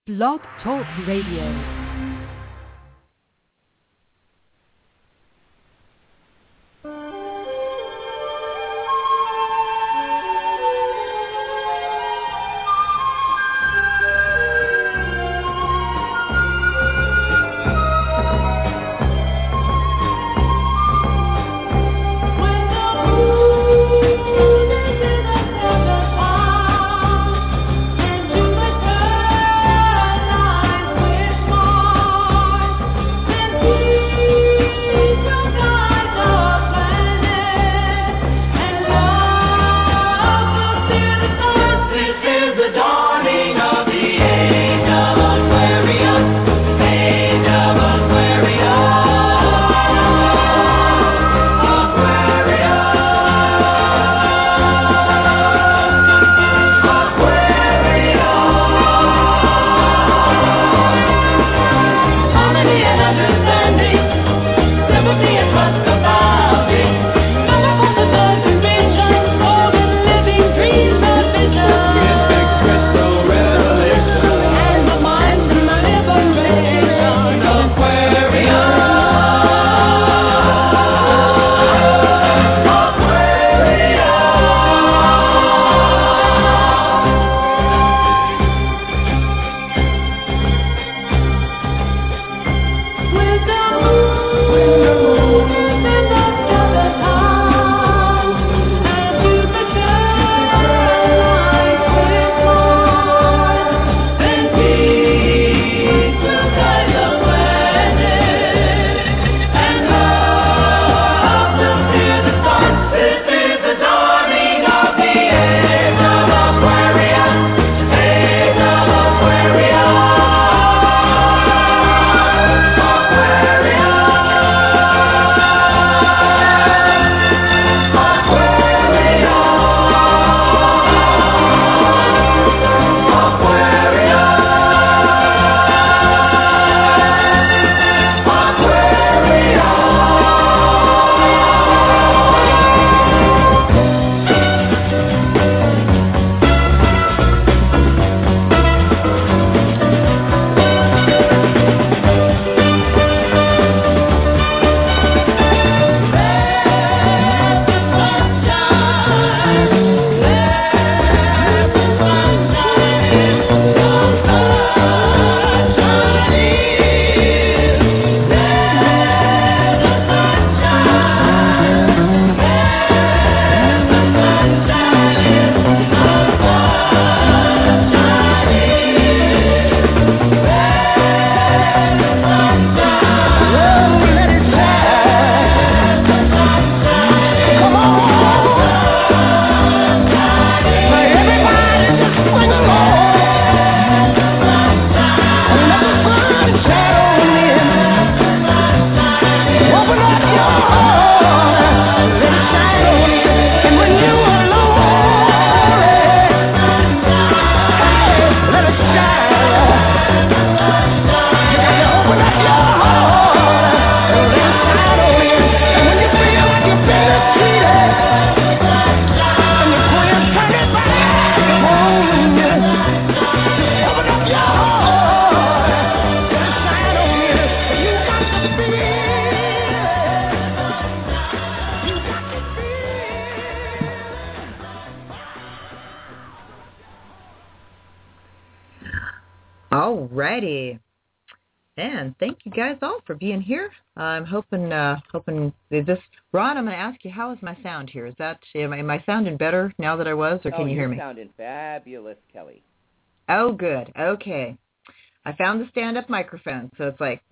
Blog Talk Radio. Alrighty, and thank you guys all for being here. I'm hoping this. Ron, I'm going to ask you, how is my sound here? Am I sounding better now that I was, or can you hear me? You're sounding fabulous, Kelly. Oh, good. Okay, I found the stand-up microphone, so it's like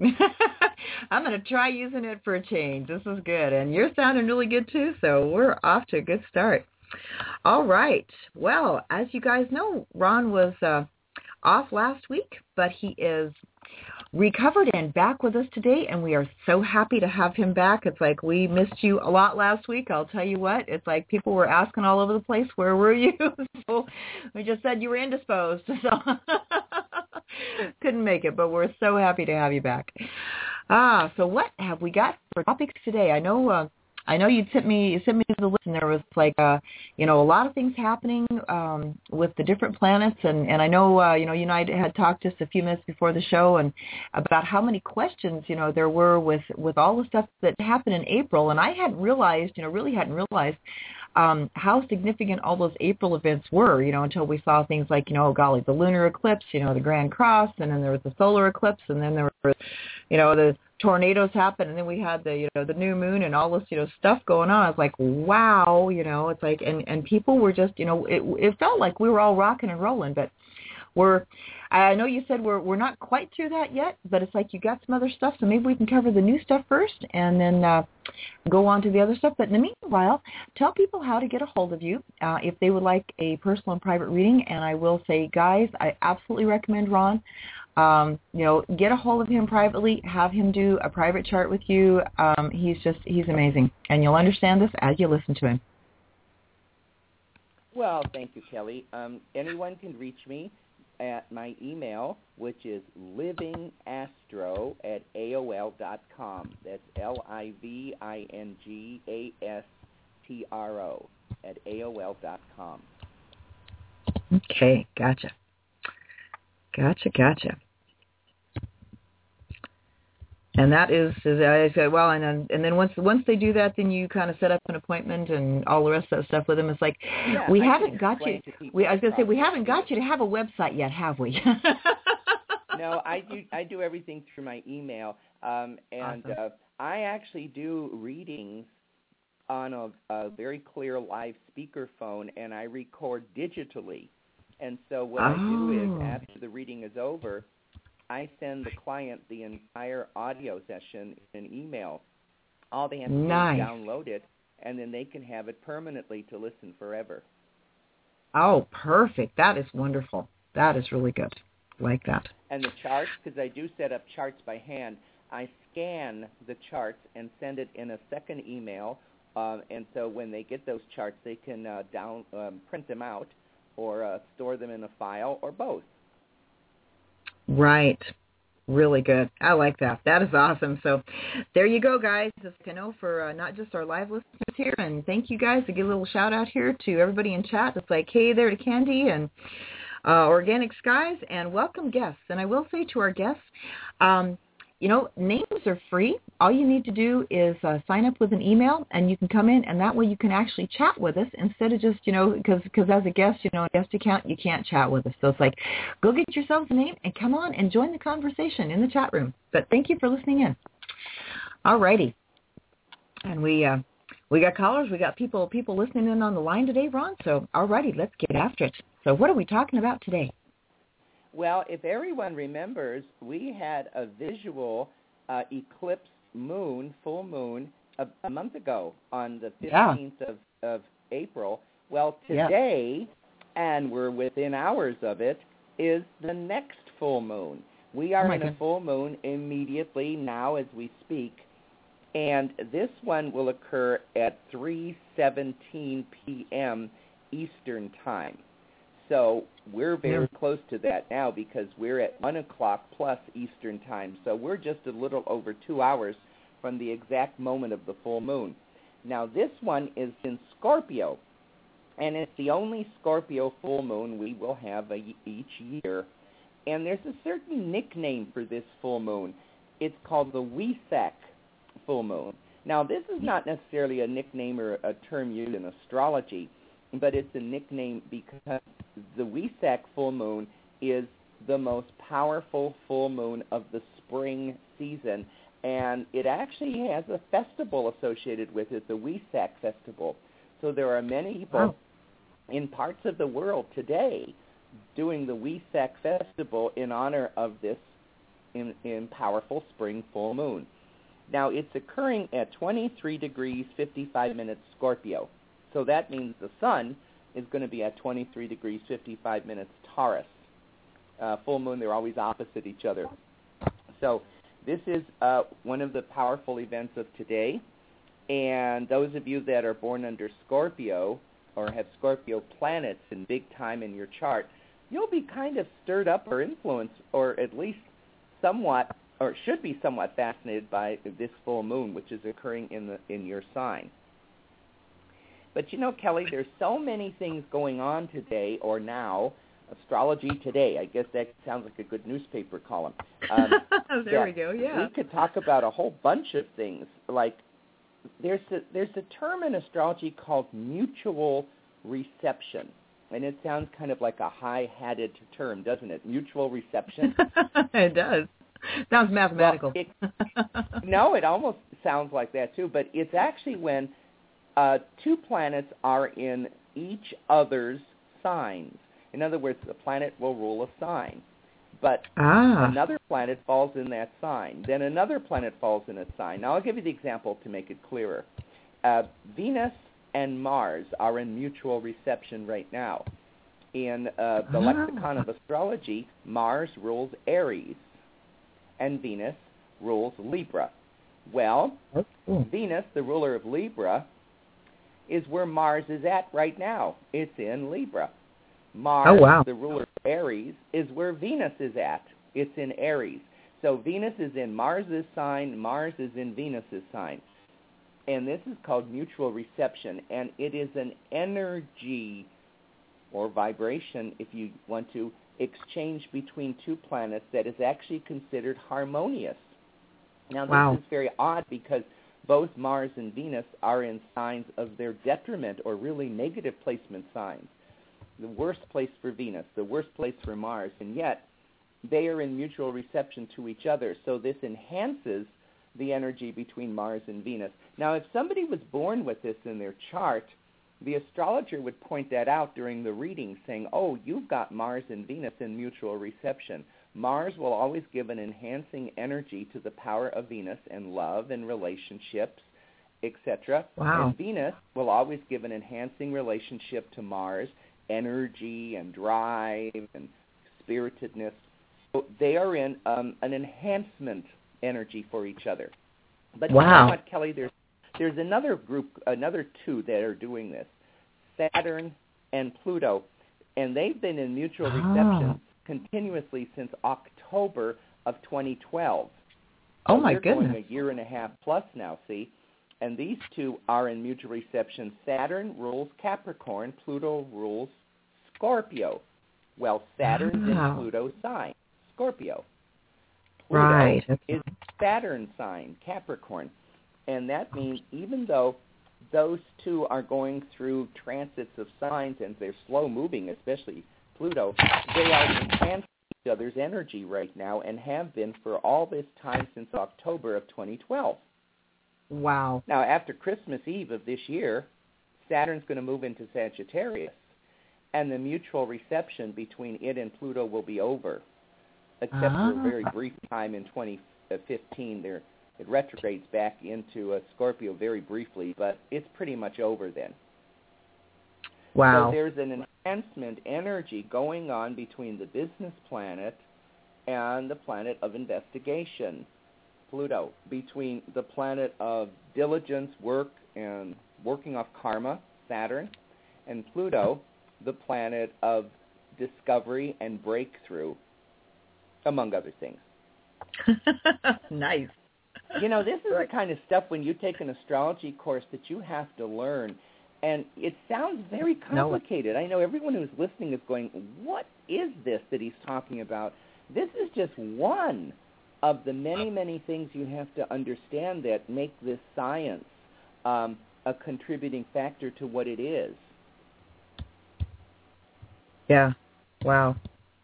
I'm going to try using it for a change. This is good, and you're sounding really good too. So we're off to a good start. All right. Well, as you guys know, Ron was off last week, but he is recovered and back with us today, and we are so happy to have him back. It's like we missed you a lot last week. I'll tell you what, it's like people were asking all over the place, where were you? So we just said you were indisposed, so couldn't make it, but we're so happy to have you back. So what have we got for topics today? I know I know you sent me the list, and there was like a lot of things happening with the different planets, and I know you and I had talked just a few minutes before the show and about how many questions there were with all the stuff that happened in April, and I hadn't realized really hadn't realized how significant all those April events were, until we saw things like, oh golly, the lunar eclipse, the Grand Cross, and then there was the solar eclipse, and then there was, the tornadoes happened, and then we had the, the new moon and all this, stuff going on. I was like, wow, it's like, and people were just, it felt like we were all rocking and rolling, but I know you said we're not quite through that yet, but it's like you got some other stuff, so maybe we can cover the new stuff first and then go on to the other stuff. But in the meanwhile, tell people how to get a hold of you if they would like a personal and private reading. And I will say, guys, I absolutely recommend Ron. Get a hold of him privately, have him do a private chart with you. He's amazing, and you'll understand this as you listen to him. Well, thank you, Kelly. Anyone can reach me at my email, which is livingastro@aol.com. That's livingastro @aol.com. Okay, gotcha. And that is I said, well, and then once they do that, then you kind of set up an appointment and all the rest of that stuff with them. It's like we haven't got you. I was going to say we haven't got you to have a website yet, have we? No, I do everything through my email, and awesome. I actually do readings on a very clear live speakerphone, and I record digitally. And so what I do is after the reading is over, I send the client the entire audio session in an email. All they have to do is download it, and then they can have it permanently to listen forever. Oh, perfect. That is wonderful. That is really good. Like that. And the charts, because I do set up charts by hand, I scan the charts and send it in a second email. And so when they get those charts, they can print them out or store them in a file or both. Right. Really good. I like that. That is awesome. So there you go, guys. Just to know for not just our live listeners here, and thank you guys to give a little shout out here to everybody in chat. It's like, hey there to Candy and Organic Skies, and welcome guests. And I will say to our guests, names are free. All you need to do is sign up with an email, and you can come in, and that way you can actually chat with us instead of just, because as a guest, a guest account, you can't chat with us. So it's like, go get yourselves a name and come on and join the conversation in the chat room. But thank you for listening in. All righty. And we got callers. We got people listening in on the line today, Ron. So all righty, let's get after it. So what are we talking about today? Well, if everyone remembers, we had a visual eclipse moon, full moon, a month ago on the 15th of April. Well, today, and we're within hours of it, is the next full moon. We are in a full moon immediately now as we speak, and this one will occur at 3:17 p.m. Eastern Time. So we're very close to that now because we're at 1 o'clock plus Eastern Time. So we're just a little over 2 hours from the exact moment of the full moon. Now this one is in Scorpio, and it's the only Scorpio full moon we will have each year. And there's a certain nickname for this full moon. It's called the Wesak full moon. Now this is not necessarily a nickname or a term used in astrology, but it's a nickname because the Wesak full moon is the most powerful full moon of the spring season, and it actually has a festival associated with it, the Wesak Festival. So there are many people in parts of the world today doing the Wesak Festival in honor of this in powerful spring full moon. Now, it's occurring at 23 degrees 55 minutes Scorpio. So that means the sun is going to be at 23 degrees 55 minutes Taurus. Full moon, they're always opposite each other. So this is one of the powerful events of today. And those of you that are born under Scorpio or have Scorpio planets in big time in your chart, you'll be kind of stirred up or influenced or at least somewhat or should be somewhat fascinated by this full moon, which is occurring in your sign. But Kelly, there's so many things going on today or now. Astrology Today. I guess that sounds like a good newspaper column. There we go. Yeah. We could talk about a whole bunch of things. Like there's a term in astrology called mutual reception, and it sounds kind of like a high-hatted term, doesn't it? Mutual reception. It does. Sounds mathematical. Well, no, it almost sounds like that too. But it's actually when two planets are in each other's signs. In other words, the planet will rule a sign, but another planet falls in that sign. Then another planet falls in a sign. Now, I'll give you the example to make it clearer. Venus and Mars are in mutual reception right now. In the lexicon of astrology, Mars rules Aries, and Venus rules Libra. Well, Venus, the ruler of Libra, is where Mars is at right now. It's in Libra. Mars, the ruler of Aries, is where Venus is at. It's in Aries. So Venus is in Mars's sign, Mars is in Venus's sign. And this is called mutual reception, and it is an energy or vibration, if you want to, exchange between two planets that is actually considered harmonious. Now, this is very odd because both Mars and Venus are in signs of their detriment or really negative placement signs. The worst place for Venus, the worst place for Mars, and yet they are in mutual reception to each other. So this enhances the energy between Mars and Venus. Now, if somebody was born with this in their chart, the astrologer would point that out during the reading, saying, oh, you've got Mars and Venus in mutual reception. Mars will always give an enhancing energy to the power of Venus and love and relationships, etc. And Venus will always give an enhancing relationship to Mars, energy and drive and spiritedness. So they are in an enhancement energy for each other. But you know what, Kelly? There's another group, another two that are doing this, Saturn and Pluto, and they've been in mutual reception continuously since October of 2012. Oh, my goodness. They're going a year and a half plus now, see? And these two are in mutual reception. Saturn rules Capricorn. Pluto rules Scorpio. Well, Saturn's in Pluto's sign, Scorpio. Pluto is Saturn's sign, Capricorn. And that means even though those two are going through transits of signs and they're slow moving, especially Pluto, they are enhancing each other's energy right now and have been for all this time since October of 2012. Wow. Now, after Christmas Eve of this year, Saturn's going to move into Sagittarius, and the mutual reception between it and Pluto will be over, except for a very brief time in 2015. It retrogrades back into Scorpio very briefly, but it's pretty much over then. Wow. So there's an enhancement energy going on between the business planet and the planet of investigation, Pluto, between the planet of diligence, work, and working off karma, Saturn, and Pluto, the planet of discovery and breakthrough, among other things. Nice. You know, this is the kind of stuff when you take an astrology course that you have to learn. And it sounds very complicated. I know everyone who's listening is going, what is this that he's talking about? This is just one of the many, many things you have to understand that make this science a contributing factor to what it is. Yeah. Wow.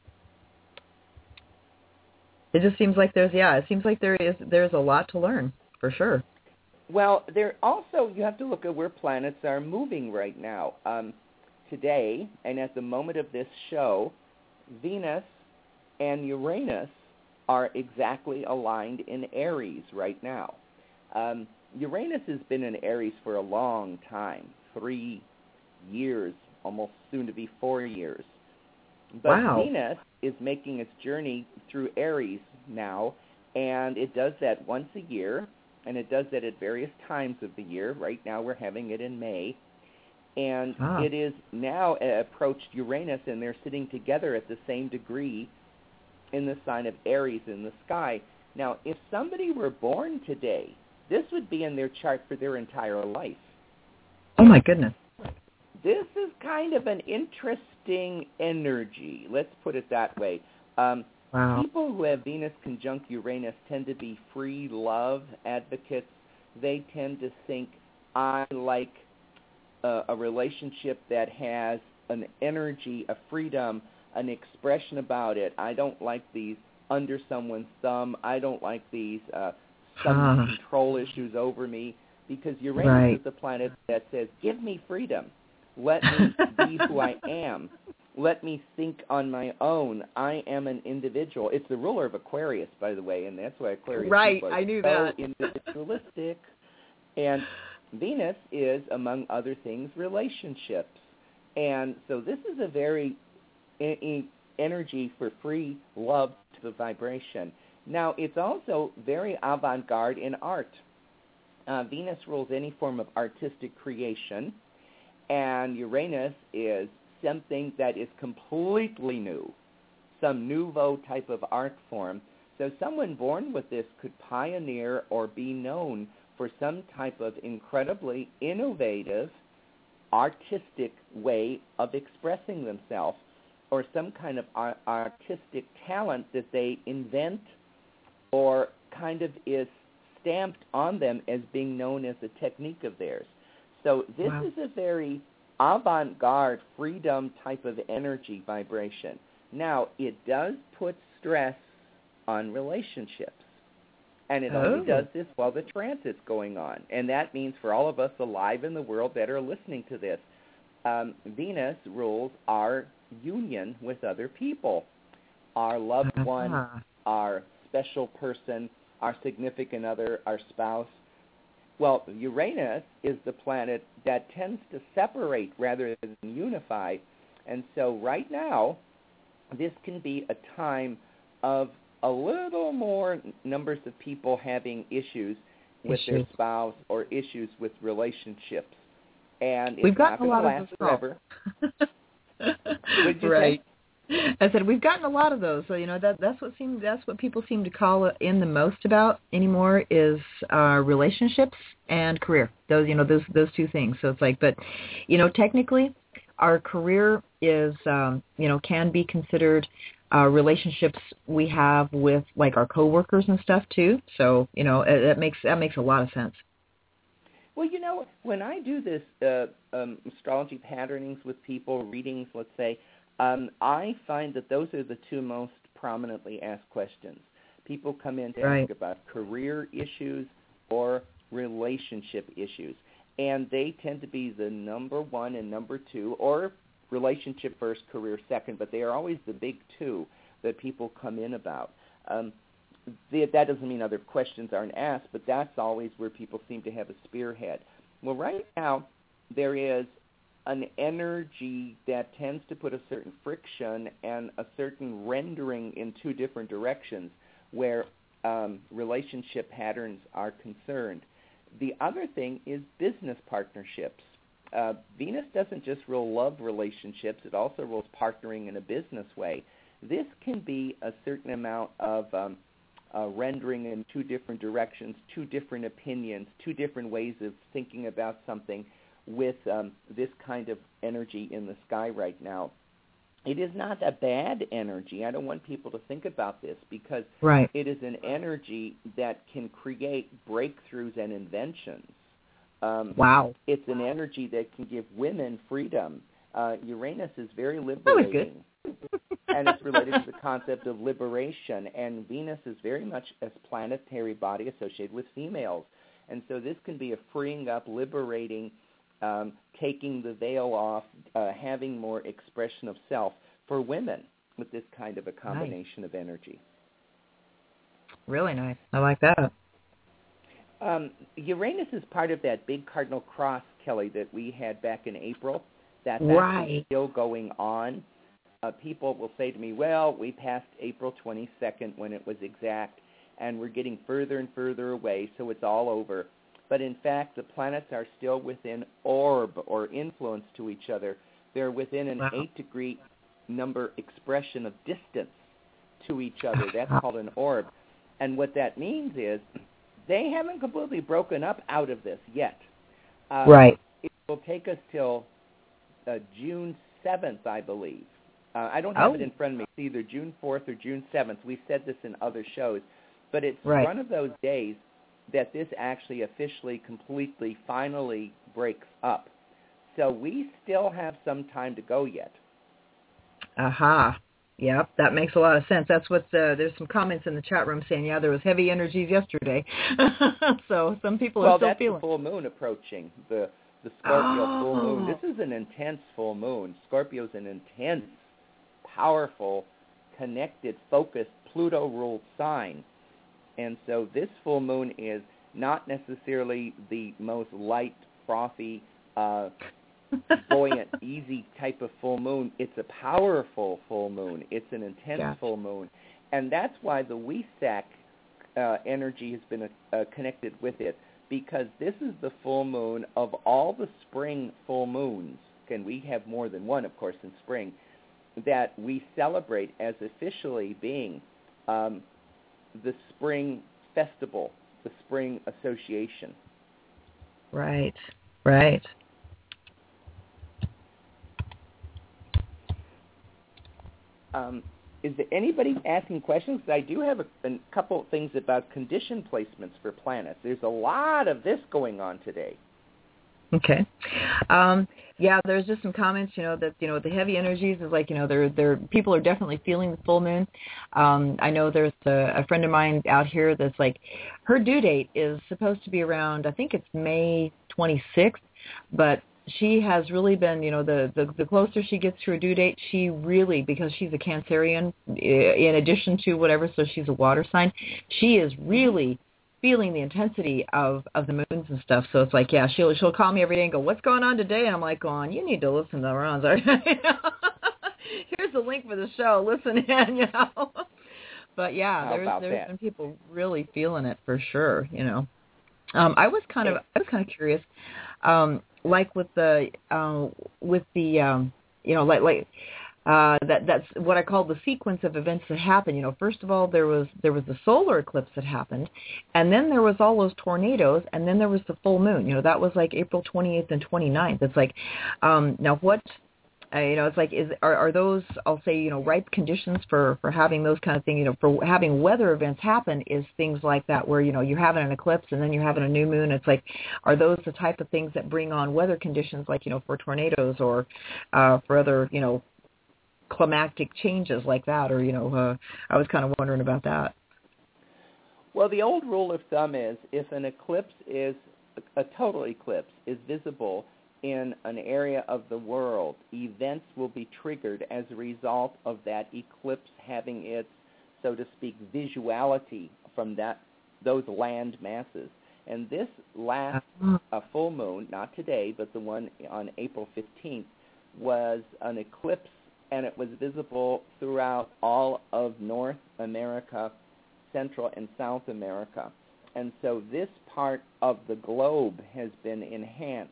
It just seems like there's a lot to learn, for sure. Well, there also, you have to look at where planets are moving right now. Today, and at the moment of this show, Venus and Uranus are exactly aligned in Aries right now. Uranus has been in Aries for a long time, 3 years, almost soon to be 4 years. But Venus is making its journey through Aries now, and it does that once a year, and it does that at various times of the year. Right now we're having it in May. And it is now approached Uranus, and they're sitting together at the same degree in the sign of Aries in the sky. Now, if somebody were born today, this would be in their chart for their entire life. Oh, my goodness. This is kind of an interesting energy. Let's put it that way. Wow. People who have Venus conjunct Uranus tend to be free love advocates. They tend to think, I like a relationship that has an energy, a freedom, an expression about it. I don't like these under someone's thumb. I don't like these some control issues over me, because Uranus is the planet that says, give me freedom. Let me be who I am. Let me think on my own. I am an individual. It's the ruler of Aquarius, by the way, and that's why Aquarius people are I knew so that. individualistic. And Venus is, among other things, relationships. And so this is a very energy for free love to the vibration. Now, it's also very avant-garde in art. Venus rules any form of artistic creation, and Uranus is something that is completely new, some nouveau type of art form. So someone born with this could pioneer or be known for some type of incredibly innovative, artistic way of expressing themselves, or some kind of artistic talent that they invent or kind of is stamped on them as being known as a technique of theirs. So this is a very avant-garde, freedom type of energy vibration. Now, it does put stress on relationships. And it only does this while the transit's going on. And that means for all of us alive in the world that are listening to this, Venus rules our union with other people, our loved one, our special person, our significant other, our spouse. Well, Uranus is the planet that tends to separate rather than unify. And so right now, this can be a time of a little more numbers of people having issues with their spouse or issues with relationships. And it's not going to last forever. Right. I said we've gotten a lot of those. So that's what people seem to call in the most about anymore is relationships and career. Those two things. So it's like, but technically, our career is can be considered relationships we have with like our coworkers and stuff too. So that makes a lot of sense. Well, when I do this astrology patternings with people, readings, let's say, I find that those are the two most prominently asked questions. People come in to ask about career issues or relationship issues, and they tend to be the number one and number two, or relationship first, career second, but they are always the big two that people come in about. That doesn't mean other questions aren't asked, but that's always where people seem to have a spearhead. Well, right now, there is an energy that tends to put a certain friction and a certain rendering in two different directions where relationship patterns are concerned. The other thing is business partnerships. Venus doesn't just rule love relationships, it also rules partnering in a business way. This can be a certain amount of rendering in two different directions, two different opinions, two different ways of thinking about something with this kind of energy in the sky right now. It is not a bad energy. I don't want people to think about this because it is an energy that can create breakthroughs and inventions. It's an energy that can give women freedom. Uranus is very liberating. And it's related to the concept of liberation. And Venus is very much a planetary body associated with females. And so this can be a freeing up, liberating, taking the veil off, having more expression of self for women with this kind of a combination of energy. Really nice. I like that. Uranus is part of that big cardinal cross, Kelly, that we had back in April. That's actually still going on. People will say to me, well, we passed April 22nd when it was exact, and we're getting further and further away, so it's all over. But in fact, the planets are still within orb or influence to each other. They're within an 8-degree number expression of distance to each other. That's called an orb. And what that means is they haven't completely broken up out of this yet. Right. It will take us till June 7th, I believe. I don't have it in front of me. It's either June 4th or June 7th. We've said this in other shows. But it's one of those days that this actually officially, completely, finally breaks up. So we still have some time to go yet. Aha. Yep, that makes a lot of sense. That's what there's some comments in the chat room saying, yeah, there was heavy energies yesterday. So some people are still feeling. Well, that's the full moon approaching, the Scorpio full moon. This is an intense full moon. Scorpio's an intense, powerful, connected, focused, Pluto-ruled sign. And so this full moon is not necessarily the most light, frothy, buoyant, easy type of full moon. It's a powerful full moon. It's an intense full moon. And that's why the Wesak energy has been connected with it, because this is the full moon of all the spring full moons, and we have more than one, of course, in spring, that we celebrate as officially being the spring festival, the spring association. Right. Is there anybody asking questions? I do have a couple of things about condition placements for planets. There's a lot of this going on today. Okay. Yeah, there's just some comments, that, the heavy energies is like, people are definitely feeling the full moon. I know there's a friend of mine out here that's like, her due date is supposed to be around, I think it's May 26th, but she has really been, the closer she gets to her due date, she really, because she's a Cancerian, in addition to whatever, so she's a water sign, she is really feeling the intensity of the moons and stuff. So it's like, yeah, she'll call me every day and go, what's going on today? And I'm like, you need to listen to the rounds. Here's the link for the show. Listen in, But yeah, there's been people really feeling it for sure, I was kind of curious, like with the that's what I call the sequence of events that happen. First of all, there was the solar eclipse that happened, and then there was all those tornadoes, and then there was the full moon. That was like April 28th and 29th. It's like, now what, it's like, are those, I'll say, ripe conditions for having those kind of things, for having weather events happen is things like that where, you're having an eclipse and then you're having a new moon. It's like, are those the type of things that bring on weather conditions like, for tornadoes or for other, climactic changes like that, or I was kind of wondering about that. Well, the old rule of thumb is if an eclipse is a total eclipse is visible in an area of the world, events will be triggered as a result of that eclipse having its, so to speak, visuality from those land masses. And this last full moon, not today, but the one on April 15th, was an eclipse, and it was visible throughout all of North America, Central and South America. And so this part of the globe has been enhanced.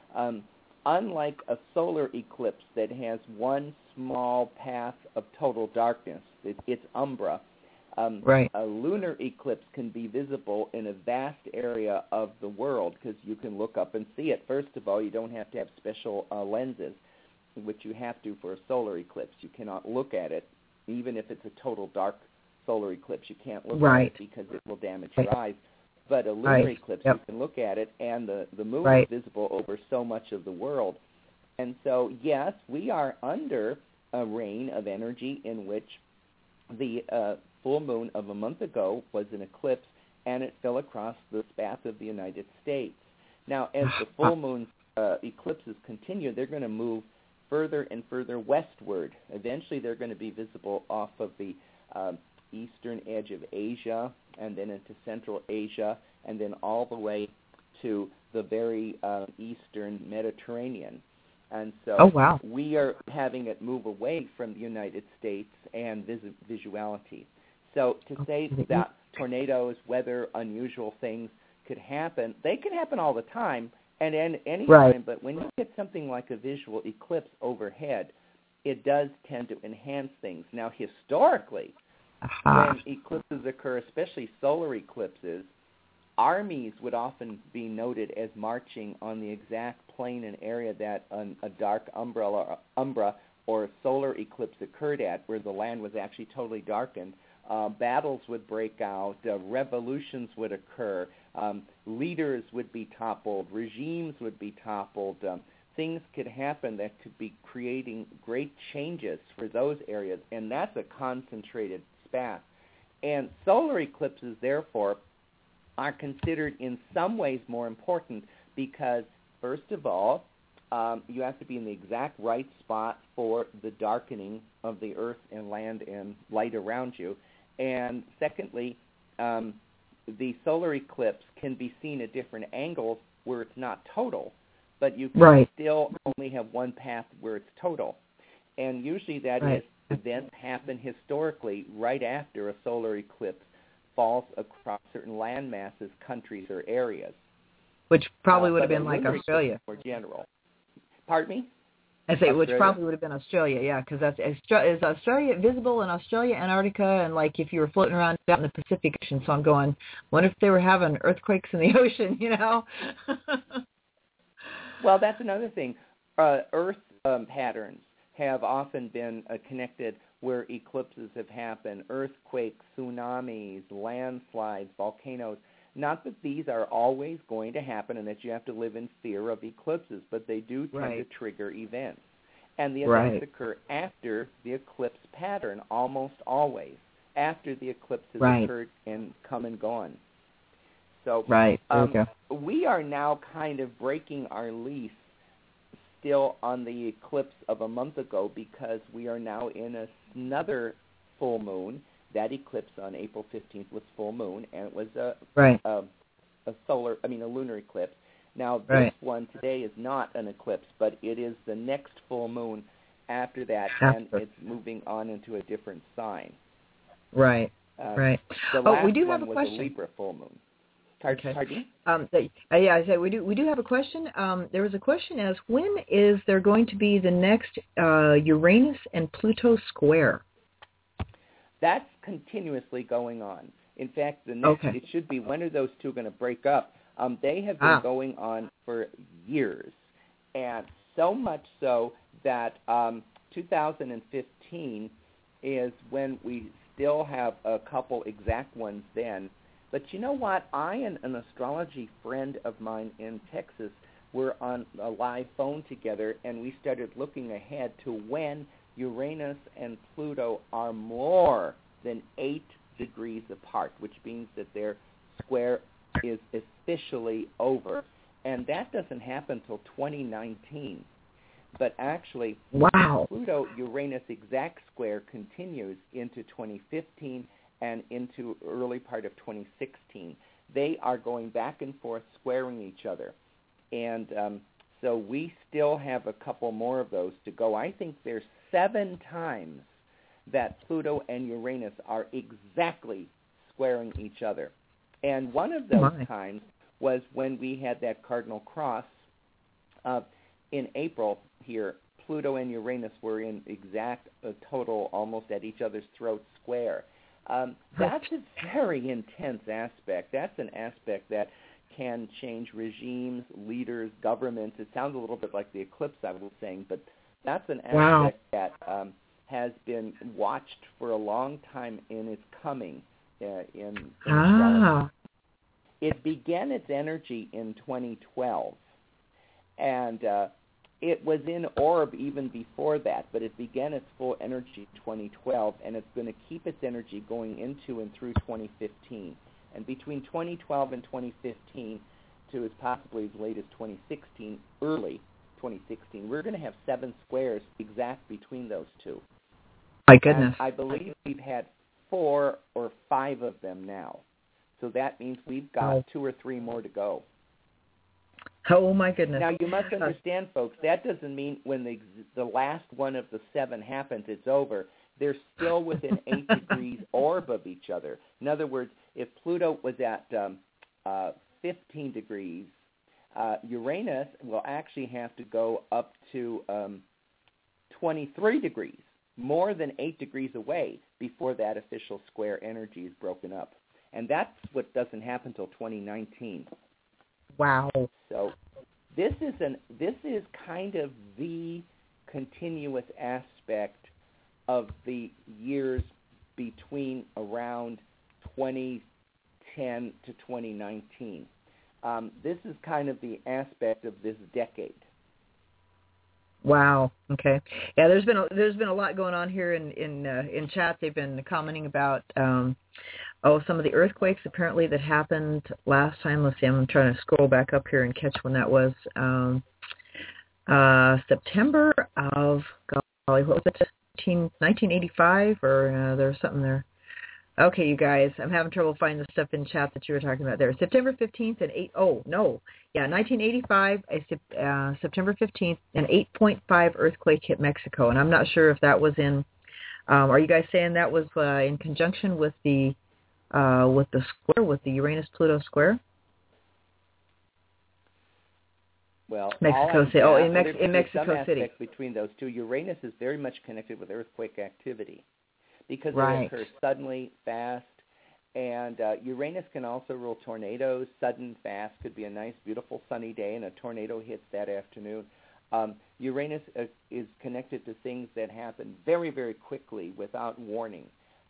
Unlike a solar eclipse that has one small path of total darkness, it's umbra, right. A lunar eclipse can be visible in a vast area of the world because you can look up and see it. First of all, you don't have to have special lenses, which you have to for a solar eclipse. You cannot look at it, even if it's a total dark solar eclipse. You can't look at it because it will damage your eyes. But a lunar eclipse, you can look at it, and the moon is visible over so much of the world. And so, yes, we are under a reign of energy in which the full moon of a month ago was an eclipse, and it fell across the swath of the United States. Now, as the full moon eclipses continue, they're going to move further and further westward. Eventually, they're going to be visible off of the eastern edge of Asia, and then into Central Asia, and then all the way to the very eastern Mediterranean. And so we are having it move away from the United States and visuality. So to say that tornadoes, weather, unusual things could happen, they can happen all the time and any time, but when you get something like a visual eclipse overhead, it does tend to enhance things. Now, historically, when eclipses occur, especially solar eclipses, armies would often be noted as marching on the exact plane and area that a dark umbra or solar eclipse occurred at, where the land was actually totally darkened. Battles would break out, revolutions would occur, leaders would be toppled, regimes would be toppled. Things could happen that could be creating great changes for those areas, and that's a concentrated spat. And solar eclipses, therefore, are considered in some ways more important because, first of all, you have to be in the exact right spot for the darkening of the earth and land and light around you. And secondly, the solar eclipse can be seen at different angles where it's not total, but you can still only have one path where it's total. And usually that is events happen historically right after a solar eclipse falls across certain land masses, countries, or areas. Which probably would have been like Australia. More general. Pardon me? I say, which probably would have been Australia, yeah, because is Australia visible in Australia, Antarctica, and like if you were floating around out in the Pacific Ocean? So I'm going, wonder if they were having earthquakes in the ocean, you know? Well, that's another thing. Earth patterns have often been connected where eclipses have happened, earthquakes, tsunamis, landslides, volcanoes. Not that these are always going to happen and that you have to live in fear of eclipses, but they do tend to trigger events. And the events occur after the eclipse pattern, almost always, after the eclipse has occurred and come and gone. So we are now kind of breaking our lease still on the eclipse of a month ago because we are now in another full moon. That eclipse on April 15th was full moon, and it was a lunar eclipse. Now, this one today is not an eclipse, but it is the next full moon after that, and it's moving on into a different sign. The last we do have one a was question. a Libra full moon. Pardon? I said we do have a question. There was a question as when is there going to be the next Uranus and Pluto square? That's continuously going on. In fact, the next it should be when are those two going to break up? They have been going on for years, and so much so that 2015 is when we still have a couple exact ones then. But you know what? I and an astrology friend of mine in Texas were on a live phone together, and we started looking ahead to when Uranus and Pluto are more than 8 degrees apart, which means that their square is officially over. And that doesn't happen until 2019. But actually, Pluto-Uranus exact square continues into 2015 and into early part of 2016. They are going back and forth squaring each other. And so we still have a couple more of those to go. I think there's 7 times that Pluto and Uranus are exactly squaring each other. And one of those times was when we had that cardinal cross in April here. Pluto and Uranus were in exact total, almost at each other's throat square. That's a very intense aspect. That's an aspect that can change regimes, leaders, governments. It sounds a little bit like the eclipse I was saying, but that's an aspect that has been watched for a long time in its coming in astrology. It began its energy in 2012, and it was in orb even before that, but it began its full energy in 2012, and it's going to keep its energy going into and through 2015. And between 2012 and 2015 to as possibly as late as 2016, early 2016, we're going to have 7 squares exact between those two. My goodness. And I believe we've had 4 or 5 of them now. So that means we've got 2 or 3 more to go. Oh, my goodness. Now, you must understand, folks, that doesn't mean when the last one of the 7 happens, it's over. They're still within 8 degrees orb of each other. In other words, if Pluto was at 15 degrees, Uranus will actually have to go up to 23 degrees more than 8 degrees away before that official square energy is broken up. And that's what doesn't happen until 2019. Wow. So this is kind of the continuous aspect of the years between around 2010 to 2019. This is kind of the aspect of this decade. Wow. Okay. Yeah, there's been a lot going on here in chat. They've been commenting about some of the earthquakes apparently that happened last time. Let's see. I'm trying to scroll back up here and catch when that was. September of golly, what was it? 1985 or there's something there. Okay, you guys, I'm having trouble finding the stuff in chat that you were talking about there. September 15th and 1985, September 15th, an 8.5 earthquake hit Mexico, and I'm not sure if that was in. Are you guys saying that was in conjunction with the square, with the Uranus-Pluto square? Well, Mexico City. Oh, in Mexico City. Between those two, Uranus is very much connected with earthquake activity because right. It occurs suddenly, fast, and Uranus can also rule tornadoes. Sudden, fast could be a nice, beautiful, sunny day, and a tornado hits that afternoon. Uranus is connected to things that happen very, very quickly without warning.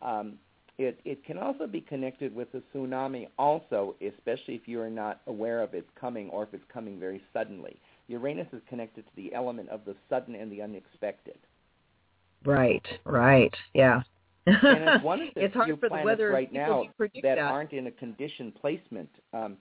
It can also be connected with a tsunami also, especially if you are not aware of its coming or if it's coming very suddenly. Uranus is connected to the element of the sudden and the unexpected. Right, yeah. And it's one of the it's hard few for planets the weather right now that that aren't in a conditioned placement,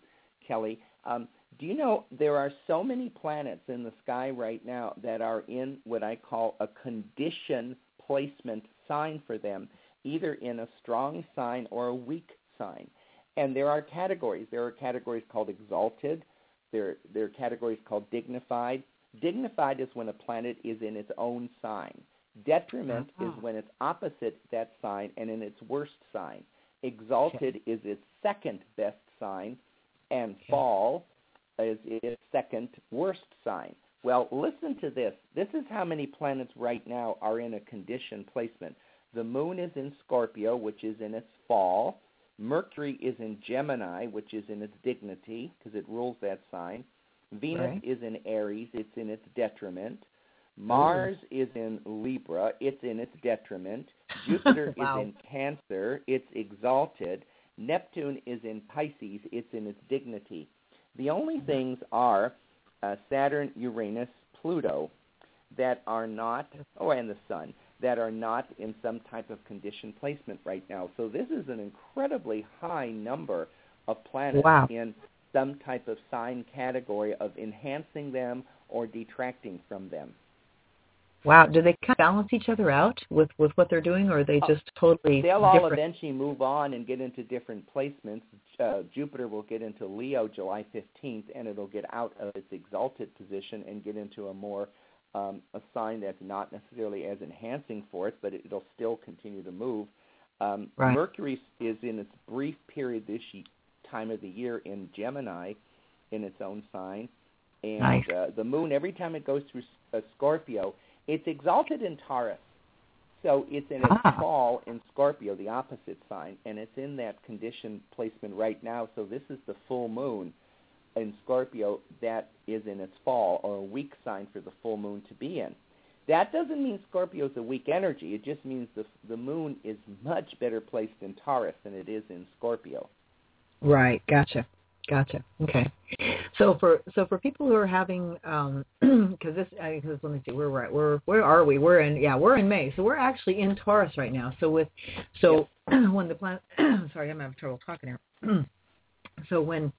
Kelly. Do you know there are so many planets in the sky right now that are in what I call a condition placement sign for them, either in a strong sign or a weak sign. And there are categories. There are categories called exalted. There are categories called dignified. Dignified is when a planet is in its own sign. Detriment is when it's opposite that sign and in its worst sign. Exalted is its second best sign, and fall is its second worst sign. Well, listen to this. This is how many planets right now are in a condition placement. The moon is in Scorpio, which is in its fall. Mercury is in Gemini, which is in its dignity, because it rules that sign. Venus is in Aries, it's in its detriment. Mars is in Libra, it's in its detriment. Jupiter is in Cancer, it's exalted. Neptune is in Pisces, it's in its dignity. The only things are Saturn, Uranus, Pluto that are not, and the Sun, that are not in some type of condition placement right now. So this is an incredibly high number of planets in some type of sign category of enhancing them or detracting from them. Wow. Do they kind of balance each other out with what they're doing, or are they just totally They'll different? all eventually move on and get into different placements. Jupiter will get into Leo July 15th, and it'll get out of its exalted position and get into a more a sign that's not necessarily as enhancing for it, but it'll still continue to move. Mercury is in its brief period this time of the year in Gemini, in its own sign. And the moon, every time it goes through Scorpio, it's exalted in Taurus. So it's in its fall in Scorpio, the opposite sign, and it's in that condition placement right now. So this is the full moon in Scorpio that is in its fall, or a weak sign for the full moon to be in. That doesn't mean Scorpio is a weak energy. It just means the moon is much better placed in Taurus than it is in Scorpio. Right. Gotcha. Okay. So for people who are having, because let me see, where are we? We're in May. So we're actually in Taurus right now. When the planet, sorry, I'm having trouble talking here. So when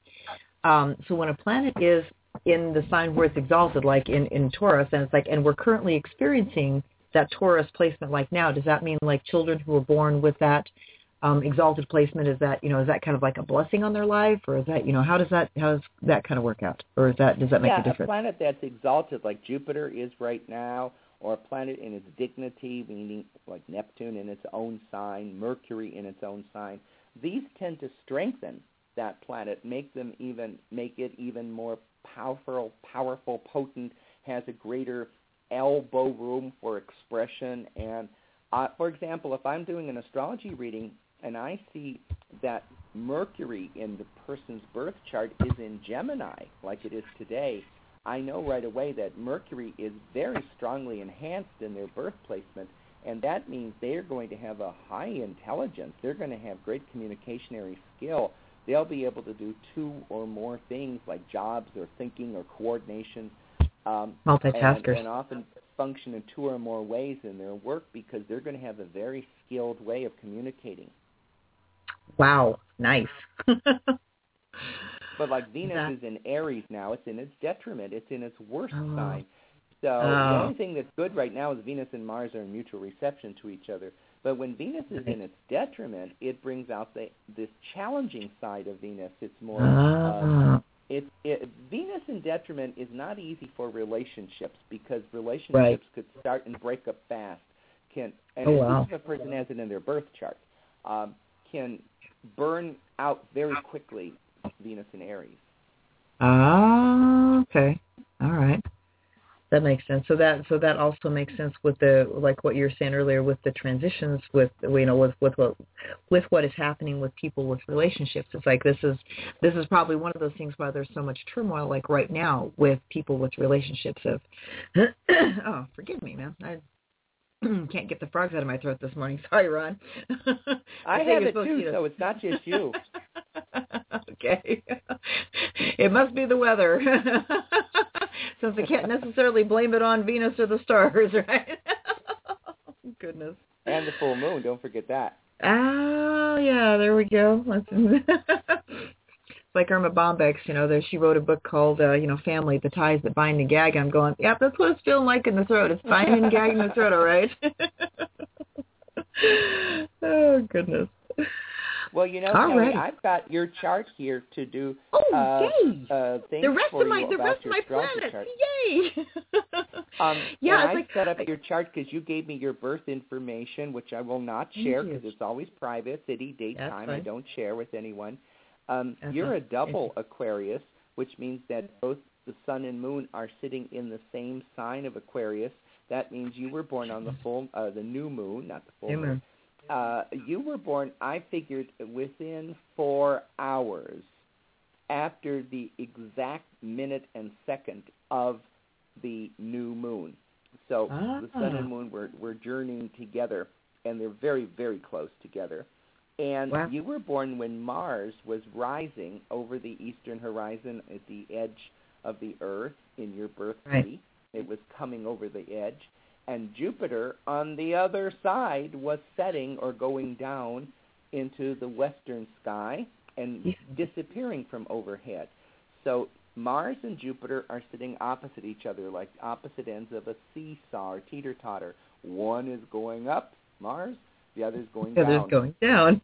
a planet is in the sign where it's exalted, like in Taurus, and it's like, and we're currently experiencing that Taurus placement, like now, does that mean like children who were born with that exalted placement, is that kind of like a blessing on their life, or is that, how does that kind of work out, or does that make a difference? A planet that's exalted like Jupiter is right now, or a planet in its dignity, meaning like Neptune in its own sign, Mercury in its own sign, these tend to strengthen that planet, make it even more powerful, potent, has a greater elbow room for expression, and For example, if I'm doing an astrology reading and I see that Mercury in the person's birth chart is in Gemini, like it is today, I know right away that Mercury is very strongly enhanced in their birth placement, and that means they're going to have a high intelligence. They're going to have great communicationary skill. They'll be able to do two or more things like jobs or thinking or coordination. Multitaskers. And often function in two or more ways in their work because they're going to have a very skilled way of communicating. Wow, nice. But like Venus is in Aries now, it's in its detriment. It's in its worst sign. So the only thing that's good right now is Venus and Mars are in mutual reception to each other. But when Venus is in its detriment, it brings out this challenging side of Venus. It's more Venus in detriment is not easy for relationships because relationships could start and break up fast. If a person has it in their birth chart, can burn out very quickly. Venus in Aries. Okay. All right. That makes sense. So that also makes sense with the, like what you were saying earlier, with the transitions, with what is happening with people with relationships. It's like this is probably one of those things why there's so much turmoil, like right now with people with relationships. Of oh, forgive me, man. I can't get the frogs out of my throat this morning. Sorry, Ron. I have it too, so it's not just you. Okay. It must be the weather. Since I can't necessarily blame it on Venus or the stars, right? Goodness. And the full moon, don't forget that. Oh, yeah, there we go. It's like Irma Bombeck, she wrote a book called, Family, The Ties That Bind and Gag. I'm going, yep, that's what it's feeling like in the throat. It's binding and gagging the throat, all right? Oh, goodness. Well, Kelly, I've got your chart here to do things the rest for of my, you the about rest of your my astrology planet. chart. Yay! I set up your chart because you gave me your birth information, which I will not share because it's always private, city, date, time. Fine. I don't share with anyone. You're a double Aquarius, which means that both the sun and moon are sitting in the same sign of Aquarius. That means you were born on the new moon, not the full moon. You were born, I figured, within 4 hours after the exact minute and second of the new moon. So the sun and moon were journeying together, and they're very, very close together. And you were born when Mars was rising over the eastern horizon at the edge of the Earth in your birth city. It was coming over the edge. And Jupiter, on the other side, was setting or going down into the western sky and disappearing from overhead. So Mars and Jupiter are sitting opposite each other, like opposite ends of a seesaw or teeter-totter. One is going up, Mars, the other is going down. The other is going down.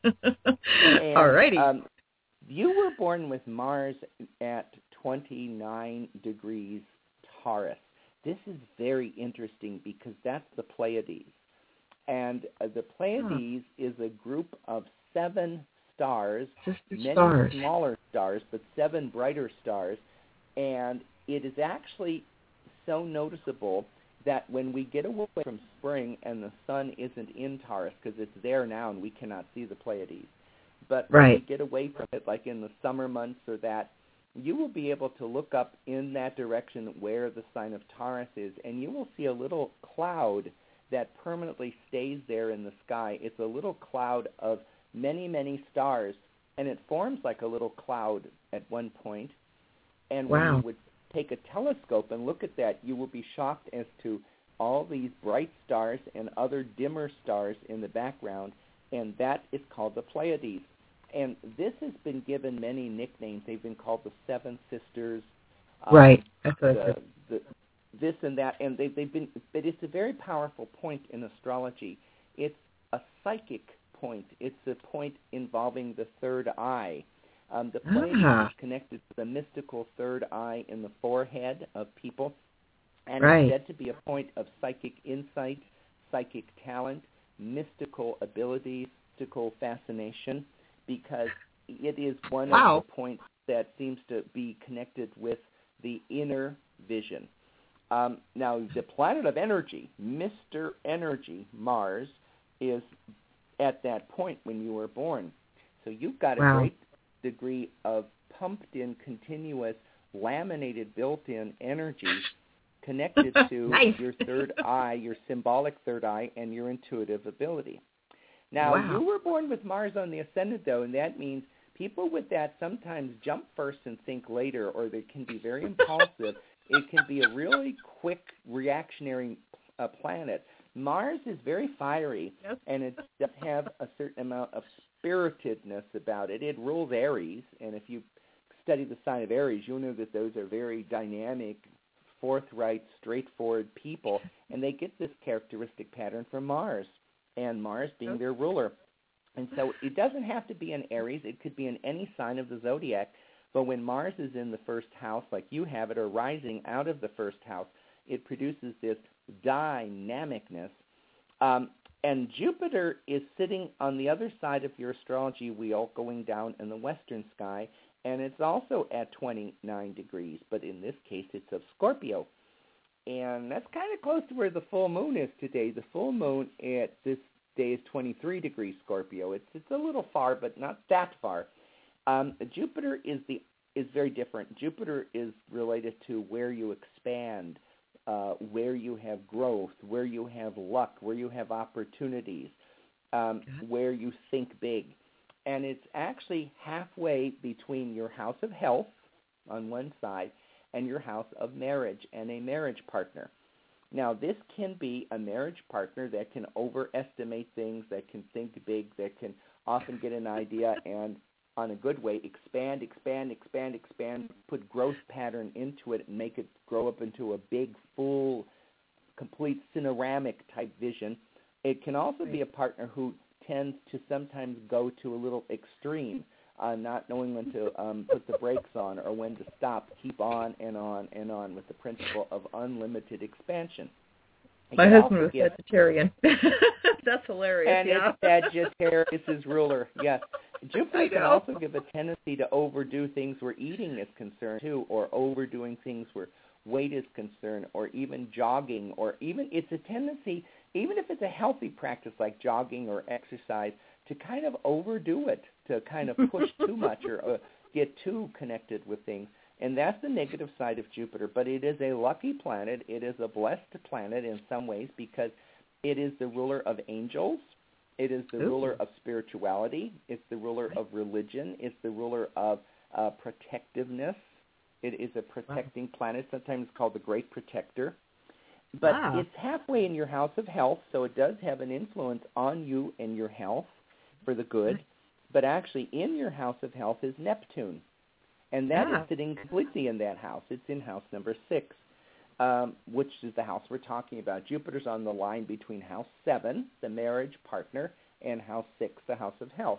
All righty. You were born with Mars at 29 degrees Taurus. This is very interesting because that's the Pleiades. And the Pleiades is a group of 7 stars, many smaller stars, but 7 brighter stars. And it is actually so noticeable that when we get away from spring and the sun isn't in Taurus, because it's there now and we cannot see the Pleiades, but when we get away from it, like in the summer months or that, you will be able to look up in that direction where the sign of Taurus is, and you will see a little cloud that permanently stays there in the sky. It's a little cloud of many, many stars, and it forms like a little cloud at one point. And when you would take a telescope and look at that, you will be shocked as to all these bright stars and other dimmer stars in the background, and that is called the Pleiades. And this has been given many nicknames. They've been called the Seven Sisters. This and that. And they've been. But it's a very powerful point in astrology. It's a psychic point. It's a point involving the third eye. The Pleiades is connected to the mystical third eye in the forehead of people, and it's said to be a point of psychic insight, psychic talent, mystical abilities, mystical fascination, because it is one of the points that seems to be connected with the inner vision. Now, the planet of energy, Mr. Energy, Mars, is at that point when you were born. So you've got a great degree of pumped-in, continuous, laminated, built-in energy connected to your third eye, your symbolic third eye, and your intuitive ability. Now, you were born with Mars on the ascendant, though, and that means people with that sometimes jump first and think later, or they can be very impulsive. It can be a really quick reactionary planet. Mars is very fiery, and it does have a certain amount of spiritedness about it. It rules Aries, and if you study the sign of Aries, you'll know that those are very dynamic, forthright, straightforward people, and they get this characteristic pattern from Mars, and Mars being their ruler. And so it doesn't have to be in Aries. It could be in any sign of the zodiac, but when Mars is in the first house, like you have it, or rising out of the first house, it produces this dynamicness. And Jupiter is sitting on the other side of your astrology wheel going down in the western sky, and it's also at 29 degrees, but in this case it's of Scorpio. And that's kind of close to where the full moon is today. The full moon at this day is 23 degrees Scorpio. It's a little far, but not that far. Jupiter is very different. Jupiter is related to where you expand, where you have growth, where you have luck, where you have opportunities, where you think big. And it's actually halfway between your house of health on one side and your house of marriage and a marriage partner. Now, this can be a marriage partner that can overestimate things, that can think big, that can often get an idea and, on a good way, expand, put growth pattern into it and make it grow up into a big, full, complete cineramic type vision. It can also be a partner who tends to sometimes go to a little extreme, not knowing when to put the brakes on or when to stop, keep on and on and on with the principle of unlimited expansion. My husband was Sagittarian. That's hilarious. And it's Sagittarius' ruler, yes. Jupiter can also give a tendency to overdo things where eating is concerned, too, or overdoing things where weight is concerned, or even jogging, or even it's a tendency, even if it's a healthy practice like jogging or exercise, to kind of overdo it, to kind of push too much or get too connected with things. And that's the negative side of Jupiter. But it is a lucky planet. It is a blessed planet in some ways because it is the ruler of angels. It is the ruler of spirituality. It's the ruler of religion. It's the ruler of protectiveness. It is a protecting planet, sometimes called the Great Protector. But it's halfway in your house of health, so it does have an influence on you and your health for the good. But actually in your house of health is Neptune. And that is sitting completely in that house. It's in house number 6, which is the house we're talking about. Jupiter's on the line between house 7, the marriage partner, and house 6, the house of health.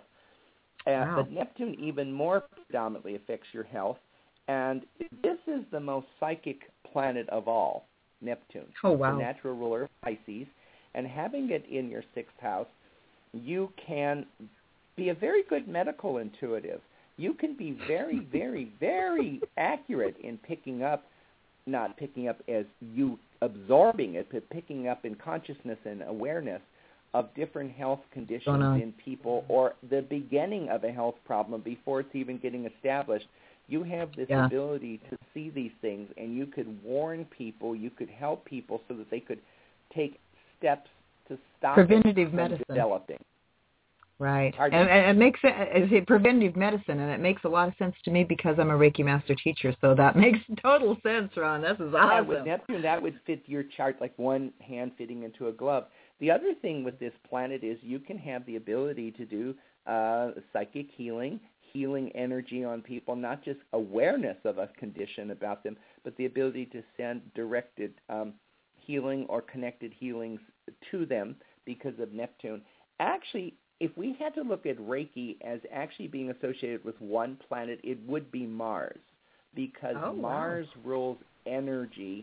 But Neptune even more predominantly affects your health. And this is the most psychic planet of all, Neptune. The natural ruler of Pisces. And having it in your 6th house, you can be a very good medical intuitive. You can be very, very, very accurate in picking up, not picking up as you absorbing it, but picking up in consciousness and awareness of different health conditions in people or the beginning of a health problem before it's even getting established. You have this ability to see these things, and you could warn people, you could help people so that they could take steps to stop preventative it from medicine developing. Right. And it makes it's preventative medicine, and it makes a lot of sense to me because I'm a Reiki master teacher, so that makes total sense, Ron. This is awesome. Yeah, with Neptune, that would fit your chart like one hand fitting into a glove. The other thing with this planet is you can have the ability to do psychic healing energy on people, not just awareness of a condition about them, but the ability to send directed healing or connected healings to them because of Neptune. Actually, if we had to look at Reiki as actually being associated with one planet, it would be Mars, because Mars rules energy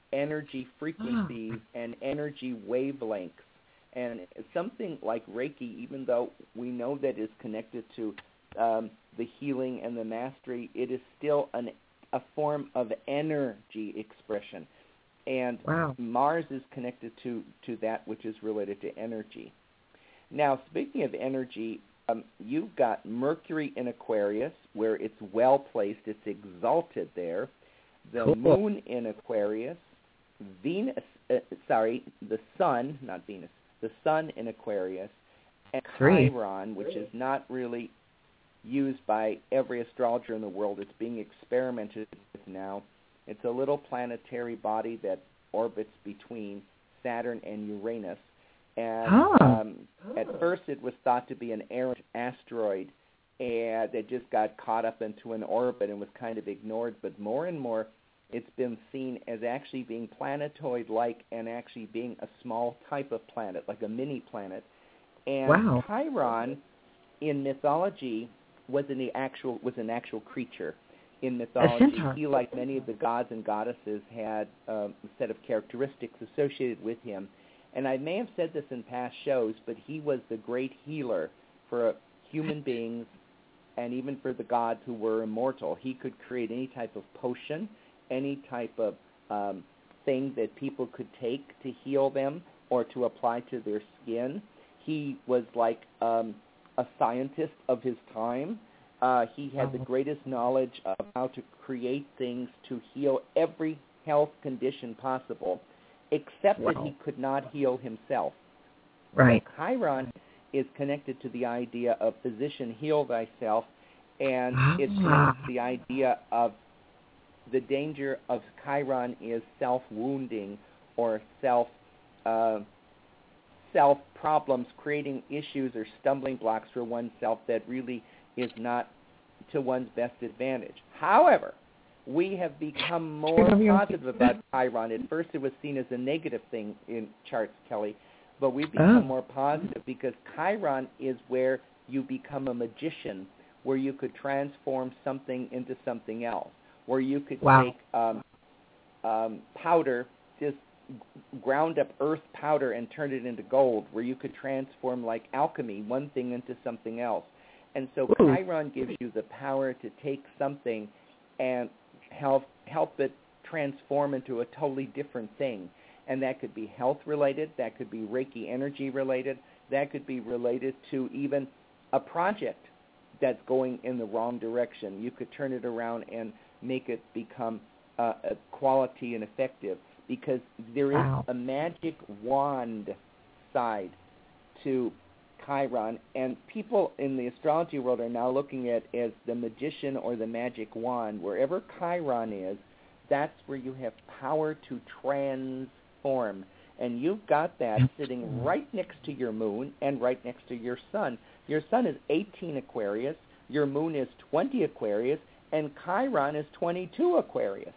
frequencies, and energy wavelengths. And something like Reiki, even though we know that is connected to the healing and the mastery, it is still a form of energy expression. And Mars is connected to that which is related to energy. Now, speaking of energy, you've got Mercury in Aquarius, where it's well placed. It's exalted there. The Cool. Moon in Aquarius. The Sun, not Venus, the Sun in Aquarius. And Chiron, which is not really used by every astrologer in the world. It's being experimented with now. It's a little planetary body that orbits between Saturn and Uranus. And at first it was thought to be an errant asteroid that just got caught up into an orbit and was kind of ignored. But more and more it's been seen as actually being planetoid-like and actually being a small type of planet, like a mini planet. And Chiron in mythology was an actual creature. In mythology, he, like many of the gods and goddesses, had a set of characteristics associated with him. And I may have said this in past shows, but he was the great healer for human beings and even for the gods who were immortal. He could create any type of potion, any type of thing that people could take to heal them or to apply to their skin. He was like a scientist of his time. He had the greatest knowledge of how to create things to heal every health condition possible, except that he could not heal himself. Right. So Chiron is connected to the idea of physician heal thyself, and it's connected to the idea of the danger of Chiron is self-wounding or self-problems, creating issues or stumbling blocks for oneself that really is not to one's best advantage. However, we have become more positive about Chiron. At first it was seen as a negative thing in charts, Kelly, but we've become more positive because Chiron is where you become a magician, where you could transform something into something else, where you could take powder, just ground up earth powder and turn it into gold, where you could transform, like alchemy, one thing into something else. And so Chiron gives you the power to take something and help it transform into a totally different thing. And that could be health-related, that could be Reiki energy-related, that could be related to even a project that's going in the wrong direction. You could turn it around and make it become quality and effective, because there is a magic wand side to Chiron, and people in the astrology world are now looking at it as the magician or the magic wand. Wherever Chiron is, that's where you have power to transform. And you've got that sitting right next to your moon and right next to your sun. Your sun is 18 Aquarius, your moon is 20 Aquarius, and Chiron is 22 Aquarius.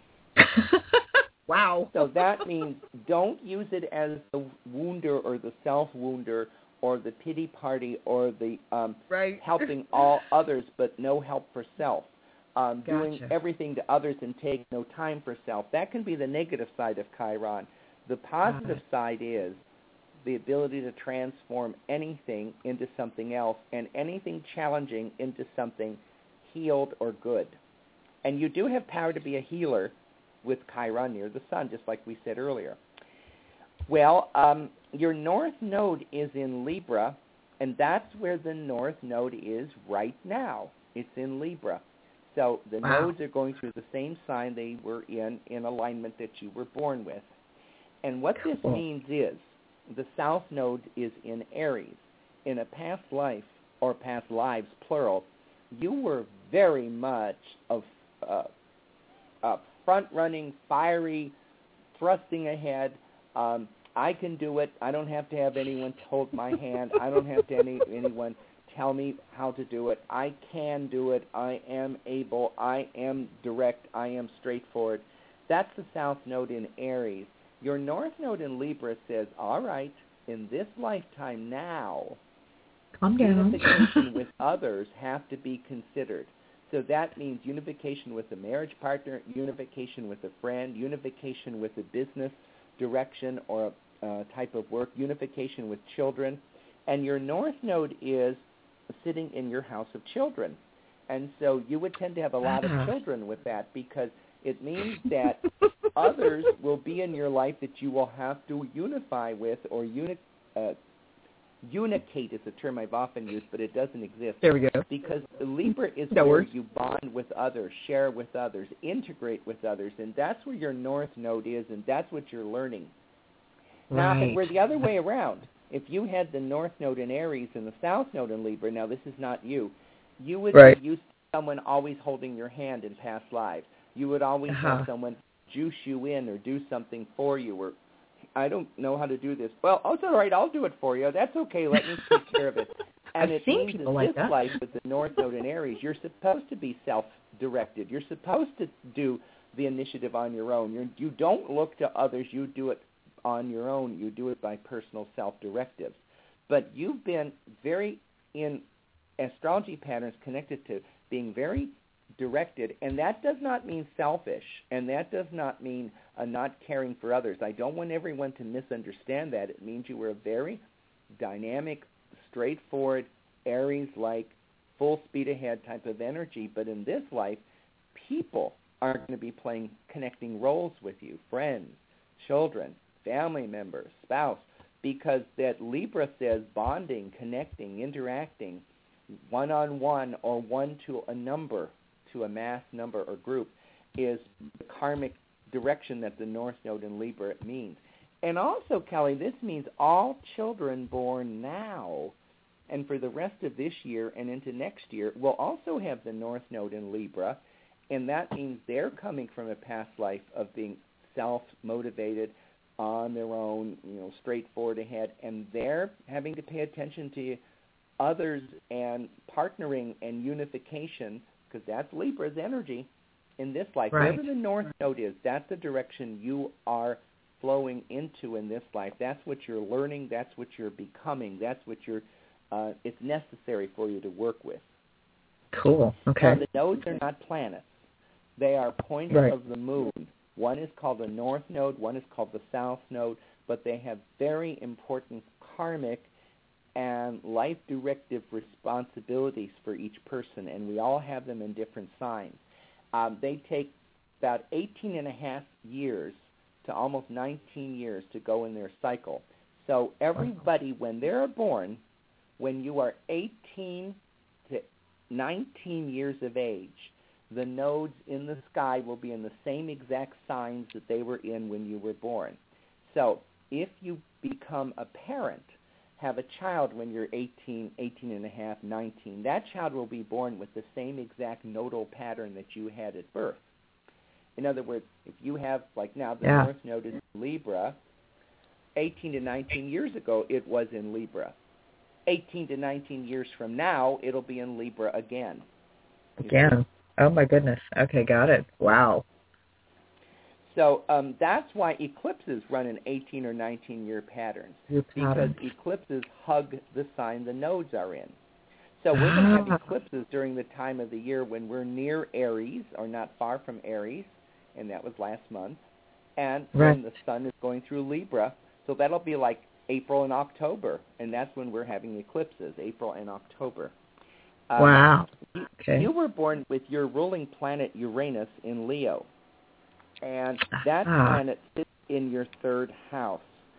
Wow. So that means don't use it as the wounder or the self-wounder or the pity party or the helping all others but no help for self. Doing everything to others and take no time for self. That can be the negative side of Chiron. The positive side is the ability to transform anything into something else and anything challenging into something healed or good. And you do have power to be a healer with Chiron near the sun, just like we said earlier. Well, your north node is in Libra, and that's where the north node is right now. It's in Libra. So the nodes are going through the same sign they were in alignment that you were born with. And what this means is the south node is in Aries. In a past life, or past lives, plural, you were very much of front-running, fiery, thrusting ahead. I can do it. I don't have to have anyone hold my hand. I don't have to anyone tell me how to do it. I can do it. I am able. I am direct. I am straightforward. That's the south node in Aries. Your north node in Libra says, all right, in this lifetime now, unification with others have to be considered. So that means unification with a marriage partner, unification with a friend, unification with a business direction or a type of work, unification with children. And your north node is sitting in your house of children. And so you would tend to have a lot of children with that, because it means that others will be in your life that you will have to unify with or unicate is a term I've often used, but it doesn't exist. There we go. Because Libra is No where words. you bond with others, share with others, integrate with others, and that's where your North Node is, and that's what you're learning. Now, if it were the other way around, if you had the North Node in Aries and the South Node in Libra, now this is not you, you would be used to someone always holding your hand in past lives. You would always have someone juice you in or do something for you, or I don't know how to do this. Well, it's all right, I'll do it for you. That's okay, let me take care of it. And it means that like this life with the North Node in Aries, you're supposed to be self-directed. You're supposed to do the initiative on your own. You don't look to others. You do it on your own. You do it by personal self-directives. But you've been very, in astrology patterns, connected to being very directed, and that does not mean selfish, and that does not mean not caring for others. I don't want everyone to misunderstand that. It means you were a very dynamic, straightforward, Aries-like, full speed ahead type of energy, but in this life, people are going to be playing connecting roles with you, friends, children, family members, spouse, because that Libra says bonding, connecting, interacting, one-on-one or one to a number, to a mass number or group, is the karmic direction that the North Node in Libra means. And also, Kelly, this means all children born now and for the rest of this year and into next year will also have the North Node in Libra, and that means they're coming from a past life of being self-motivated, on their own, straightforward ahead, and they're having to pay attention to others and partnering and unification, because that's Libra's energy in this life. Right. Wherever the North Node is, that's the direction you are flowing into in this life. That's what you're learning. That's what you're becoming. That's what it's necessary for you to work with. Cool. Okay. Now, the nodes are not planets. They are points of the moon. One is called the North Node, one is called the South Node, but they have very important karmic and life-directive responsibilities for each person, and we all have them in different signs. They take about 18 and a half years to almost 19 years to go in their cycle. So everybody, when they're born, when you are 18 to 19 years of age, the nodes in the sky will be in the same exact signs that they were in when you were born. So if you become a parent, have a child when you're 18 and a half, 19, that child will be born with the same exact nodal pattern that you had at birth. In other words, if you have, like now, the North Node is in Libra, 18 to 19 years ago, it was in Libra. 18 to 19 years from now, it'll be in Libra again. Again. Oh, my goodness. Okay, got it. Wow. So that's why eclipses run in 18 or 19-year patterns, because eclipses hug the sign the nodes are in. So we're going to have eclipses during the time of the year when we're near Aries or not far from Aries, and that was last month, and when the sun is going through Libra. So that'll be like April and October, and that's when we're having eclipses, April and October. Wow. Okay. You were born with your ruling planet Uranus in Leo, and that planet sits in your third house.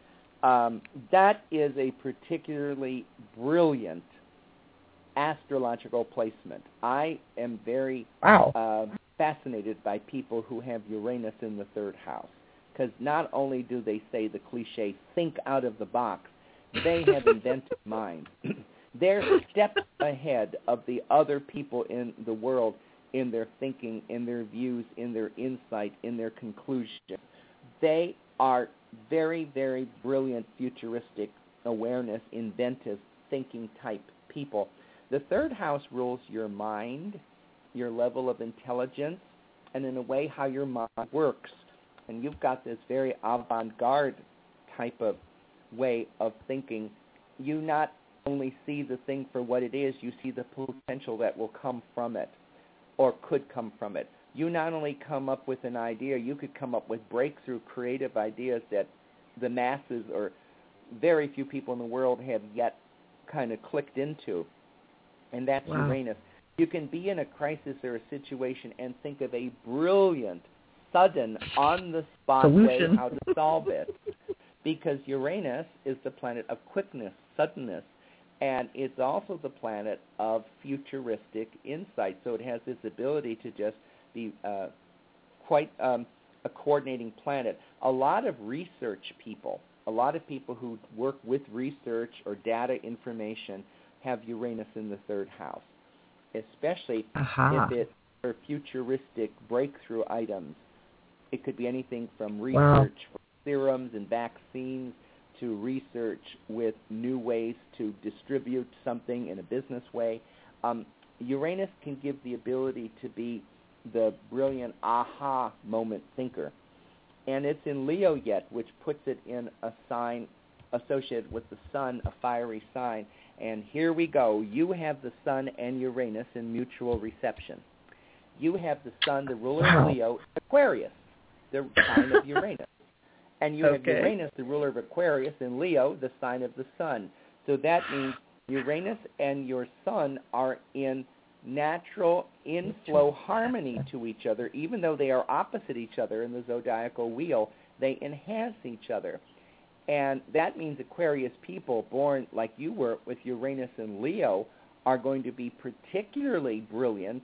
That is a particularly brilliant astrological placement. I am very fascinated by people who have Uranus in the third house, because not only do they say the cliche, think out of the box, they have inventive minds. They're steps ahead of the other people in the world in their thinking, in their views, in their insight, in their conclusions. They are very, very brilliant, futuristic awareness, inventive, thinking type people. The third house rules your mind, your level of intelligence, and in a way how your mind works. And you've got this very avant-garde type of way of thinking. You not only see the thing for what it is, you see the potential that will come from it or could come from it. You not only come up with an idea, you could come up with breakthrough creative ideas that the masses or very few people in the world have yet kind of clicked into. And that's Uranus. You can be in a crisis or a situation and think of a brilliant, sudden, on-the-spot way how to solve it. Because Uranus is the planet of quickness, suddenness. And it's also the planet of futuristic insight. So it has this ability to just be quite a coordinating planet. A lot of research people, a lot of people who work with research or data information have Uranus in the third house, especially if it's for futuristic breakthrough items. It could be anything from research for serums and vaccines to research with new ways to distribute something in a business way. Uranus can give the ability to be the brilliant aha moment thinker. And it's in Leo yet, which puts it in a sign associated with the sun, a fiery sign. And here we go. You have the sun and Uranus in mutual reception. You have the sun, the ruler of Leo, Aquarius, the sign of Uranus. And you have Uranus, the ruler of Aquarius, in Leo, the sign of the sun. So that means Uranus and your sun are in natural inflow harmony to each other. Even though they are opposite each other in the zodiacal wheel, they enhance each other. And that means Aquarius people born like you were with Uranus and Leo are going to be particularly brilliant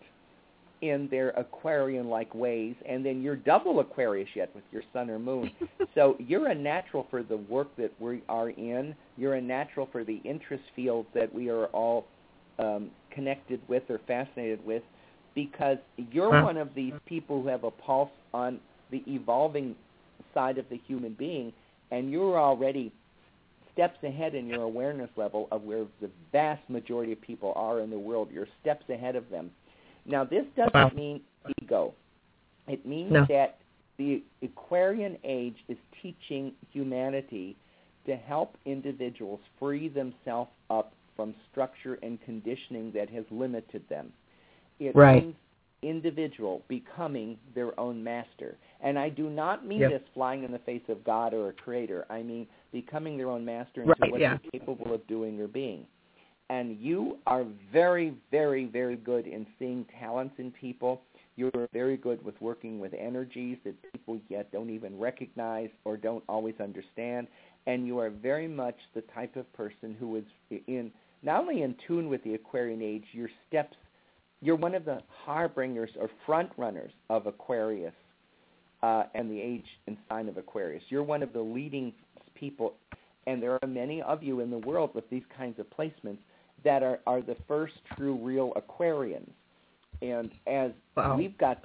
in their Aquarian-like ways, and then you're double Aquarius yet with your sun or moon. So you're a natural for the work that we are in. You're a natural for the interest fields that we are all connected with or fascinated with, because you're one of these people who have a pulse on the evolving side of the human being, and you're already steps ahead in your awareness level of where the vast majority of people are in the world. You're steps ahead of them. Now, this doesn't mean ego. It means that the Aquarian age is teaching humanity to help individuals free themselves up from structure and conditioning that has limited them. It means individual becoming their own master. And I do not mean this flying in the face of God or a creator. I mean becoming their own master into what they're capable of doing or being. And you are very, very, very good in seeing talents in people. You're very good with working with energies that people yet don't even recognize or don't always understand. And you are very much the type of person who is in not only in tune with the Aquarian age, your steps, you're one of the harbingers or front runners of Aquarius and the age and sign of Aquarius. You're one of the leading people, and there are many of you in the world with these kinds of placements that are the first true real Aquarians. And as we've got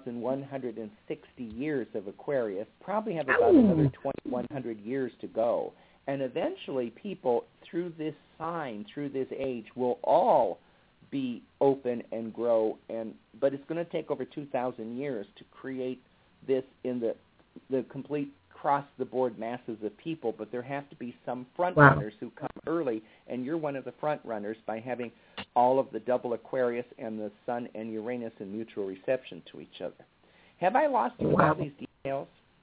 2,160 years of Aquarius, probably have about another 2,100 years to go. And eventually people through this sign, through this age, will all be open and grow. But it's going to take over 2,000 years to create this in the complete across-the-board masses of people, but there have to be some front runners who come early, and you're one of the front runners by having all of the double Aquarius and the Sun and Uranus in mutual reception to each other. Have I lost you with all these details?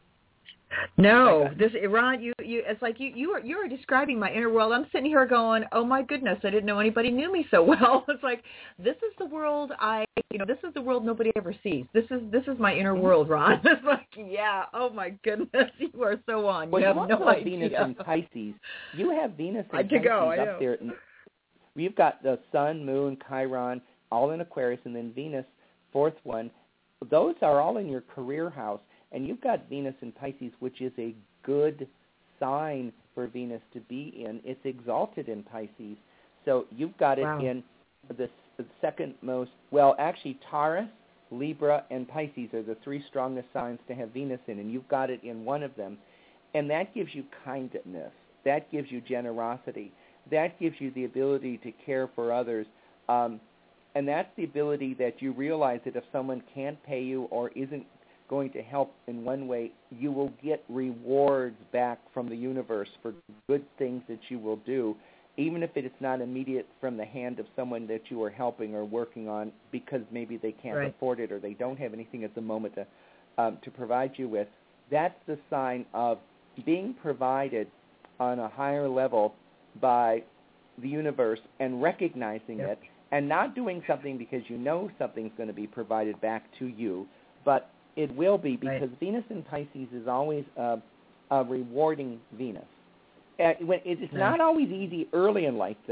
No, Ron, it's like you are describing my inner world. I'm sitting here going, oh my goodness, I didn't know anybody knew me so well. It's like this is the world this is the world nobody ever sees. This is my inner world, Ron. It's like, oh my goodness, you are so on. Well, you have no idea. Venus in Pisces. You have Venus in Pisces up there. You've got the Sun, Moon, Chiron, all in Aquarius, and then Venus, fourth one. Those are all in your career house. And you've got Venus in Pisces, which is a good sign for Venus to be in. It's exalted in Pisces. So you've got it in the second most, actually Taurus, Libra, and Pisces are the three strongest signs to have Venus in, and you've got it in one of them. And that gives you kindness. That gives you generosity. That gives you the ability to care for others. And that's the ability that you realize that if someone can't pay you or isn't going to help in one way, you will get rewards back from the universe for good things that you will do, even if it's not immediate from the hand of someone that you are helping or working on because maybe they can't afford it or they don't have anything at the moment to provide you with. That's the sign of being provided on a higher level by the universe and recognizing it and not doing something because you know something's going to be provided back to you, but it will be because Venus in Pisces is always a rewarding Venus. It's not always easy early in life, though.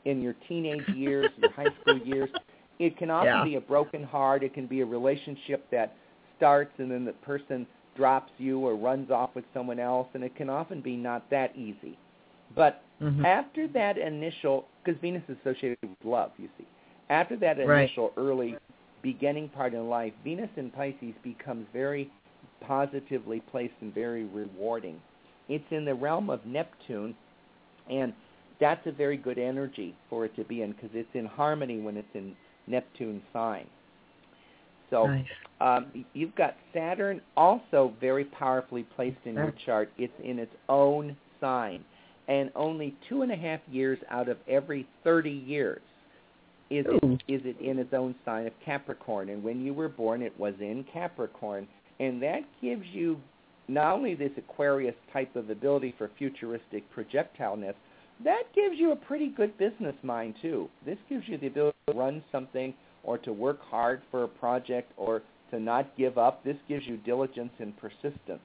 in your teenage years, your high school years. It can often be a broken heart. It can be a relationship that starts and then the person drops you or runs off with someone else, and it can often be not that easy. But after that initial, because Venus is associated with love, you see, after that initial early beginning part in life, Venus in Pisces becomes very positively placed and very rewarding. It's in the realm of Neptune, and that's a very good energy for it to be in because it's in harmony when it's in Neptune sign. So you've got Saturn also very powerfully placed in your chart. It's in its own sign. And only 2.5 years out of every 30 years is it in its own sign of Capricorn. And when you were born, it was in Capricorn. And that gives you not only this Aquarius type of ability for futuristic projectileness, that gives you a pretty good business mind, too. This gives you the ability to run something or to work hard for a project or to not give up. This gives you diligence and persistence.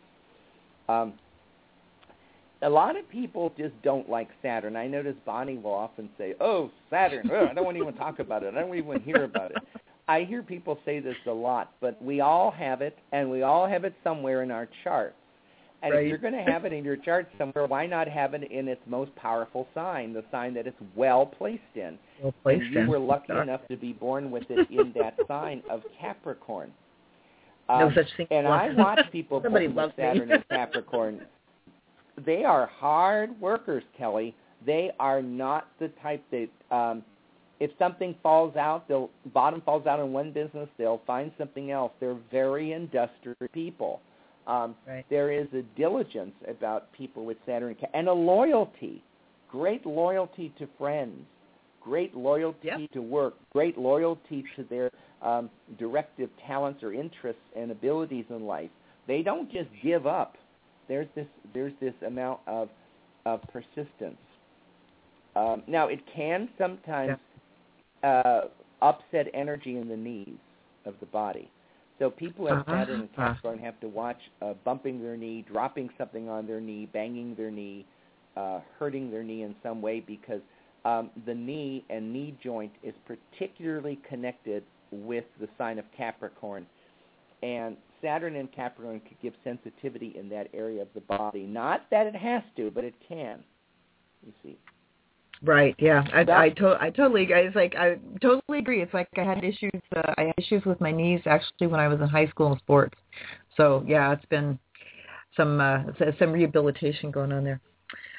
A lot of people just don't like Saturn. I notice Bonnie will often say, oh, Saturn, I don't want to even talk about it. I don't even hear about it. I hear people say this a lot, but we all have it, and we all have it somewhere in our chart. And if you're going to have it in your chart somewhere, why not have it in its most powerful sign, the sign that it's well placed in? And you were lucky enough to be born with it in that sign of Capricorn. No such thing. And I watch people born with Saturn in Capricorn. They are hard workers, Kelly. They are not the type that if something falls out, bottom falls out in one business, they'll find something else. They're very industrious people. There is a diligence about people with Saturn and a loyalty, great loyalty to friends, great loyalty to work, great loyalty to their directive talents or interests and abilities in life. They don't just give up. There's this amount of persistence. Now, it can sometimes upset energy in the knees of the body. So people who have Saturn and Capricorn have to watch bumping their knee, dropping something on their knee, banging their knee, hurting their knee in some way because the knee and knee joint is particularly connected with the sign of Capricorn. And Saturn and Capricorn could give sensitivity in that area of the body. Not that it has to, but it can. You see. Right. Yeah. I totally. I totally agree. It's like I had issues. I had issues with my knees actually when I was in high school in sports. So yeah, it's been some rehabilitation going on there.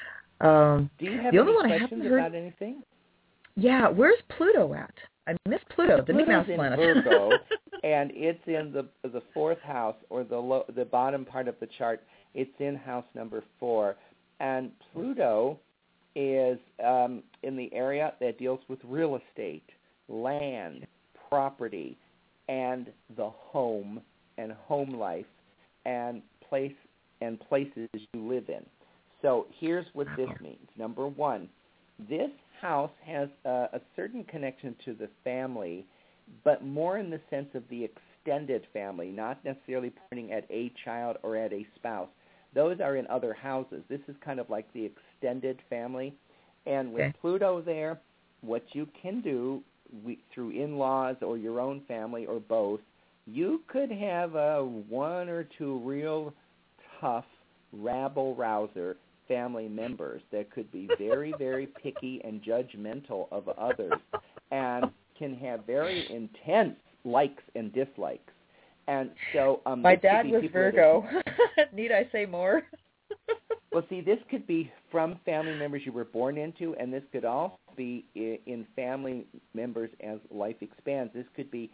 Do you have any questions about anything? Yeah. Where's Pluto at? I miss Pluto, the Mickey Mouse planet. In Virgo, and it's in the fourth house or the bottom part of the chart. It's in house number 4, and Pluto is in the area that deals with real estate, land, property, and the home and home life and places you live in. So here's what this means. Number 1, this house has a certain connection to the family, but more in the sense of the extended family, not necessarily pointing at a child or at a spouse. Those are in other houses. This is kind of like the extended family. And with Pluto there, what you can do through in-laws or your own family or both, you could have one or two real tough rabble-rouser family members that could be very, very picky and judgmental of others and can have very intense likes and dislikes. And so my dad was Virgo. Need I say more? Well, see, this could be from family members you were born into, and this could also be in family members as life expands. This could be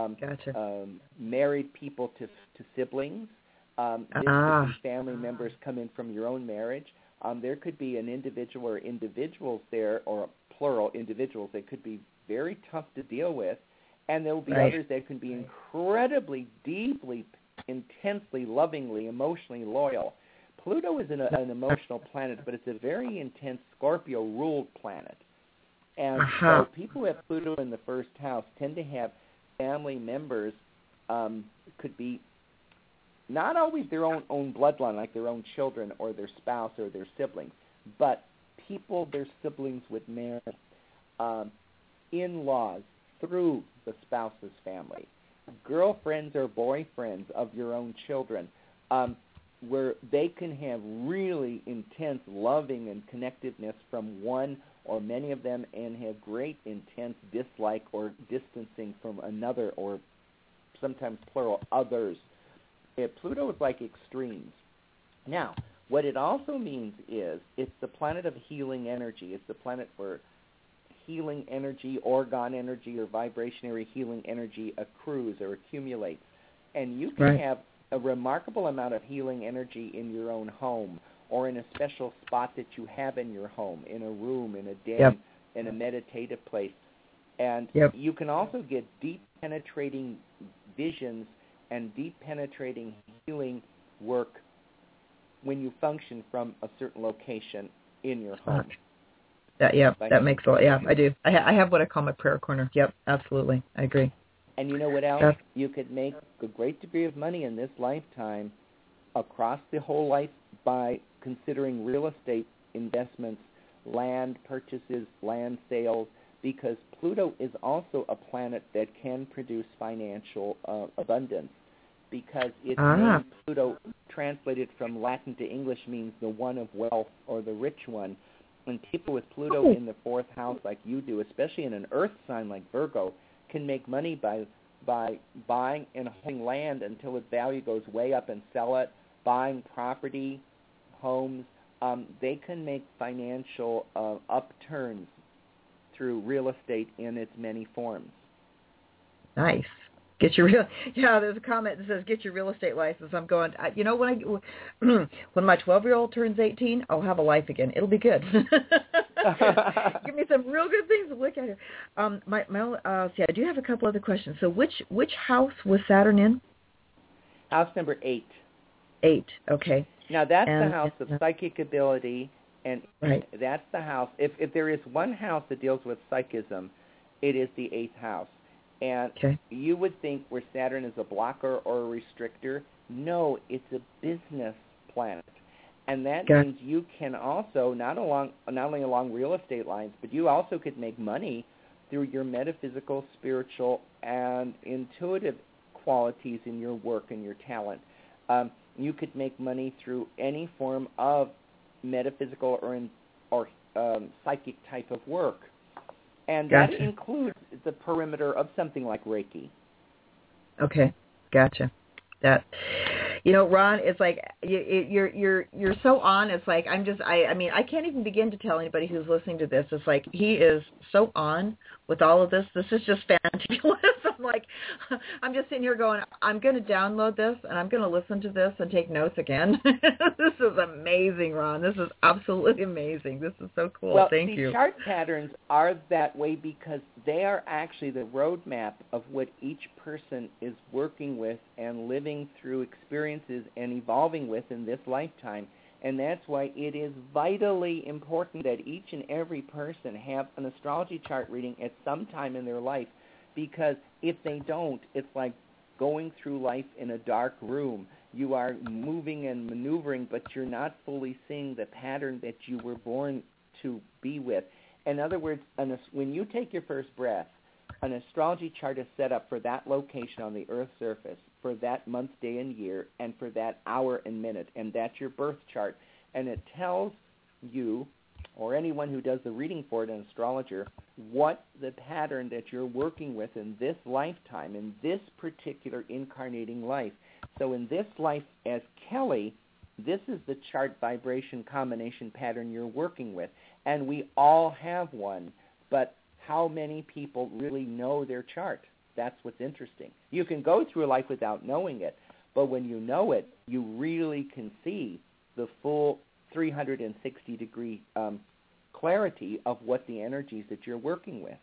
married people to siblings. This could be family members come in from your own marriage. There could be an individual or individuals there, or plural individuals that could be very tough to deal with, and there will be others that can be incredibly, deeply, intensely, lovingly, emotionally loyal. Pluto is an emotional planet, but it's a very intense Scorpio-ruled planet. And so people who have Pluto in the first house tend to have family members, could be not always their own bloodline, like their own children or their spouse or their siblings, but people their siblings would marry. in-laws through the spouse's family, girlfriends or boyfriends of your own children, where they can have really intense loving and connectiveness from one or many of them and have great intense dislike or distancing from another, or sometimes plural, others. Pluto is like extremes. Now, what it also means is it's the planet of healing energy. It's the planet where healing energy, orgone energy, or vibrationary healing energy accrues or accumulates. And you can have a remarkable amount of healing energy in your own home or in a special spot that you have in your home, in a room, in a den, in a meditative place. And you can also get deep penetrating visions and deep penetrating healing work when you function from a certain location in your home. That makes a lot. Yeah, I do. I have what I call my prayer corner. Yep, absolutely. I agree. And you know what else? You could make a great degree of money in this lifetime across the whole life by considering real estate investments, land purchases, land sales, because Pluto is also a planet that can produce financial abundance, because its name, Pluto, translated from Latin to English, means the one of wealth or the rich one. And people with Pluto in the fourth house like you do, especially in an earth sign like Virgo, can make money by buying and holding land until its value goes way up and sell it, buying property, homes. They can make financial upturns through real estate in its many forms. Nice. Get your there's a comment that says get your real estate license. I'm going, when my 12-year-old turns 18, I'll have a life again. It'll be good. Give me some real good things to look at here. I do have a couple other questions. So which house was Saturn in? House number 8. 8, okay. Now that's the house of psychic ability, and that's the house. If there is one house that deals with psychism, it is the 8th house. And you would think where Saturn is a blocker or a restrictor. No, it's a business planet. And that means you can also, not only along real estate lines, but you also could make money through your metaphysical, spiritual, and intuitive qualities in your work and your talent. You could make money through any form of metaphysical or psychic type of work. And that includes the perimeter of something like Reiki. Okay, gotcha. That, Ron, it's like you're so on. It's like I can't even begin to tell anybody who's listening to this. It's like he is so on with all of this. This is just fantabulous. I'm just sitting here going, I'm going to download this and I'm going to listen to this and take notes again. This is amazing, Ron. This is absolutely amazing. This is so cool. Well, Thank you. Chart patterns are that way because they are actually the roadmap of what each person is working with and living through experiences and evolving with in this lifetime. And that's why it is vitally important that each and every person have an astrology chart reading at some time in their life, because if they don't, it's like going through life in a dark room. You are moving and maneuvering, but you're not fully seeing the pattern that you were born to be with. In other words, when you take your first breath, an astrology chart is set up for that location on the Earth's surface, for that month, day, and year, and for that hour and minute, and that's your birth chart. And it tells you, or anyone who does the reading for it, an astrologer, what the pattern that you're working with in this lifetime, in this particular incarnating life. So in this life as Kelly, this is the chart vibration combination pattern you're working with. And we all have one, but how many people really know their chart? That's what's interesting. You can go through life without knowing it, but when you know it, you really can see the full 360-degree clarity of what the energies that you're working with.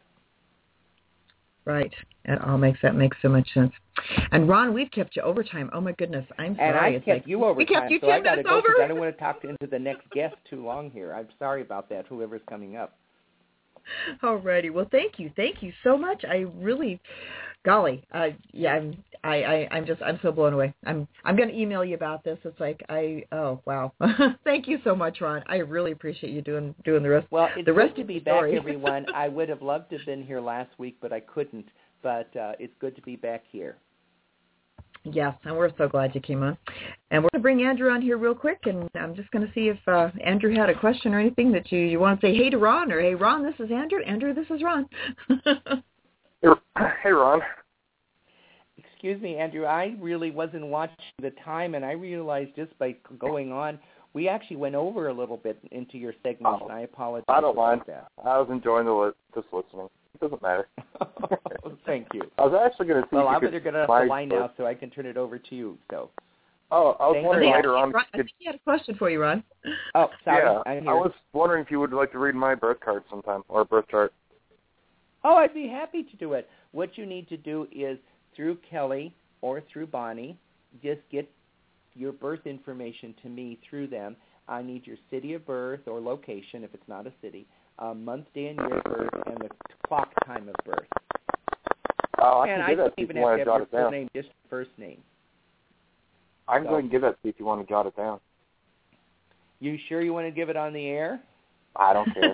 Right. That makes so much sense. And Ron, we've kept you overtime. Oh my goodness, I'm sorry. And I kept you overtime. We kept you so 10 I got to minutes go over. I don't want to talk into the next guest too long here. I'm sorry about that. Whoever's coming up. Alrighty. Well, thank you so much. I really, golly, I'm so blown away. I'm going to email you about this. It's like oh wow. Thank you so much, Ron. I really appreciate you doing the rest. Well, it's the rest good to of be the back, story. everyone. I would have loved to have been here last week, but I couldn't. But it's good to be back here. Yes, and we're so glad you came on. And we're going to bring Andrew on here real quick, and I'm just going to see if Andrew had a question or anything that you want to say, hey to Ron, or hey, Ron, this is Andrew. Andrew, this is Ron. Hey, Ron. Excuse me, Andrew. I really wasn't watching the time, and I realized just by going on, we actually went over a little bit into your segment, and I apologize. I don't mind. That. I was enjoying just listening. It doesn't matter. Thank you. I was actually going to see. Well, I'm going to get off the line now, so I can turn it over to you. So. Oh, I was wondering later on. I think you had a question for you, Ron. Oh, sorry. Yeah, I was wondering if you would like to read my birth card sometime, or birth chart. Oh, I'd be happy to do it. What you need to do is, through Kelly or through Bonnie, just get your birth information to me through them. I need your city of birth or location, if it's not a city, month, day, and year of birth, and the clock time of birth. Oh, I and can give that to you if you want to jot it down. Full name, just first name. I can go ahead and give that to you if you want to jot it down. You sure you want to give it on the air? I don't care.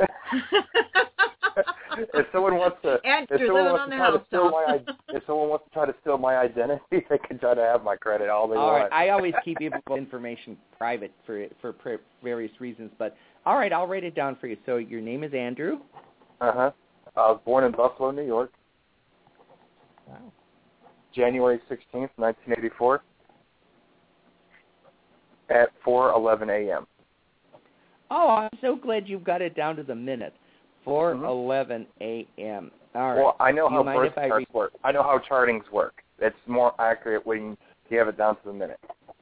If someone wants to, if someone wants to try to steal my identity, they can try to have my credit all they want. All right, I always keep people's information private for various reasons, but all right, I'll write it down for you. So your name is Andrew? Uh-huh. I was born in Buffalo, New York. Wow. January 16th, 1984 at 4:11 a.m. Oh, I'm so glad you got it down to the minute. 4:11 a.m. All right. Well, I know how birth charts work. I know how chartings work. It's more accurate when you have it down to the minute.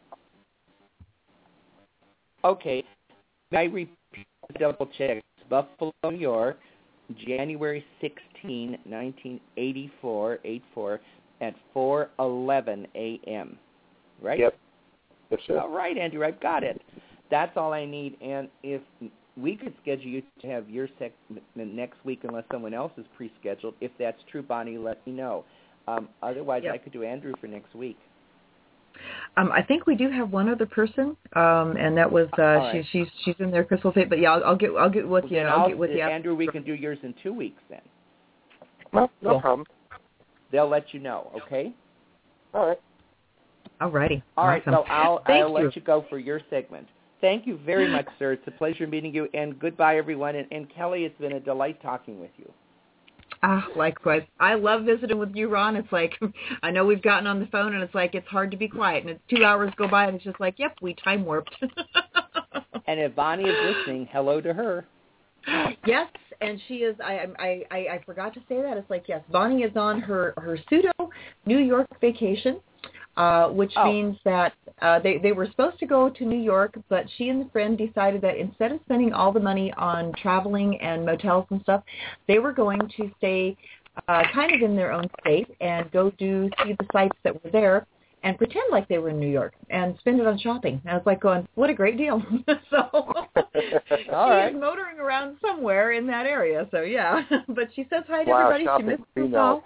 Okay. I repeat, double check. Buffalo, New York, January 16, 1984, 84, at 4:11 a.m. Right? Yep. Yes, sir. All right, Andrew, I've got it. That's all I need. And if we could schedule you to have your segment next week unless someone else is pre-scheduled. If that's true, Bonnie, let me know. Otherwise, I could do Andrew for next week. I think we do have one other person, and that was right. she's in there, Crystal Fate. But yeah, I'll get with you. I'll get with you. Andrew, we can do yours in 2 weeks then. No problem. They'll let you know. Okay. All right. All righty. All right. Awesome. So I'll let you go for your segment. Thank you very much, sir. It's a pleasure meeting you, and goodbye, everyone. And Kelly, it's been a delight talking with you. Likewise. I love visiting with you, Ron. It's like, I know we've gotten on the phone, and it's like, it's hard to be quiet. And it's 2 hours go by, and it's just like, yep, we time warped. And if Bonnie is listening, hello to her. Yes, and she is, I forgot to say that. It's like, yes, Bonnie is on her pseudo New York vacation. Which means that they were supposed to go to New York, but she and the friend decided that instead of spending all the money on traveling and motels and stuff, they were going to stay kind of in their own state and go see the sites that were there and pretend like they were in New York and spend it on shopping. And I was like going, what a great deal. So she's motoring around somewhere in that area. So, yeah. But she says hi to everybody. She misses us all.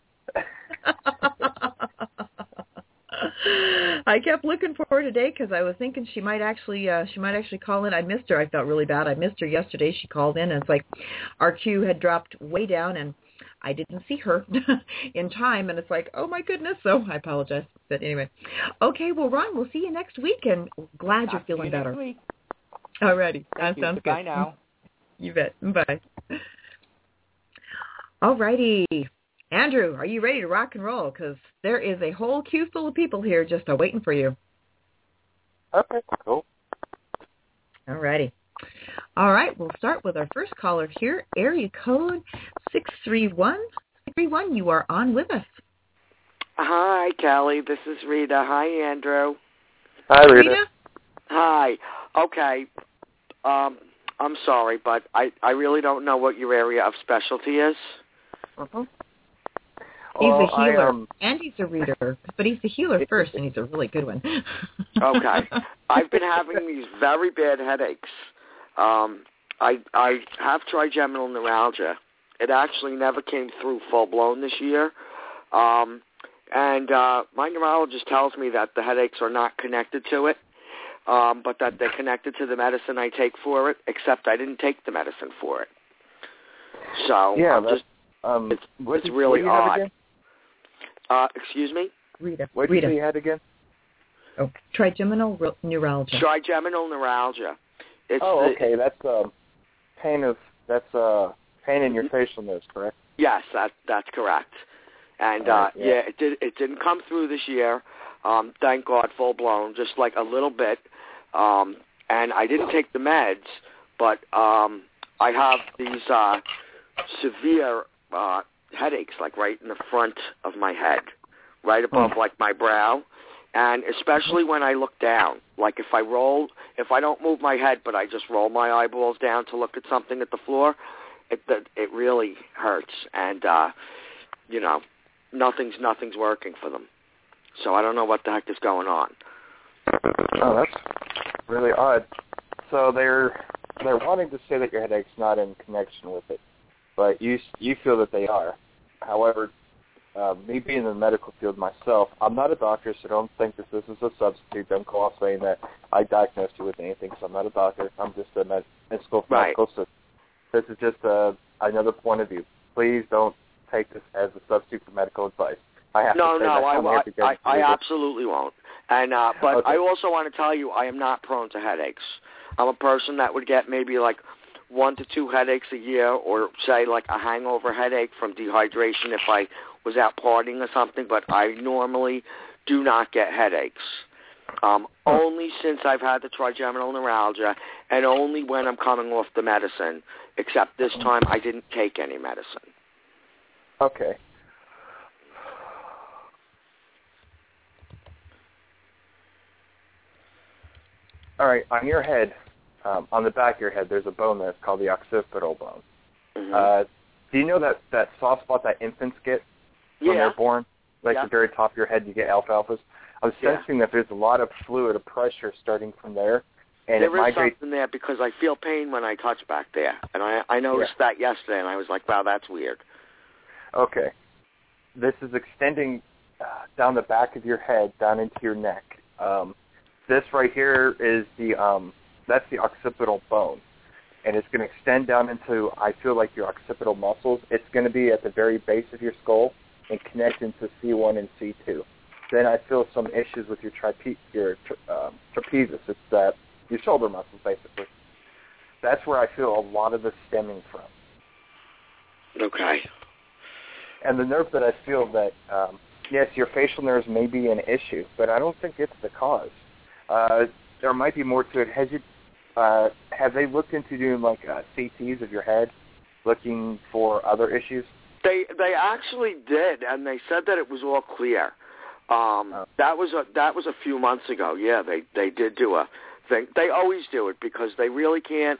I kept looking for her today because I was thinking she might actually call in. I missed her. I felt really bad. I missed her yesterday. She called in, and it's like our queue had dropped way down, and I didn't see her in time. And it's like, oh my goodness. So I apologize. But anyway, okay. Well, Ron, we'll see you next week, and glad you're feeling better. All righty. That sounds good. Bye now. You bet. Bye. All righty. Andrew, are you ready to rock and roll? Because there is a whole queue full of people here just waiting for you. Okay, cool. All righty. All right, we'll start with our first caller here, area code 631. 631, you are on with us. Hi, Kelly. This is Rita. Hi, Andrew. Hi, Rita. Hi. Okay. I'm sorry, but I really don't know what your area of specialty is. Uh-huh. He's a healer, and he's a reader, but he's a healer first, and he's a really good one. Okay. I've been having these very bad headaches. I have trigeminal neuralgia. It actually never came through full-blown this year. And my neurologist tells me that the headaches are not connected to it, but that they're connected to the medicine I take for it, except I didn't take the medicine for it. So yeah, it's really odd. Excuse me? Rita. What did you say you had again? Oh, trigeminal neuralgia. Trigeminal neuralgia. Okay. That's pain in your facial nerves, correct? Yes, that's correct. And it didn't come through this year. Thank God, full blown, just like a little bit. And I didn't take the meds, but I have these severe headaches, like right in the front of my head, right above like my brow. And especially when I look down, like if I don't move my head, but I just roll my eyeballs down to look at something at the floor, it really hurts. And, nothing's working for them. So I don't know what the heck is going on. Oh, that's really odd. So they're wanting to say that your headache's not in connection with it, but you feel that they are. However, me being in the medical field myself, I'm not a doctor, so don't think that this is a substitute. Don't go off saying that I diagnosed you with anything, because I'm not a doctor. I'm just a medical assistant. This is just another point of view. Please don't take this as a substitute for medical advice. I absolutely won't. And but okay. I also want to tell you, I am not prone to headaches. I'm a person that would get maybe like 1 to 2 headaches a year, or say like a hangover headache from dehydration if I was out partying or something, but I normally do not get headaches. Only since I've had the trigeminal neuralgia, and only when I'm coming off the medicine, except this time I didn't take any medicine. Okay. All right, on your head, on the back of your head, there's a bone there. It's called the occipital bone. Mm-hmm. Do you know that soft spot that infants get when they're born? Like the very top of your head, you get alfalfas. I was sensing that there's a lot of fluid, of pressure starting from there. And there is something there because I feel pain when I touch back there. And I noticed that yesterday, and I was like, wow, that's weird. Okay. This is extending down the back of your head, down into your neck. This right here is that's the occipital bone. And it's going to extend down into, I feel like, your occipital muscles. It's going to be at the very base of your skull and connect into C1 and C2. Then I feel some issues with your trapezius. It's your shoulder muscles, basically. That's where I feel a lot of this stemming from. Okay. And the nerve that I feel that, yes, your facial nerves may be an issue, but I don't think it's the cause. There might be more to it. Have they looked into doing like CTs of your head, looking for other issues? They actually did, and they said that it was all clear. That was a few months ago. Yeah, they did do a thing. They always do it because they really can't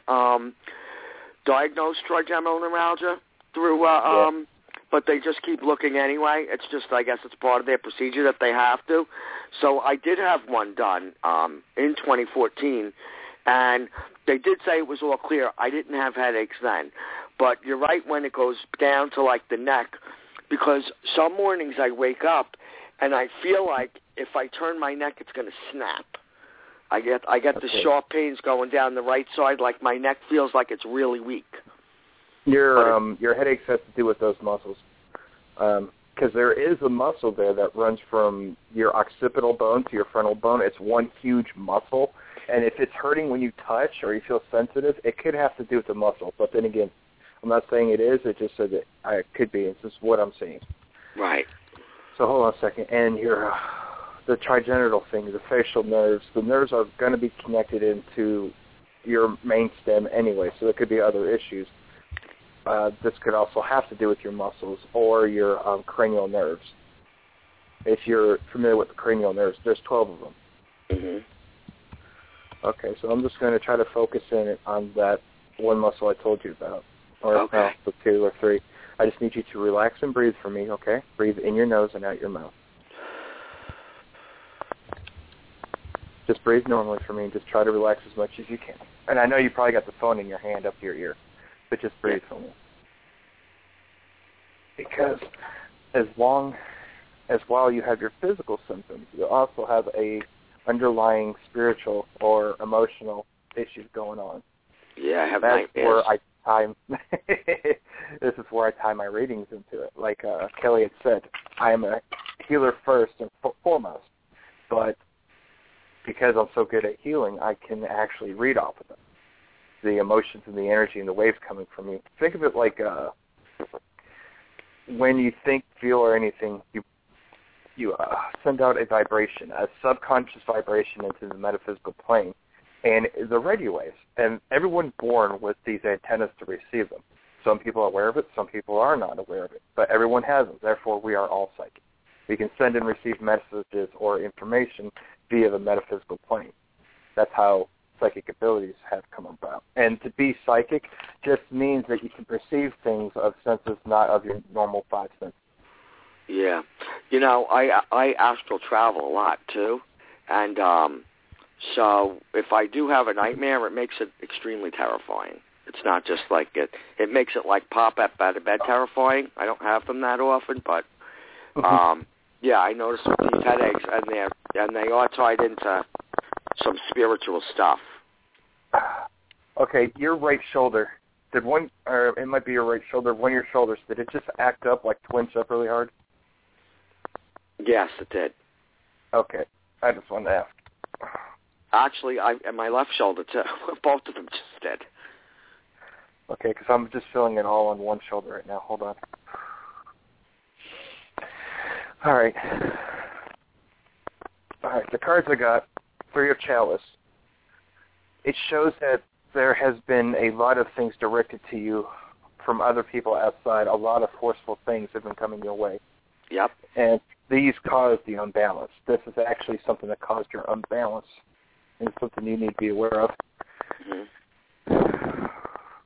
diagnose trigeminal neuralgia through. But they just keep looking anyway. It's just, I guess it's part of their procedure that they have to. So I did have one done in 2014, and they did say it was all clear. I didn't have headaches then. But you're right when it goes down to, like, the neck, because some mornings I wake up and I feel like if I turn my neck, it's going to snap. I get the sharp pains going down the right side, like my neck feels like it's really weak. Your headaches has to do with those muscles, because there is a muscle there that runs from your occipital bone to your frontal bone. It's one huge muscle, and if it's hurting when you touch or you feel sensitive, it could have to do with the muscle. But then again, I'm not saying it is. It just said that it could be. It's just what I'm seeing. Right. So hold on a second. And the trigenital thing, the facial nerves, the nerves are going to be connected into your main stem anyway, so there could be other issues. This could also have to do with your muscles or your cranial nerves. If you're familiar with the cranial nerves, there's 12 of them. Mm-hmm. Okay, so I'm just going to try to focus in on that one muscle I told you about, or the 2 or 3. I just need you to relax and breathe for me, okay? Breathe in your nose and out your mouth. Just breathe normally for me and just try to relax as much as you can. And I know you probably got the phone in your hand up to your ear, but just breathe for me. Because as long as while you have your physical symptoms, you also have a underlying spiritual or emotional issues going on. Yeah, I have That's nightmares. where I time. This is where I tie my readings into it. Like Kelly had said, I am a healer first and foremost, but because I'm so good at healing, I can actually read off of them, the emotions and the energy and the waves coming from you. Think of it like when you think, feel, or anything, you send out a vibration, a subconscious vibration into the metaphysical plane, and the radio waves. And everyone's born with these antennas to receive them. Some people are aware of it, some people are not aware of it, but everyone has them. Therefore, we are all psychic. We can send and receive messages or information via the metaphysical plane. That's how psychic abilities have come about. And to be psychic just means that you can perceive things of senses not of your normal five senses. Yeah. You know, I astral travel a lot, too. And so if I do have a nightmare, it makes it extremely terrifying. It's not just like it makes it like pop up out of bed terrifying. I don't have them that often, but yeah, I noticed with these headaches, and they are tied into some spiritual stuff. Okay, your right shoulder, or it might be your right shoulder, one of your shoulders, did it just act up, like twinge up really hard? Yes, it did. Okay, I just wanted to ask. Actually, and my left shoulder, too. Both of them just did. Okay, because I'm just feeling it all on one shoulder right now. Hold on. All right. The cards I got, Three of Chalice. It shows that there has been a lot of things directed to you from other people outside. A lot of forceful things have been coming your way. Yep. And these caused the unbalance. This is actually something that caused your unbalance, and it's something you need to be aware of. Mm-hmm.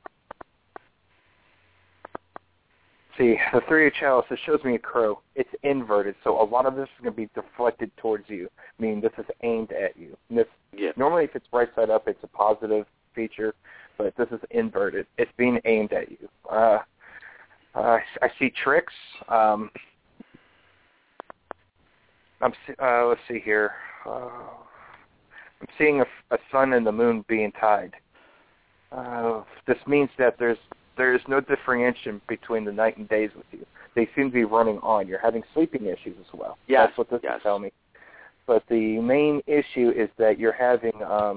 See, the Three of Chalice, it shows me a crow. It's inverted, so a lot of this is going to be deflected towards you, meaning this is aimed at you. And normally, if it's right side up, it's a positive feature, but this is inverted. It's being aimed at you. I see tricks. Let's see here. I'm seeing a sun and the moon being tied. This means that there's no differentiation between the night and days with you. They seem to be running on. You're having sleeping issues as well. Yes, that's what this is telling me. But the main issue is that you're having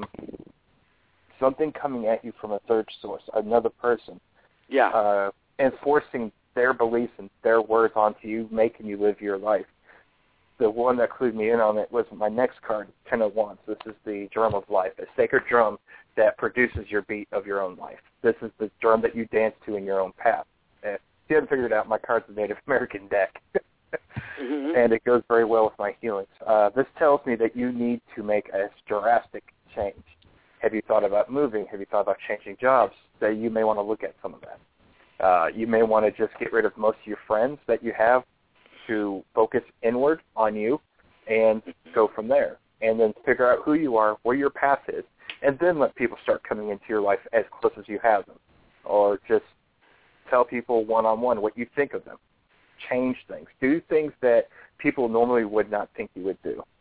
something coming at you from a third source, another person. Yeah. Enforcing their beliefs and their words onto you, making you live your life. The one that clued me in on it was my next card, Ten of Wands. This is the drum of life, a sacred drum that produces your beat of your own life. This is the drum that you dance to in your own path. If you haven't figured it out, my card's a Native American deck, and it goes very well with my healings. This tells me that you need to make a drastic change. Have you thought about moving? Have you thought about changing jobs? That you may want to look at some of that. You may want to just get rid of most of your friends that you have to focus inward on you and go from there. And then figure out who you are, where your path is, and then let people start coming into your life as close as you have them. Or just tell people one-on-one what you think of them. Change things. Do things that people normally would not think you would do.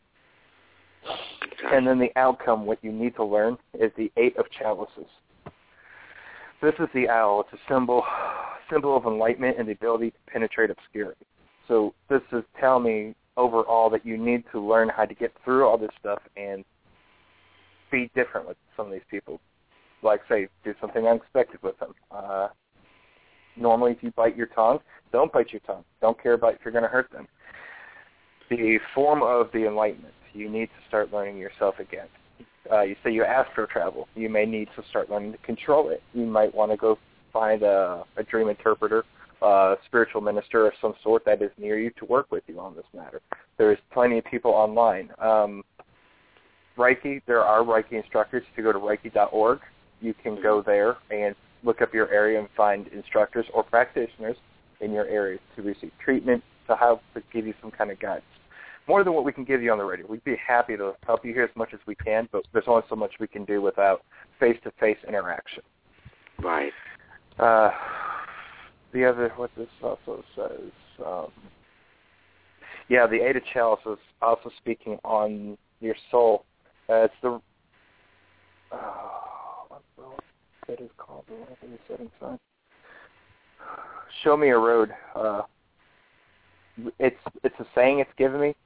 And then the outcome, what you need to learn, is the Eight of Chalices. This is the owl. It's a symbol of enlightenment and the ability to penetrate obscurity. So this is telling me overall that you need to learn how to get through all this stuff and be different with some of these people. Like, say, do something unexpected with them. Normally, if you bite your tongue, don't bite your tongue. Don't care about if you're going to hurt them. The form of the enlightenment, you need to start learning yourself again. You say you astro travel. You may need to start learning to control it. You might want to go find a dream interpreter, spiritual minister of some sort that is near you to work with you on this matter. There's plenty of people online. Reiki, there are Reiki instructors. If you go to Reiki.org, you can go there and look up your area and find instructors or practitioners in your area to receive treatment, to help to give you some kind of guidance. more than what we can give you on the radio. We'd be happy to help you here as much as we can, but there's only so much we can do without face-to-face interaction. Right. The other, what this also says, the Eight of Chalice is also speaking on your soul. It's the, it is called the setting sign. Show me a road. It's a saying it's given me.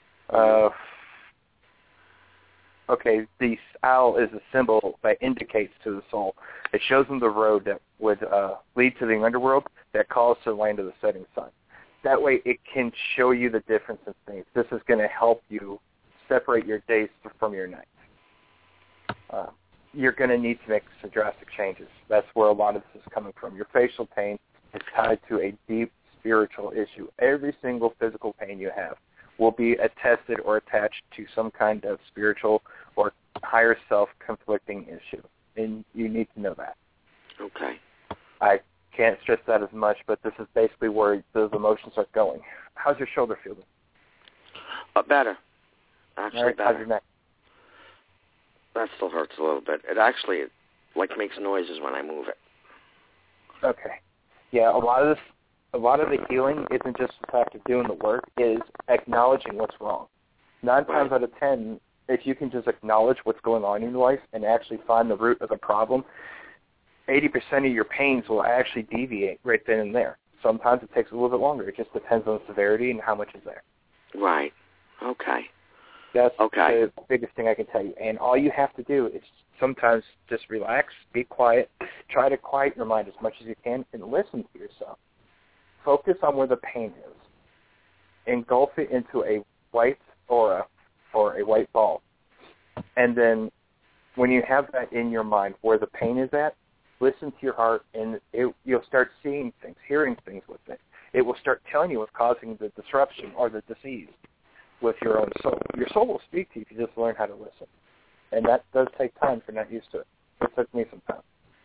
Okay, the owl is a symbol that indicates to the soul. It shows them the road that would lead to the underworld that calls to the land of the setting sun. That way it can show you the difference in things. This is going to help you separate your days from your nights. You're going to need to make some drastic changes. That's where a lot of this is coming from. Your facial pain is tied to a deep spiritual issue. Every single physical pain you have will be attested or attached to some kind of spiritual or higher self conflicting issue. And you need to know that. Okay. I can't stress that as much, but this is basically where those emotions are going. How's your shoulder feeling? Better. Actually, right, better. How's your neck? That still hurts a little bit. It actually makes noises when I move it. Okay. Yeah, a lot of the healing isn't just the fact of doing the work, it is acknowledging what's wrong. 9 times out of 10, if you can just acknowledge what's going on in your life and actually find the root of the problem, 80% of your pains will actually deviate right then and there. Sometimes it takes a little bit longer. It just depends on the severity and how much is there. Right. Okay. That's the biggest thing I can tell you. And all you have to do is sometimes just relax, be quiet, try to quiet your mind as much as you can, and listen to yourself. Focus on where the pain is. Engulf it into a white aura or a white ball. And then when you have that in your mind where the pain is at, listen to your heart, and you'll start seeing things, hearing things with it. It will start telling you what's causing the disruption or the disease with your own soul. Your soul will speak to you if you just learn how to listen. And that does take time if you're not used to it. It took me some time.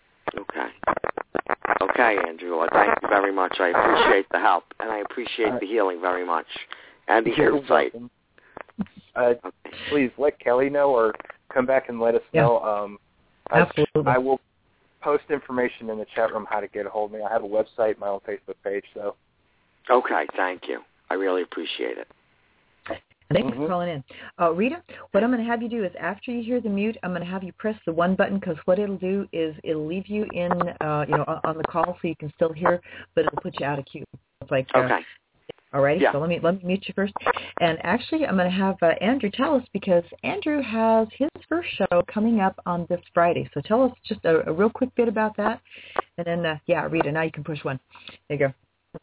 Okay, Andrew. Well, thank you very much. I appreciate the help, and I appreciate the healing very much, and the insight. Please let Kelly know or come back and let us know. Absolutely. I will post information in the chat room how to get a hold of me. I have a website, my own Facebook page. So. Okay, thank you. I really appreciate it. Thanks for calling in. Rita, what I'm going to have you do is after you hear the mute, I'm going to have you press the 1 button because what it'll do is it'll leave you in, on the call so you can still hear, but it'll put you out of queue. It's like, okay. All righty, so let me mute you first. And actually, I'm going to have Andrew tell us because Andrew has his first show coming up on this Friday. So tell us just a real quick bit about that. And then, Rita, now you can push 1. There you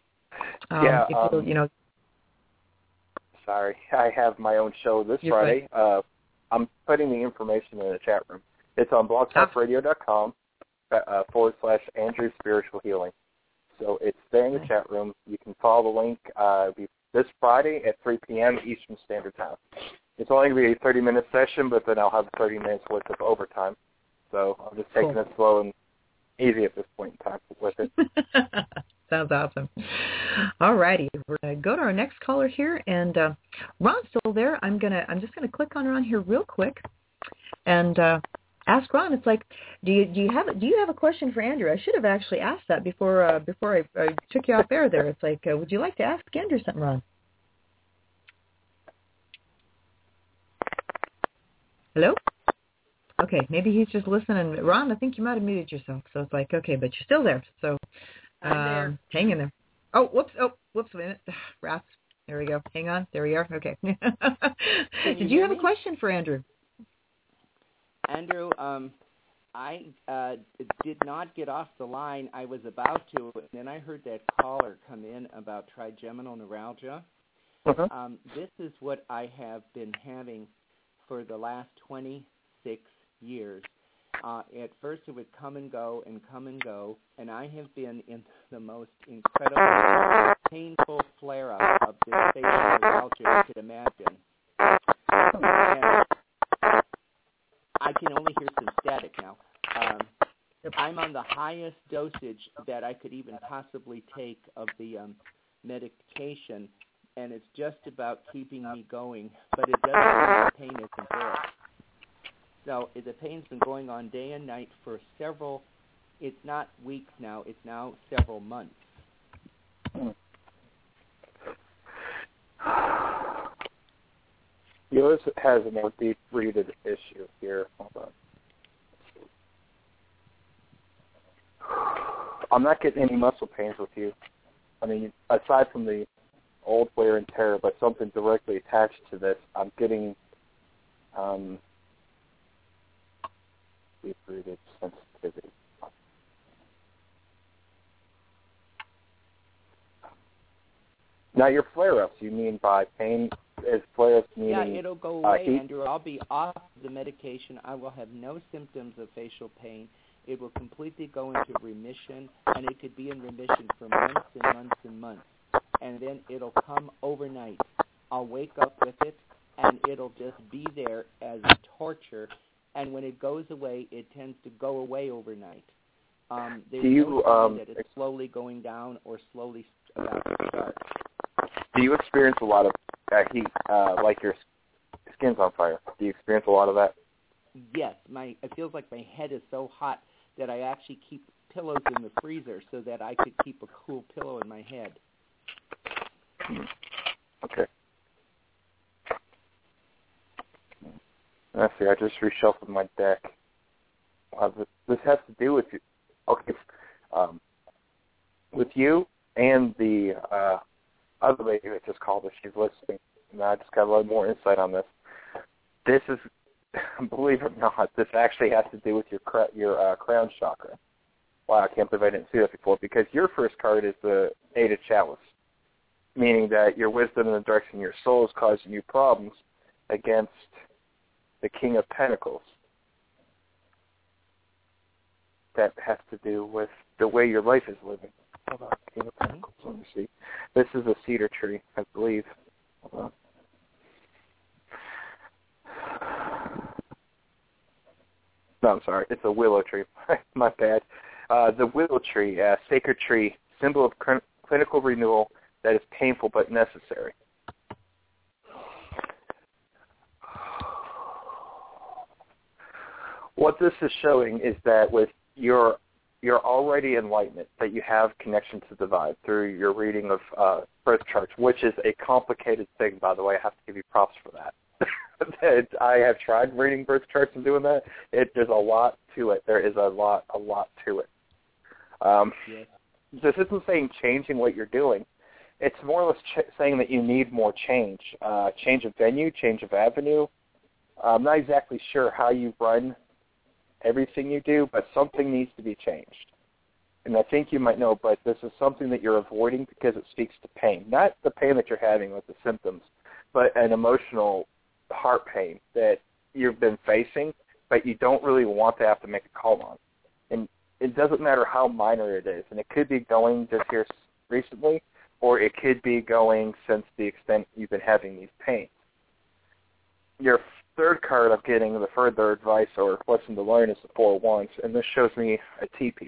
go. Sorry, I have my own show this Friday. I'm putting the information in the chat room. It's on blogtalkradio.com /Andrew Spiritual Healing. So it's there in the chat room. You can follow the link this Friday at 3 p.m. Eastern Standard Time. It's only going to be a 30-minute session, but then I'll have 30 minutes worth of overtime. So I'm just taking it slow and easy at this point in time with it. Sounds awesome. All righty. We're going to go to our next caller here. And Ron's still there. I'm just going to click on Ron here real quick and ask Ron. It's like, do you have a question for Andrew? I should have actually asked that before I took you off air there. It's like, would you like to ask Andrew something, Ron? Hello? Okay, maybe he's just listening. Ron, I think you might have muted yourself. So it's like, okay, but you're still there. So hang in there. Oh, whoops, wait a minute. Rats. There we go. Hang on. There we are. Okay. Did you have a question for Andrew? Andrew, I did not get off the line. I was about to, and then I heard that caller come in about trigeminal neuralgia. This is what I have been having for the last 26 years. At first it would come and go, and I have been in the most incredible, painful flare-up of this facial neuralgia you could imagine. And I can only hear some static now. I'm on the highest dosage that I could even possibly take of the medication, and it's just about keeping me going, but it doesn't mean the pain isn't there. So the pain's been going on day and night for it's not weeks now, it's now several months. Yours has a more deep-rooted issue here. Hold on. I'm not getting any muscle pains with you. I mean, aside from the old wear and tear, but something directly attached to this, I'm getting deep-rooted sensitivity. Now, your flare-ups, you mean by pain? Is flare-ups meaning... Yeah, it'll go away, Andrew. I'll be off the medication. I will have no symptoms of facial pain. It will completely go into remission, and it could be in remission for months and months and months. And then it'll come overnight. I'll wake up with it, and it'll just be there as a torture. And when it goes away, it tends to go away overnight. There's no sign that it's slowly going down or slowly about to start. Do you experience a lot of heat, like your skin's on fire? Do you experience a lot of that? Yes. It feels like my head is so hot that I actually keep pillows in the freezer so that I could keep a cool pillow in my head. Okay. Let's see, I just reshuffled my deck. This has to do with you. Okay. With you and the other lady that just called us. She's listening. And I just got a little more insight on this. This is, believe it or not, this actually has to do with your crown chakra. Wow, I can't believe I didn't see that before, because your first card is the Eight of Chalice, meaning that your wisdom and the direction of your soul is causing you problems against the King of Pentacles. That has to do with the way your life is living. Hold on, King of Pentacles, let me see. This is a cedar tree, I believe. Hold on. No, I'm sorry. It's a willow tree. My bad. The willow tree, sacred tree, symbol of clinical renewal that is painful but necessary. What this is showing is that with your already enlightenment, that you have connection to the divine through your reading of birth charts, which is a complicated thing, by the way. I have to give you props for that. I have tried reading birth charts and doing that. There's a lot to it. There is a lot to it. Yes. This isn't saying changing what you're doing. It's more or less saying that you need more change. Change of venue, change of avenue. I'm not exactly sure how you run everything you do, but something needs to be changed. And I think you might know, but this is something that you're avoiding because it speaks to pain. Not the pain that you're having with the symptoms, but an emotional heart pain that you've been facing, but you don't really want to have to make a call on. And it doesn't matter how minor it is. And it could be going just here recently, or it could be going since the extent you've been having these pains. Your third card I'm getting, the further advice or lesson to learn, is the Four of Wands, and this shows me a teepee.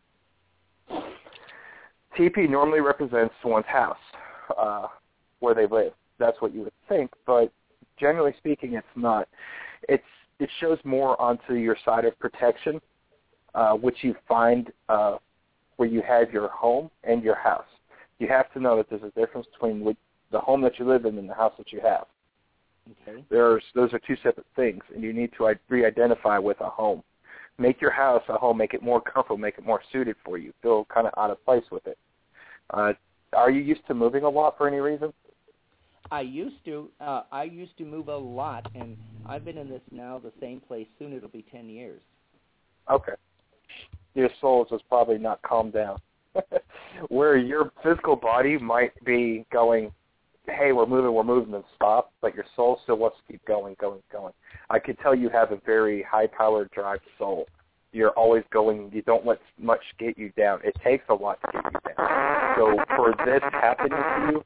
Teepee normally represents one's house, where they live. That's what you would think, but generally speaking, it's not. It shows more onto your side of protection, which you find where you have your home and your house. You have to know that there's a difference between the home that you live in and the house that you have. Okay. Those are two separate things, and you need to re-identify with a home. Make your house a home. Make it more comfortable. Make it more suited for you. Feel kind of out of place with it. Are you used to moving a lot for any reason? I used to move a lot, and I've been in this now, the same place. Soon it'll be 10 years. Okay. Your soul has probably not calmed down. Where your physical body might be going, hey, we're moving, and stop, but your soul still wants to keep going. I could tell you have a very high-powered drive soul. You're always going. You don't let much get you down. It takes a lot to get you down. So for this happening to you,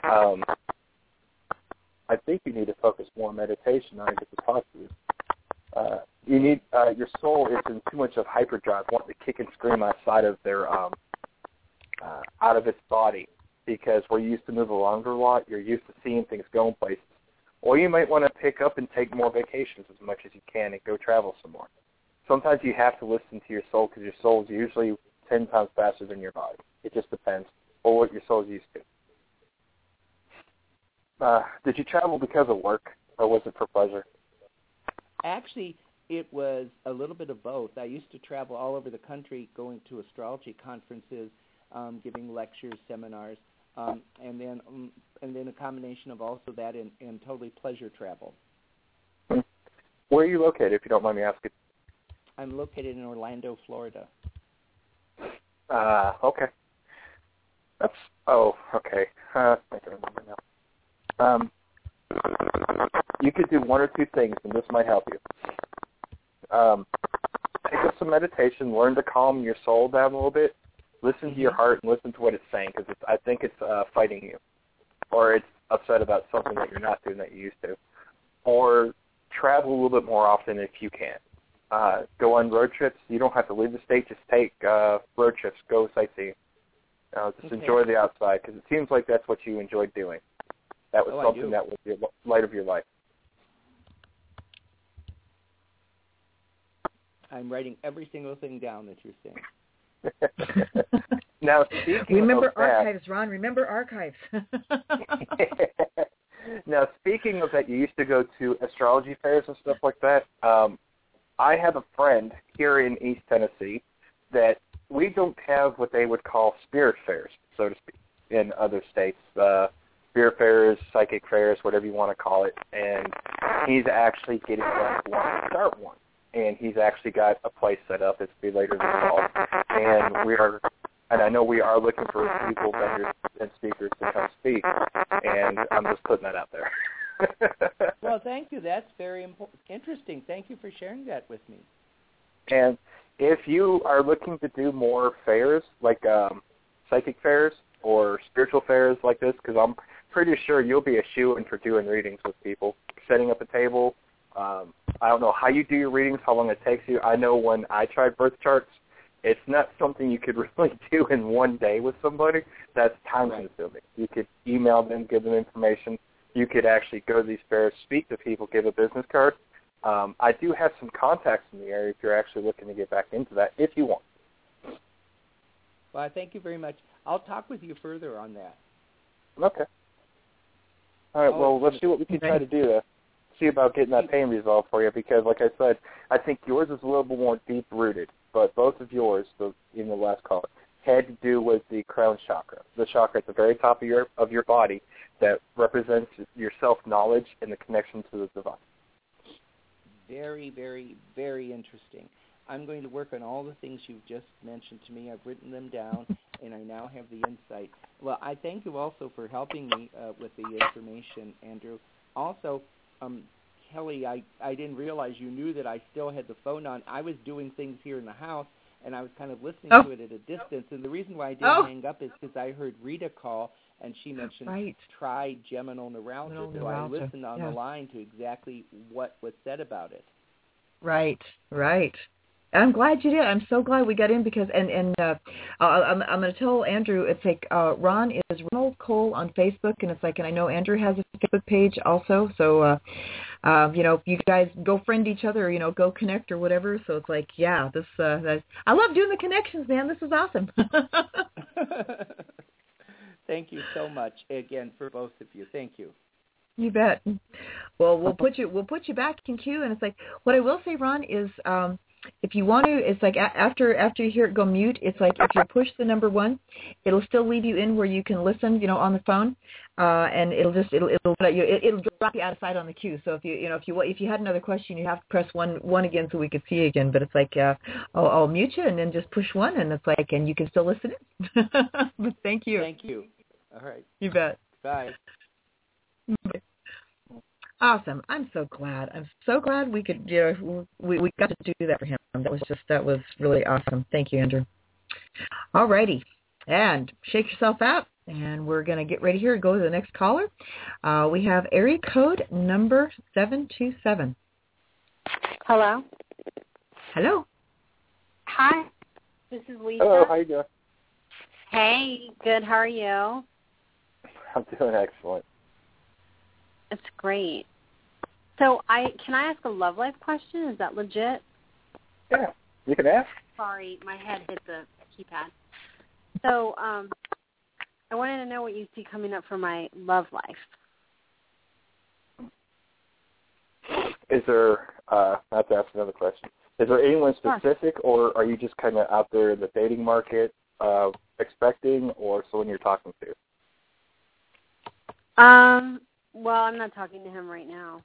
I think you need to focus more on meditation. I get to talk to you. You need your soul is in too much of hyperdrive, wanting to kick and scream outside of their out of its body, because we're used to move around a lot. You're used to seeing things going places. Or you might want to pick up and take more vacations as much as you can and go travel some more. Sometimes you have to listen to your soul because your soul is usually 10 times faster than your body. It just depends on what your soul is used to. Did you travel because of work, or was it for pleasure? Actually, it was a little bit of both. I used to travel all over the country going to astrology conferences, giving lectures, seminars, and then a combination of also that and totally pleasure travel. Where are you located, if you don't mind me asking? I'm located in Orlando, Florida. Okay. Okay. I can remember now. You could do one or two things, and this might help you. Take up some meditation, learn to calm your soul down a little bit, listen to your heart, and listen to what it's saying, because I think it's fighting you, or it's upset about something that you're not doing that you used to. Or travel a little bit more often if you can. Go on road trips. You don't have to leave the state. Just take road trips. Go sightseeing. Just enjoy the outside, because it seems like that's what you enjoyed doing. That was something that was the light of your life. I'm writing every single thing down that you're saying. Now, speaking Remember of that, archives, Ron. Remember archives. Now, speaking of that, you used to go to astrology fairs and stuff like that. I have a friend here in East Tennessee that we don't have what they would call spirit fairs, so to speak, in other states. Spirit fairs, psychic fairs, whatever you want to call it. And he's actually getting ready to start one. And he's actually got a place set up. It's be later this fall. And I know we are looking for people, vendors, and speakers to come speak. And I'm just putting that out there. Well, thank you. That's very interesting. Thank you for sharing that with me. And if you are looking to do more fairs, like psychic fairs or spiritual fairs like this, because I'm pretty sure you'll be a shoo-in for doing readings with people, setting up a table. I don't know how you do your readings, how long it takes you. I know when I tried birth charts, it's not something you could really do in one day with somebody. That's time-consuming. You could email them, give them information. You could actually go to these fairs, speak to people, give a business card. I do have some contacts in the area if you're actually looking to get back into that, if you want. Well, I thank you very much. I'll talk with you further on that. Okay. All right, well, let's see what we can try to do to see about getting that pain resolved for you, because, like I said, I think yours is a little bit more deep-rooted, but both of yours, even the last caller, had to do with the crown chakra, the chakra at the very top of your body that represents your self-knowledge and the connection to the divine. Very, very, very interesting. I'm going to work on all the things you've just mentioned to me. I've written them down, and I now have the insight. Well, I thank you also for helping me with the information, Andrew. Also, Kelly, I didn't realize you knew that I still had the phone on. I was doing things here in the house, and I was kind of listening to it at a distance. And the reason why I didn't hang up is because I heard Rita call, and she mentioned trigeminal neuralgia. So I listened on the line to exactly what was said about it. Right. I'm glad you did. I'm so glad we got in because, I'm going to tell Andrew, it's like Ron is Ronald Cole on Facebook, and it's like, and I know Andrew has a Facebook page also, so, you guys go friend each other, go connect or whatever, so it's like, yeah, I love doing the connections, man. This is awesome. Thank you so much, again, for both of you. Thank you. You bet. Well, we'll put you back in queue, and it's like, what I will say, Ron, is, if you want to, it's like after you hear it go mute, it's like if you push the number 1, it'll still leave you in where you can listen, on the phone, and it'll drop you out of sight on the queue. So if you had another question, you have to press one again so we could see you again. But it's like I'll mute you and then just push 1, and it's like, and you can still listen in. But thank you. Thank you. All right. You bet. Bye. Awesome. I'm so glad we could, we got to do that for him. That was really awesome. Thank you, Andrew. All righty. And shake yourself out, and we're going to get ready here to go to the next caller. We have area code number 727. Hello. Hello. Hi. This is Lisa. Hello, how you doing? Hey, good. How are you? I'm doing excellent. It's great. So can I ask a love life question? Is that legit? Yeah, you can ask. Sorry, my head hit the keypad. So I wanted to know what you see coming up for my love life. Is there, I have to ask another question. Is there anyone specific, or are you just kind of out there in the dating market expecting, or someone you're talking to? Well, I'm not talking to him right now.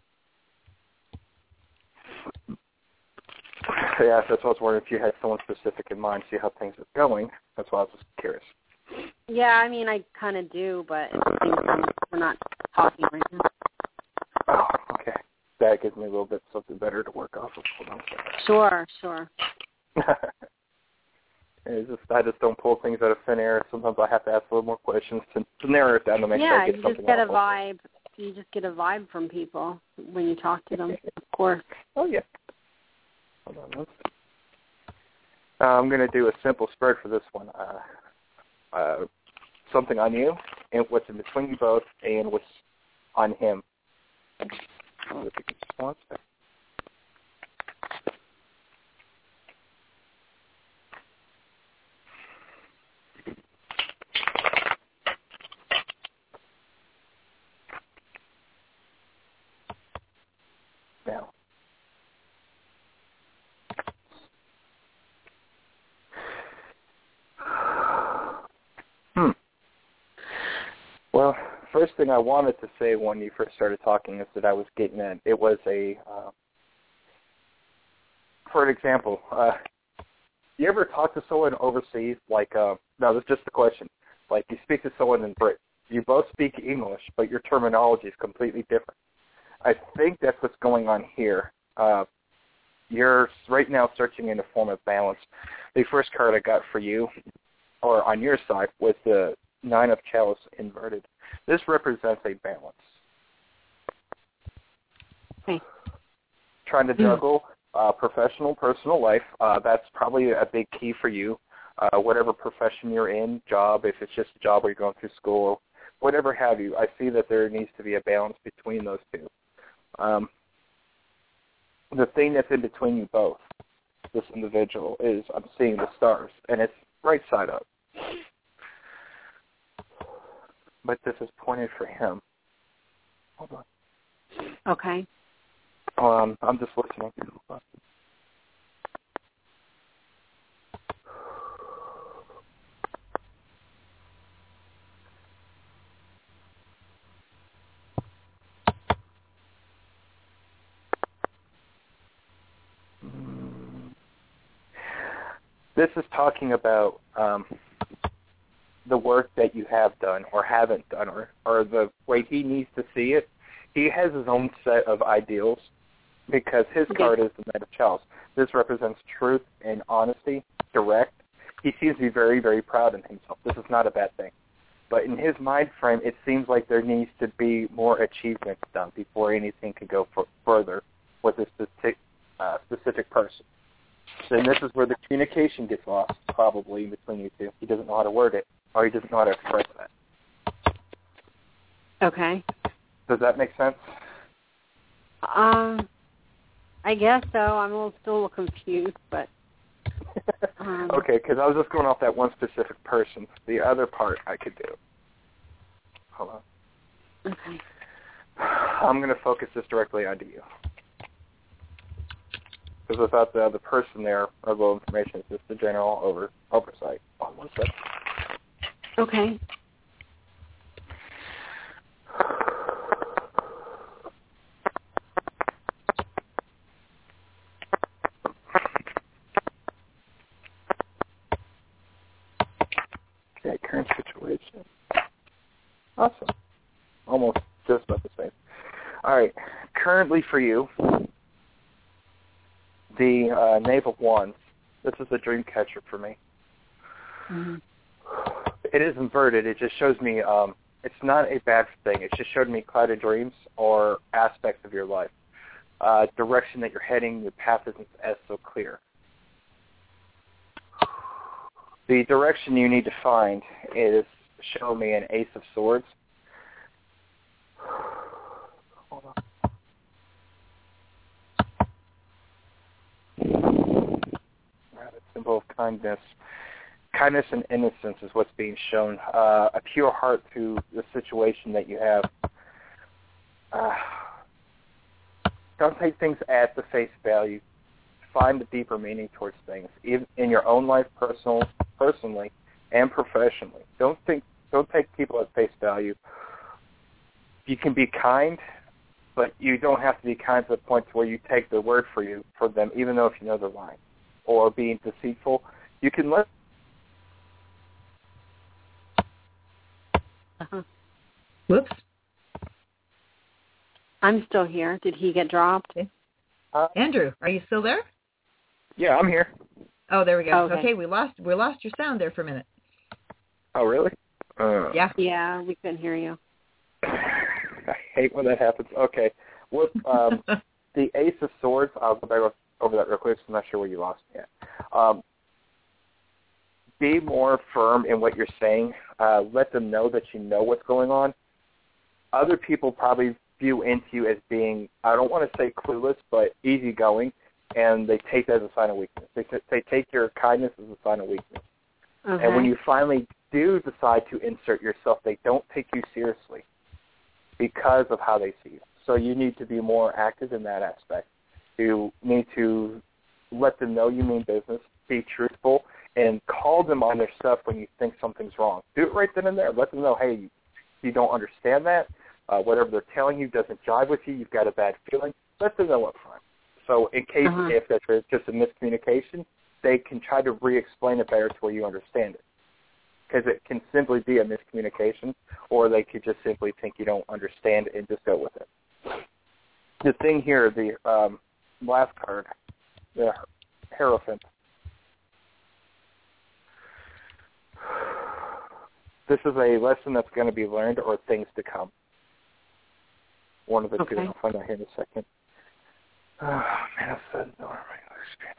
Yeah, that's why I was wondering if you had someone specific in mind, see how things are going. That's why I was just curious. Yeah, I mean, I kind of do, but at the same time, we're not talking right now. Oh, okay. That gives me a little bit something better to work off of. Hold on. Sure. I just don't pull things out of thin air. Sometimes I have to ask a little more questions to narrow it down to make sure I get something. Yeah, you just get a vibe from people when you talk to them, of course. Oh, yeah. Hold on. I'm going to do a simple spread for this one. Something on you, and what's in between you both, and what's on him. Now. Well, first thing I wanted to say when you first started talking is that I was getting at, it was for an example, you ever talk to someone overseas, like, no, this is just a question, like you speak to someone in Britain, you both speak English, but your terminology is completely different. I think that's what's going on here. You're right now searching in a form of balance. The first card I got for you, or on your side, was the Nine of Chalice inverted. This represents a balance. Okay. Trying to juggle professional, personal life, that's probably a big key for you. Whatever profession you're in, job, if it's just a job where you're going through school, whatever have you, I see that there needs to be a balance between those two. The thing that's in between you both, this individual, is I'm seeing the stars, and it's right side up. But this is pointed for him. Hold on. Okay. I'm just listening. This is talking about the work that you have done or haven't done, or the way he needs to see it. He has his own set of ideals because his card is the Knight of Chalice. This represents truth and honesty, direct. He seems to be very, very proud in himself. This is not a bad thing. But in his mind frame, it seems like there needs to be more achievements done before anything can go further with this specific person. And this is where the communication gets lost, probably, between you two. He doesn't know how to word it, or he doesn't know how to express that. Okay. Does that make sense? I guess so. I'm still a little confused, but... Okay, because I was just going off that one specific person. The other part I could do. Hold on. Okay. I'm going to focus this directly onto you. Because without the other person there, or little information, it's just the general oversight. Hold on one second. Okay. Okay, current situation. Awesome. Almost just about the same. All right, currently for you, the Knave of Wands. This is the dream catcher for me. Mm-hmm. It is inverted. It just shows me it's not a bad thing. It just showed me clouded dreams or aspects of your life. Direction that you're heading, your path isn't as so clear. The direction you need to find is show me an Ace of Swords. Hold on. The symbol of kindness. Kindness and innocence is what's being shown. A pure heart to the situation that you have. Don't take things at the face value. Find the deeper meaning towards things, even in your own life, personally, and professionally. Don't take people at face value. You can be kind, but you don't have to be kind to the point where you take their word for them, even though if you know they're lying or being deceitful. You can let. Whoops. I'm still here. Did he get dropped? Andrew, are you still there? Yeah, I'm here. Oh, there we go. Okay. Okay, we lost your sound there for a minute. Oh, really? Yeah. Yeah, we couldn't hear you. I hate when that happens. Okay. What the Ace of Swords, I'll go back over that real quick, so I'm not sure where you lost me at. Be more firm in what you're saying. Let them know that you know what's going on. Other people probably view into you as being, I don't want to say clueless, but easygoing, and they take that as a sign of weakness. They take your kindness as a sign of weakness. Okay. And when you finally do decide to insert yourself, they don't take you seriously because of how they see you. So you need to be more active in that aspect. You need to let them know you mean business, be truthful, and call them on their stuff when you think something's wrong. Do it right then and there. Let them know, hey, you don't understand that. Whatever they're telling you doesn't jive with you. You've got a bad feeling. Let them know up front. So in case if that's just a miscommunication, they can try to re-explain it better to where you understand it. Because it can simply be a miscommunication, or they could just simply think you don't understand and just go with it. The thing here, the last card, the Hierophant. This is a lesson that's going to be learned or things to come. One of the two. I'll find out here in a second. Oh, man, that's a normal experience.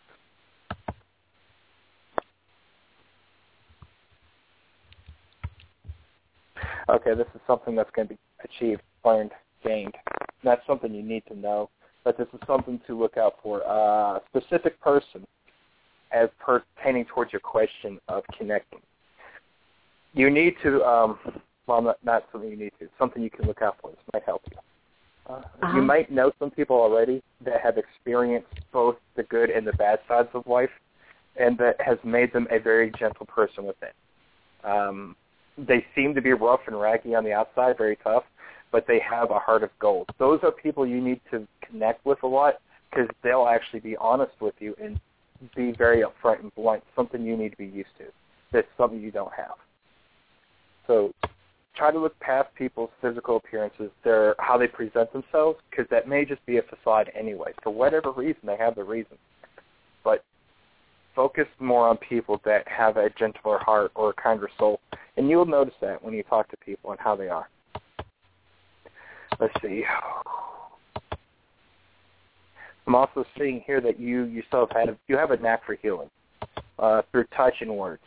Okay, this is something that's going to be achieved, learned, gained. That's something you need to know, but this is something to look out for. A specific person as pertaining towards your question of connecting. You need to, well, not something you need to, something you can look out for. This might help you. You might know some people already that have experienced both the good and the bad sides of life, and that has made them a very gentle person within. They seem to be rough and raggy on the outside, very tough, but they have a heart of gold. Those are people you need to connect with a lot because they'll actually be honest with you and be very upfront and blunt, something you need to be used to. That's something you don't have. So try to look past people's physical appearances, how they present themselves, because that may just be a facade anyway. For whatever reason, they have the reason. But focus more on people that have a gentler heart or a kinder soul, and you'll notice that when you talk to people and how they are. Let's see. I'm also seeing here that you yourself you have a knack for healing through touch and words.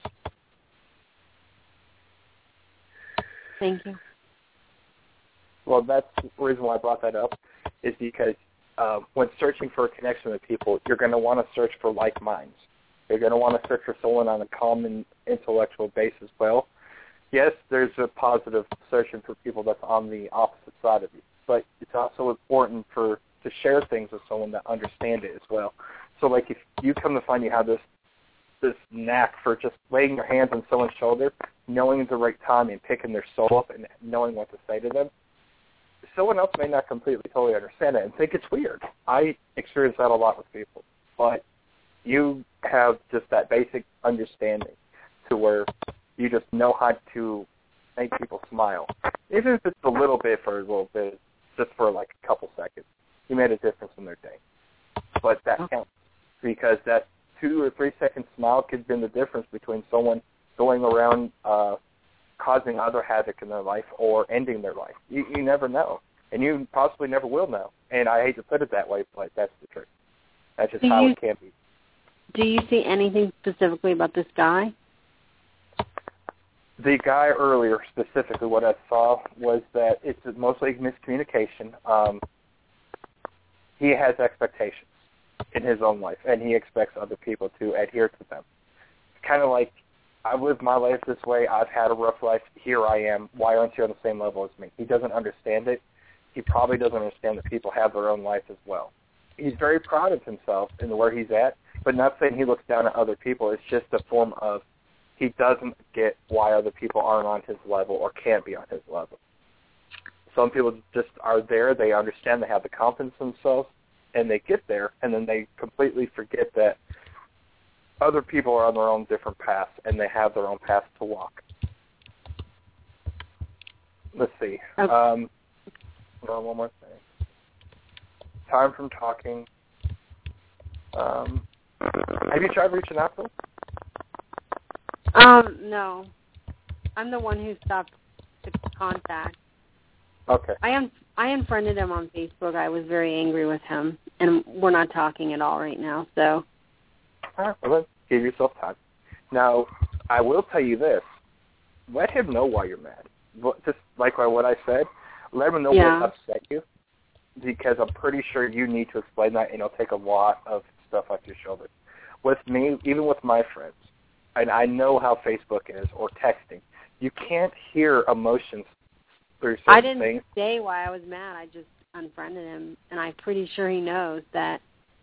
Thank you. Well, that's the reason why I brought that up, is because when searching for a connection with people, you're going to want to search for like minds. You're going to want to search for someone on a common intellectual base as well. Yes, there's a positive searching for people that's on the opposite side of you, but it's also important to share things with someone that understand it as well. So, like, if you come to find you have this knack for just laying your hands on someone's shoulder, knowing the right time and picking their soul up and knowing what to say to them, someone else may not completely totally understand it and think it's weird. I experience that a lot with people. But you have just that basic understanding to where you just know how to make people smile. Even if it's a little bit, just for like a couple seconds. You made a difference in their day. But that counts, because that 2 or 3 second smile could have been the difference between someone going around causing other havoc in their life or ending their life. You never know. And you possibly never will know. And I hate to put it that way, but that's the truth. That's just how it can be. Do you see anything specifically about this guy? the guy earlier, specifically what I saw was that it's mostly miscommunication. He has expectations in his own life, and he expects other people to adhere to them. It's kind of like, I live my life this way. I've had a rough life. Here I am. Why aren't you on the same level as me? He doesn't understand it. He probably doesn't understand that people have their own life as well. He's very proud of himself and where he's at, but not saying he looks down at other people. It's just a form of he doesn't get why other people aren't on his level or can't be on his level. Some people just are there. They understand. They have the confidence in themselves, and they get there, and then they completely forget that other people are on their own different paths, and they have their own paths to walk. Let's see. Okay. One more thing. Time from talking. Have you tried reaching out to him? No. I'm the one who stopped the contact. Okay. I unfriended him on Facebook. I was very angry with him, and we're not talking at all right now, so. All right, well, then give yourself time. Now, I will tell you this. Let him know why you're mad. Just like what I said, let him know what upset you, because I'm pretty sure you need to explain that, and it'll take a lot of stuff off your shoulders. With me, even with my friends, and I know how Facebook is, or texting, you can't hear emotions through certain things. I didn't say why I was mad. I just unfriended him, and I'm pretty sure he knows that,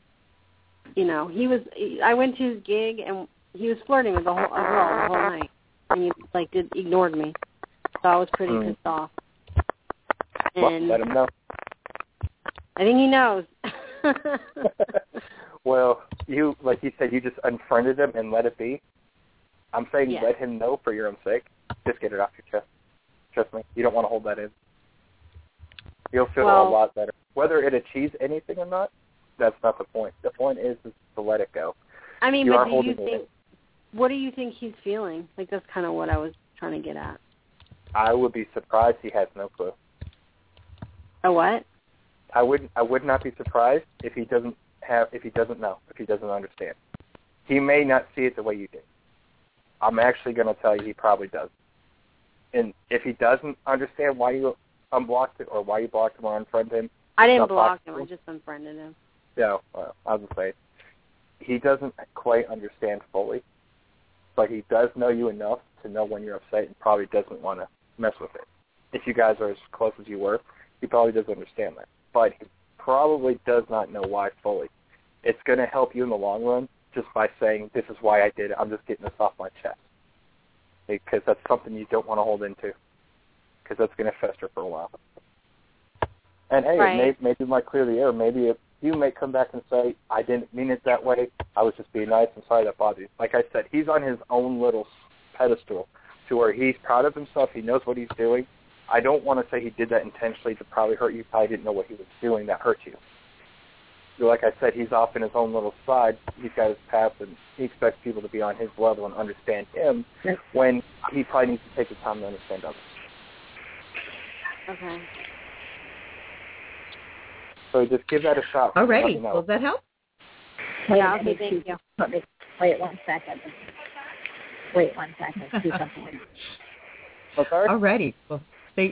I went to his gig, and he was flirting with a girl the whole night, and he, ignored me. So I was pretty pissed off. And let him know. I think he knows. Well, like you said, you just unfriended him and let it be. I'm saying let him know for your own sake. Just get it off your chest. Trust me, you don't want to hold that in. You'll feel a lot better. Whether it achieves anything or not, that's not the point. The point is to let it go. I mean, but what do you think he's feeling? Like, that's kind of what I was trying to get at. I would be surprised he has no clue. A what? I would not be surprised if he doesn't know, if he doesn't understand. He may not see it the way you did. I'm actually going to tell you he probably does. And if he doesn't understand why you unblocked it or why you blocked him or unfriended him, I didn't block him. I just unfriended him. Yeah, well, I was going to say, he doesn't quite understand fully, but he does know you enough to know when you're upset and probably doesn't want to mess with it. If you guys are as close as you were, he probably does understand that. But he probably does not know why fully. It's going to help you in the long run just by saying, this is why I did it. I'm just getting this off my chest. Because that's something you don't want to hold into. Because that's going to fester for a while. And, hey, maybe it might clear the air. Maybe if you may come back and say, I didn't mean it that way. I was just being nice. I'm sorry that bothered you. Like I said, he's on his own little pedestal to where he's proud of himself. He knows what he's doing. I don't want to say he did that intentionally to probably hurt you. Probably didn't know what he was doing that hurt you. Like I said, he's off in his own little side. He's got his path, and he expects people to be on his level and understand him when he probably needs to take the time to understand others. Okay. So just give that a shot. Alrighty. Will that help? Yeah, okay, thank you. Wait 1 second. Do something. Alrighty. Well,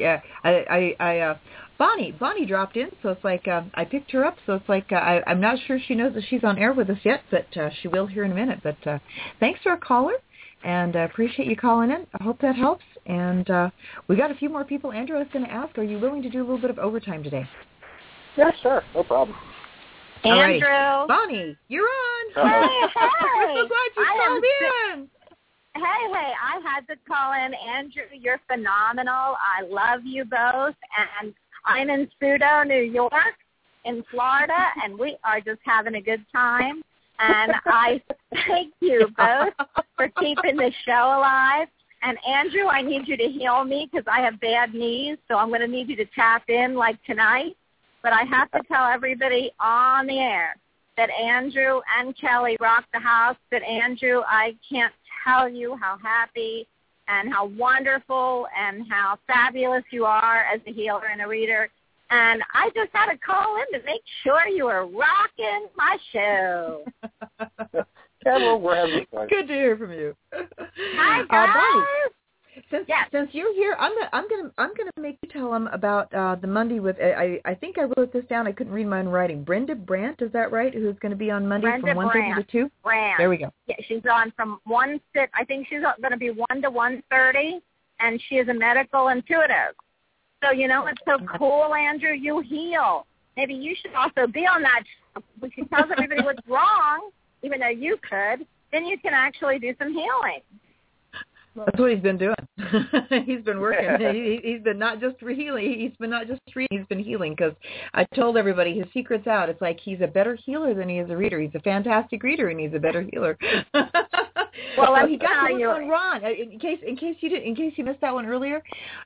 Bonnie dropped in, so it's like I picked her up, so it's like I'm not sure she knows that she's on air with us yet, but she will here in a minute. But thanks for our caller, and I appreciate you calling in. I hope that helps. And we got a few more people. Andrew, I was going to ask, are you willing to do a little bit of overtime today? Yeah, sure. No problem. Andrew. Alrighty. Bonnie, you're on. Hey. We're so glad you called in. Hey, I had to call in. Andrew, you're phenomenal. I love you both. And I'm in Pseudo, New York, in Florida, and we are just having a good time. And I thank you both for keeping the show alive. And, Andrew, I need you to heal me because I have bad knees, so I'm going to need you to tap in like tonight. But I have to tell everybody on the air that Andrew and Kelly rock the house, that Andrew, I can't tell you how happy and how wonderful and how fabulous you are as a healer and a reader. And I just had to call in to make sure you were rocking my show. Yeah, well, we're having fun. Good to hear from you. Hi, guys. since you're here, I'm gonna make you tell them about the Monday with. I think I wrote this down. I couldn't read my own writing. Brenda Brandt, is that right? Who's going to be on Monday from 1:30 to 2? Brandt. There we go. Yeah, she's on from 1 6. I think she's going to be 1 to 1:30, and she is a medical intuitive. So you know what's so cool, Andrew? You heal. Maybe you should also be on that show. When she tells everybody what's wrong, even though you could, then you can actually do some healing. That's what he's been doing. He's been working. He's been not just healing. He's been not just reading. He's been healing because I told everybody his secret's out. It's like he's a better healer than he is a reader. He's a fantastic reader and he's a better healer. Well, so he got to work on Ron. In case you missed that one earlier,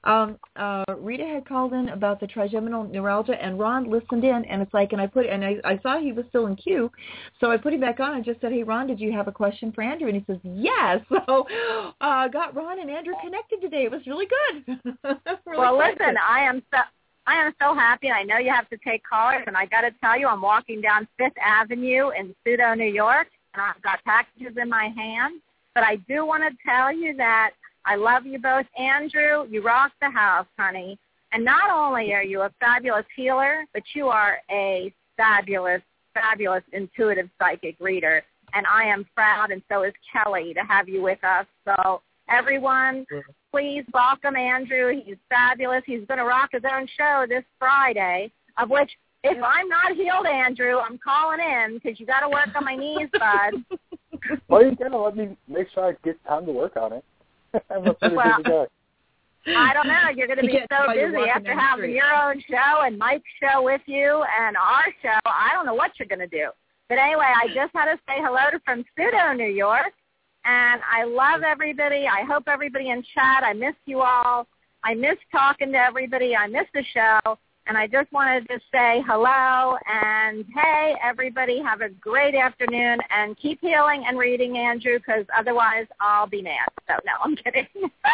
Rita had called in about the trigeminal neuralgia and Ron listened in and it's like, and I saw he was still in queue, so I put him back on and just said, hey Ron, did you have a question for Andrew? And he says yes. So got Ron and Andrew connected today. It was really good. Well, listen, I am so happy. I know you have to take callers, and I got to tell you, I'm walking down Fifth Avenue in Pseudo, New York, and I've got packages in my hand. But I do want to tell you that I love you both. Andrew, you rock the house, honey. And not only are you a fabulous healer, but you are a fabulous, fabulous intuitive psychic reader. And I am proud, and so is Kelly, to have you with us. So everyone, please welcome Andrew. He's fabulous. He's going to rock his own show this Friday, of which if I'm not healed, Andrew, I'm calling in because you got to work on my knees, bud. Well, you got to let me make sure I get time to work on it. I'm a pretty busy guy. I don't know. You're going to be so busy after having your own show and Mike's show with you and our show. I don't know what you're going to do. But anyway, I just had to say hello from Pseudo, New York. And I love everybody. I hope everybody in chat. I miss you all. I miss talking to everybody. I miss the show. And I just wanted to say hello. And, hey, everybody, have a great afternoon. And keep healing and reading, Andrew, because otherwise I'll be mad. So, no, I'm kidding.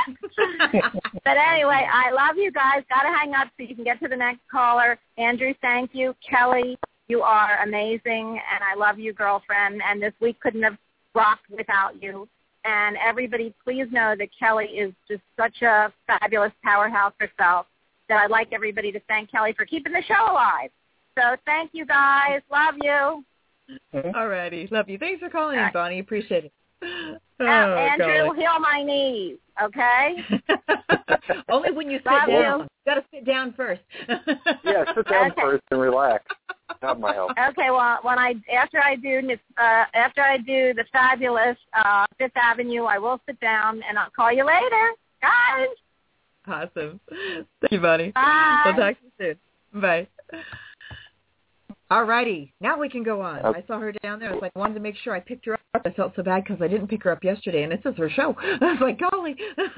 But anyway, I love you guys. Got to hang up so you can get to the next caller. Andrew, thank you. Kelly, you are amazing. And I love you, girlfriend. And this week couldn't have rocked without you. And everybody, please know that Kelly is just such a fabulous powerhouse herself that I'd like everybody to thank Kelly for keeping the show alive. So thank you, guys. Love you. All righty. Love you. Thanks for calling in, Bonnie. Appreciate it. Andrew, heal my knees, okay? Only when you sit down. You got to sit down first. Yeah, sit down first and relax. Not my help. Okay, well, after I do the fabulous Fifth Avenue, I will sit down and I'll call you later, guys. Awesome. Thank you, Bonnie. Bye. We'll talk to you soon. Bye. All righty. Now we can go on. Okay. I saw her down there. I was like, wanted to make sure I picked her up. I felt so bad because I didn't pick her up yesterday, and this is her show. I was like, golly.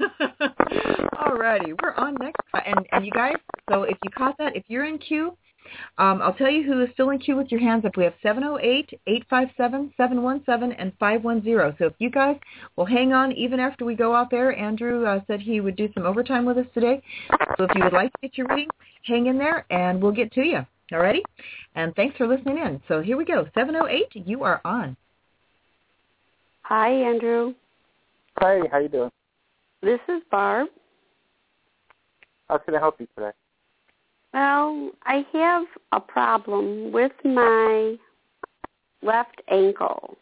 All righty. We're on next. And you guys, so if you caught that, if you're in queue, I'll tell you who is still in queue with your hands up. We have 708-857-717 and 510. So if you guys will hang on even after we go off air, Andrew said he would do some overtime with us today. So if you would like to get your reading, hang in there and we'll get to you. All righty? And thanks for listening in. So here we go. 708, you are on. Hi, Andrew. Hi, how you doing? This is Barb. How can I help you today? Well, I have a problem with my left ankle.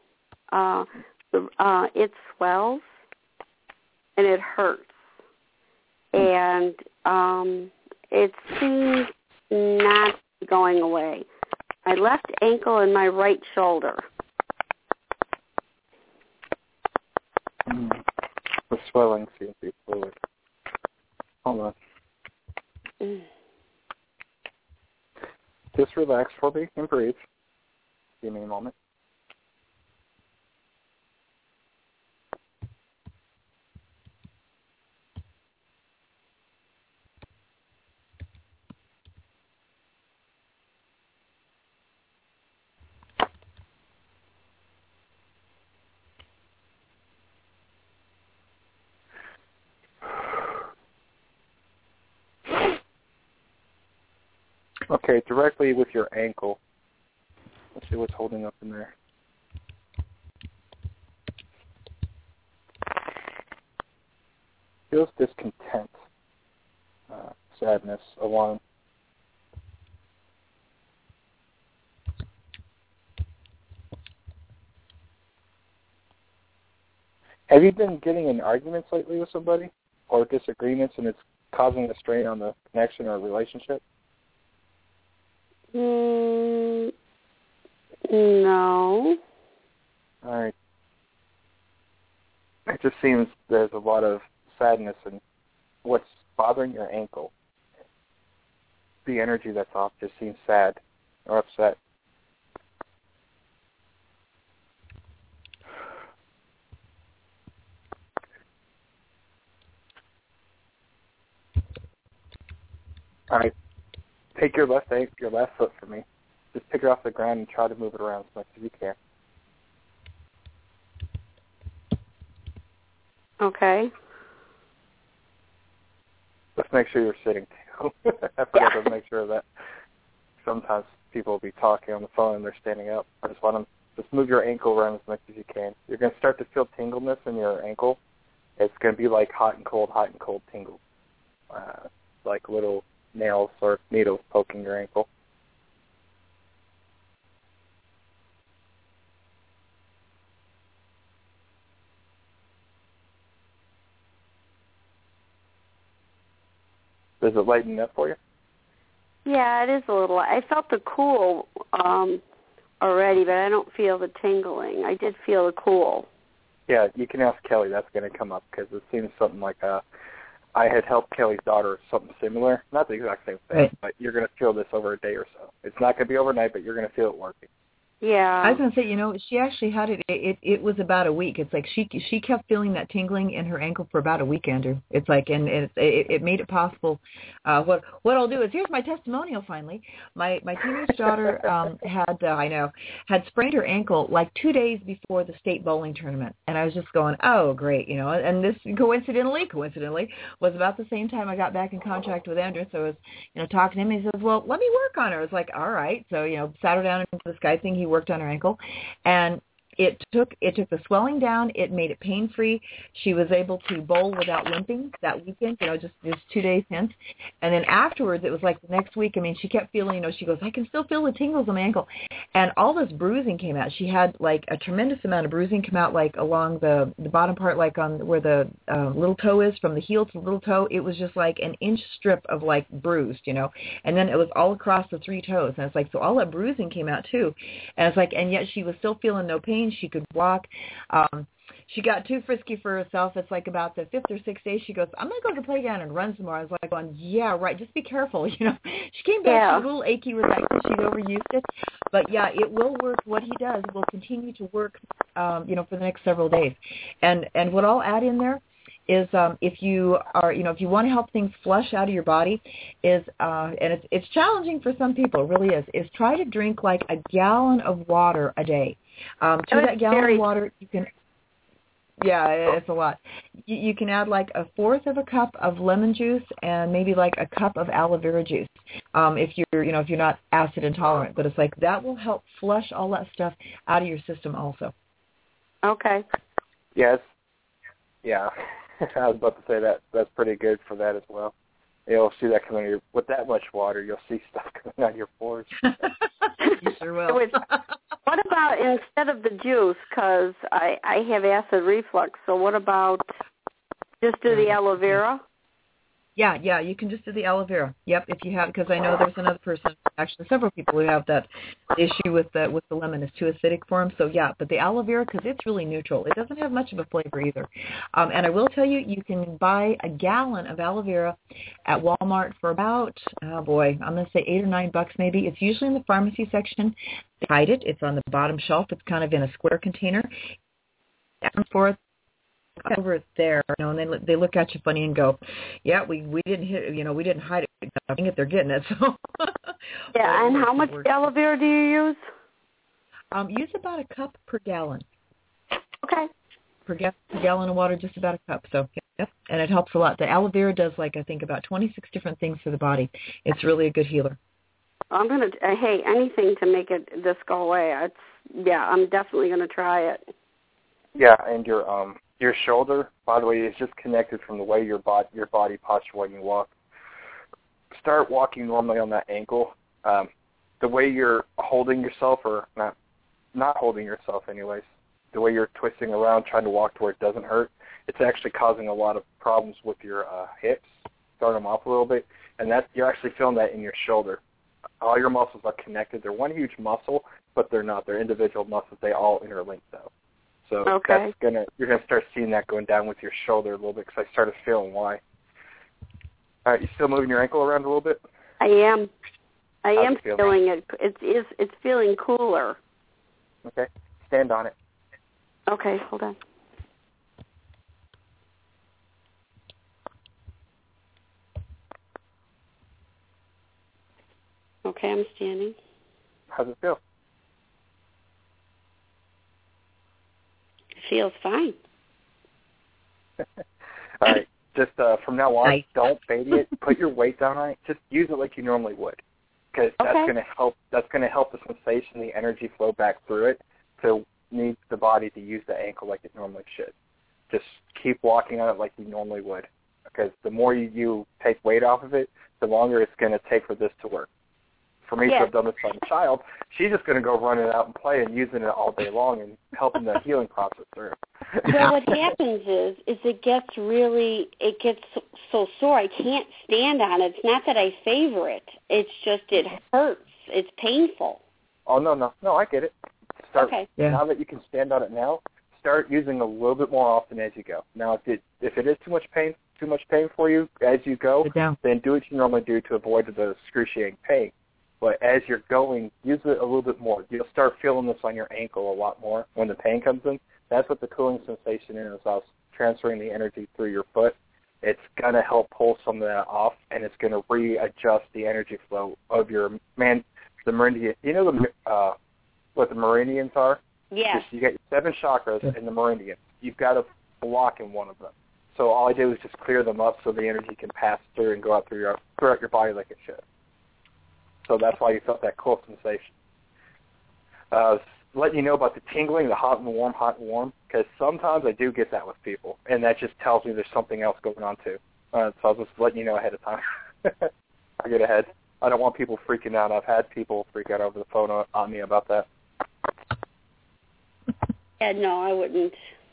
It swells and it hurts. And it seems not going away. My left ankle and my right shoulder. The swelling seems to be fluid. Hold on. Just relax for me and breathe. Give me a moment. Okay, directly with your ankle. Let's see what's holding up in there. feels discontent, sadness, alone. Have you been getting in arguments lately with somebody or disagreements, and it's causing a strain on the connection or relationship? No. All right. It just seems there's a lot of sadness in what's bothering your ankle. The energy that's off just seems sad or upset. All right. Take your left foot from me. Just pick it off the ground and try to move it around as much as you can. Okay. Let's make sure you're sitting too. I forgot to make sure of that. Sometimes people will be talking on the phone and they're standing up. I just want them just move your ankle around as much as you can. You're going to start to feel tingleness in your ankle. It's going to be like hot and cold tingles, like little nails or needles poking your ankle. Does it lighten up for you? Yeah, it is a little. I felt the cool already, but I don't feel the tingling. I did feel the cool. Yeah, you can ask Kelly. That's going to come up because it seems something like I had helped Kelly's daughter with something similar. Not the exact same thing, right. But you're going to feel this over a day or so. It's not going to be overnight, but you're going to feel it working. Yeah. I was going to say, she actually had it. It was about a week. It's like she kept feeling that tingling in her ankle for about a week, Andrew. It's like, and it made it possible. What I'll do is, here's my testimonial finally. My teenage daughter had sprained her ankle like 2 days before the state bowling tournament. And I was just going, oh, great, and this coincidentally was about the same time I got back in contact with Andrew. So I was, talking to him. He says, well, let me work on her. I was like, all right. So, sat her down into the Skype thing. He worked on her ankle, and it took the swelling down. It made it pain-free. She was able to bowl without limping that weekend, just 2 days hence. And then afterwards, it was like the next week, she kept feeling, she goes, I can still feel the tingles on my ankle. And all this bruising came out. She had like a tremendous amount of bruising come out, like along the bottom part, like on where the little toe is, from the heel to the little toe. It was just like an inch strip of like bruised, and then it was all across the 3 toes. And it's like, so all that bruising came out too. And it's like, and yet she was still feeling no pain. She could walk. She got too frisky for herself. It's like about the 5th or 6th day, she goes, I'm going to go to the playground and run some more. I was like going, yeah, right. Just be careful. She came back a little achy with that because she'd overused it. But yeah, it will work. What he does will continue to work, for the next several days. And what I'll add in there is if you are, if you want to help things flush out of your body, and it's challenging for some people, it really is try to drink like a gallon of water a day. To that gallon of water, you can, it's a lot. You can add like 1/4 of a cup of lemon juice and maybe like a cup of aloe vera juice. If you're not acid intolerant, but it's like that will help flush all that stuff out of your system also. Okay. Yes. Yeah. I was about to say that's pretty good for that as well. You'll see that coming out with that much water. You'll see stuff coming out of your pores. You sure will. What about instead of the juice? Because I have acid reflux. So what about just do the aloe vera? Yeah, you can just do the aloe vera. Yep, if you have, because I know there's another person, actually several people who have that issue with the lemon. It's too acidic for them. So yeah, but the aloe vera, because it's really neutral. It doesn't have much of a flavor either. And I will tell you, you can buy a gallon of aloe vera at Walmart for about, I'm going to say $8 or $9 maybe. It's usually in the pharmacy section. They hide it. It's on the bottom shelf. It's kind of in a square container. For over there, and they look at you funny and go, yeah, we didn't hit, we didn't hide it. I think they're getting it. So yeah, and how much aloe vera do you use? Use about a cup per gallon. Okay. Per gallon of water, just about a cup. So yep, and it helps a lot. The aloe vera does I think about 26 different things for the body. It's really a good healer. I'm gonna anything to make this go away. I'm definitely gonna try it. Yeah, and your Your shoulder, by the way, is just connected from the way your body posture when you walk. Start walking normally on that ankle. The way you're holding yourself, or not holding yourself anyways, the way you're twisting around trying to walk to where it doesn't hurt, it's actually causing a lot of problems with your hips, throwing them off a little bit, and you're actually feeling that in your shoulder. All your muscles are connected. They're one huge muscle, but they're not. They're individual muscles. They all interlink, though. So you're gonna start seeing that going down with your shoulder a little bit, because I started feeling why. All right, you still moving your ankle around a little bit? I am. I How's am it feel? feeling it. It's feeling cooler. Okay, stand on it. Okay, hold on. Okay, I'm standing. How's it feel? It feels fine. All right. Just from now on, don't baby it. Put your weight down on it. Just use it like you normally would, because that's going to help. That's going to help the sensation, the energy flow back through it to need the body to use the ankle like it normally should. Just keep walking on it like you normally would, because the more you take weight off of it, the longer it's going to take for this to work. For me to have done this on a child, she's just going to go running out and play and using it all day long and helping the healing process through. Well, what happens is it gets so sore. I can't stand on it. It's not that I favor it. It's just it hurts. It's painful. Oh, no, I get it. Now that you can stand on it now, start using a little bit more often as you go. Now, if it is too much pain for you as you go, then do what you normally do to avoid the excruciating pain. But as you're going, use it a little bit more. You'll start feeling this on your ankle a lot more when the pain comes in. That's what the cooling sensation is, transferring the energy through your foot. It's going to help pull some of that off, and it's going to readjust the energy flow of the meridian. You know what the meridians are? Yes. You got your 7 chakras in the meridian. You've got a block in one of them. So all I do is just clear them up so the energy can pass through and go out throughout your body like it should. So that's why you felt that cool sensation. Letting you know about the tingling, the hot and warm, because sometimes I do get that with people, and that just tells me there's something else going on too. So I was just letting you know ahead of time. I get ahead. I don't want people freaking out. I've had people freak out over the phone on me about that. Yeah, no, I wouldn't.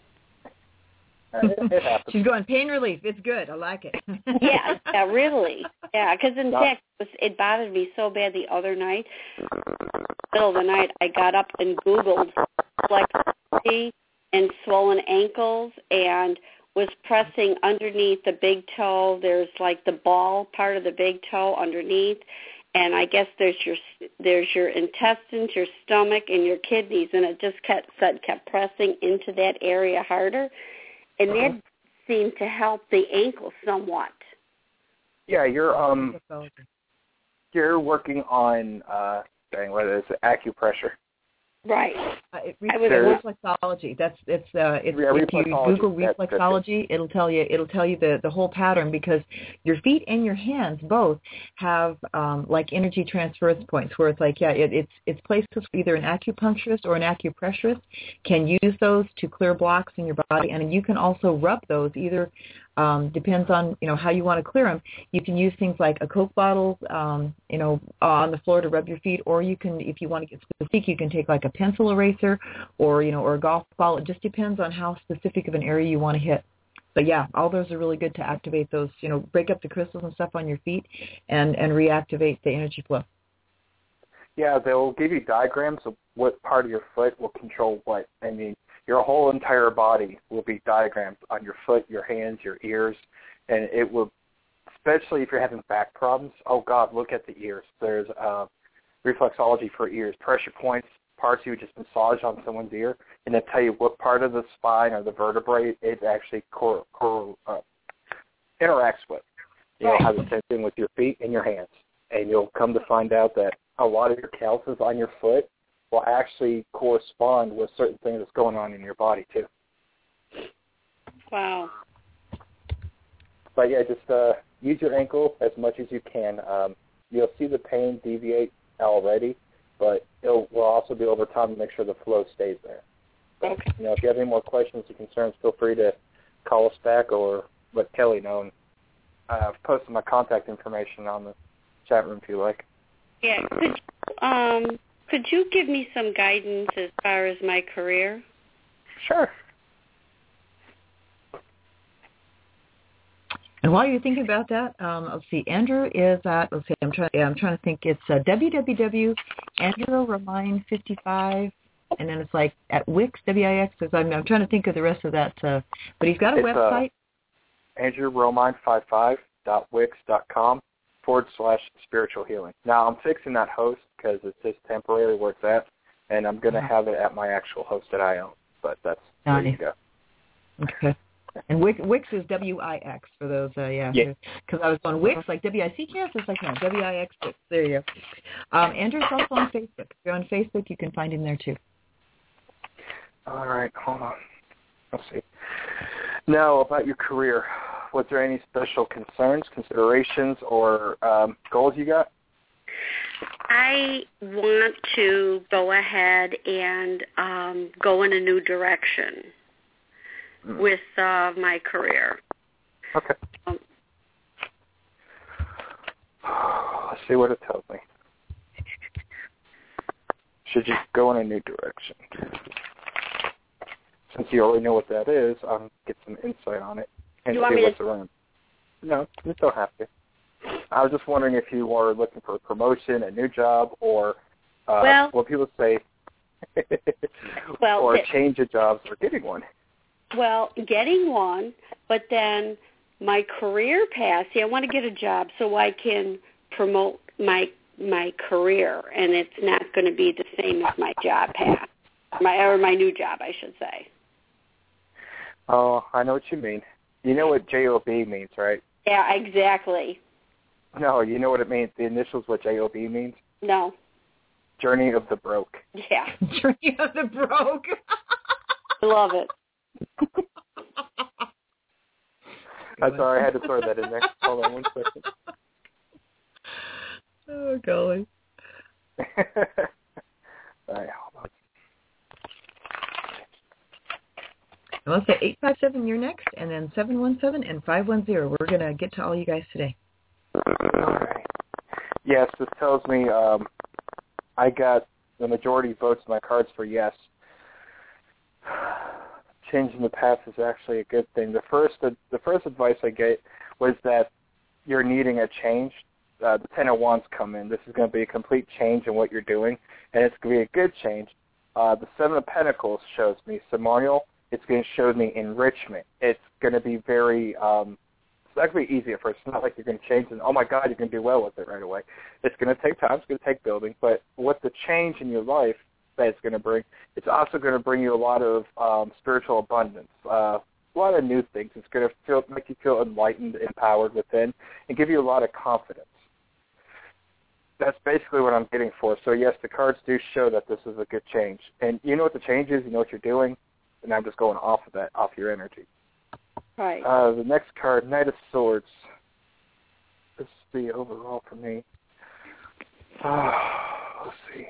It happens. She's going, pain relief. It's good. I like it. Yeah, really. Yeah, because in fact, it bothered me so bad the other night. Middle of the night, I got up and Googled flexibility and swollen ankles and was pressing underneath the big toe. There's like the ball part of the big toe underneath. And I guess there's your intestines, your stomach, and your kidneys. And it just kept pressing into that area harder. And that seemed to help the ankle somewhat. Yeah, you're working on whether it's acupressure. Right. Reflexology. If you Google reflexology, it'll tell you the whole pattern, because your feet and your hands both have like energy transfer points where it's like it's places either an acupuncturist or an acupressurist can use those to clear blocks in your body, and you can also rub those either. Depends on how you want to clear them. You can use things like a Coke bottle, on the floor to rub your feet, or you can, if you want to get specific, you can take like a pencil eraser, or a golf ball. It just depends on how specific of an area you want to hit. But yeah, all those are really good to activate those. Break up the crystals and stuff on your feet, and reactivate the energy flow. Yeah, they'll give you diagrams of what part of your foot will control what. I mean, your whole entire body will be diagrammed on your foot, your hands, your ears, and it will, especially if you're having back problems. Oh, God, look at the ears. There's reflexology for ears, pressure points, parts you would just massage on someone's ear, and they'll tell you what part of the spine or the vertebrae it actually interacts with. You'll have the same thing with your feet and your hands, and you'll come to find out that a lot of your calluses on your foot will actually correspond with certain things that's going on in your body, too. Wow. But, yeah, just use your ankle as much as you can. You'll see the pain deviate already, but we'll also be over time to make sure the flow stays there. But, Okay. if you have any more questions or concerns, feel free to call us back or let Kelly know. And I've posted my contact information on the chat room if you like. Yeah. Could you give me some guidance as far as my career? Sure. And while you're thinking about that, let's see. Andrew is at. Let's see. I'm trying to think. It's www.andrewromine55, and then it's like at Wix, WIX. I'm trying to think of the rest of that. But he's got a website. AndrewRomine55.wix.com/spiritual healing. Now I'm fixing that host because it's just temporary where it's at, and I'm going to have it at my actual host that I own. But that's there you go. Okay. And Wix is WIX for those, yeah. Because I was on Wix, like WIC cast, it's like, no, WIX. There you go. Andrew's also on Facebook. If you're on Facebook, you can find him there, too. All right, hold on. Let's see. Now, about your career, was there any special concerns, considerations, or goals you got? I want to go ahead and go in a new direction with my career. Okay. Let's see what it tells me. Should you go in a new direction? Since you already know what that is, I'll get some insight on it and see what's around. No, you don't have to. I was just wondering if you were looking for a promotion, a new job, or what people say, or a change of jobs or getting one. Well, getting one, but then my career path, I want to get a job so I can promote my career, and it's not going to be the same as my job path, my new job, I should say. Oh, I know what you mean. You know what JOB means, right? Yeah, exactly. No, you know what it means? The initials, what JOB means? No. Journey of the Broke. Yeah. Journey of the Broke. I love it. I'm sorry, I had to throw that in there. Hold on 1 second. Oh, golly. All right, hold on. Well, let's say 857, you're next, and then 717 and 510. We're going to get to all you guys today. All right. Yes, this tells me I got the majority votes in my cards for yes. Changing the path is actually a good thing. The first advice I get was that you're needing a change. The Ten of Wands come in. This is going to be a complete change in what you're doing, and it's going to be a good change. The Seven of Pentacles shows me ceremonial. It's going to show me enrichment. It's going to be very it's not going to be easy at first. It's not like you're going to change and, oh, my God, you're going to do well with it right away. It's going to take time. It's going to take building. But what the change in your life that it's going to bring, it's also going to bring you a lot of spiritual abundance, a lot of new things. It's going to make you feel enlightened, empowered within, and give you a lot of confidence. That's basically what I'm getting for. So, yes, the cards do show that this is a good change. And you know what the change is. You know what you're doing. And I'm just going off of that, off your energy. Right. The next card, Knight of Swords. This is the overall for me. Let's see.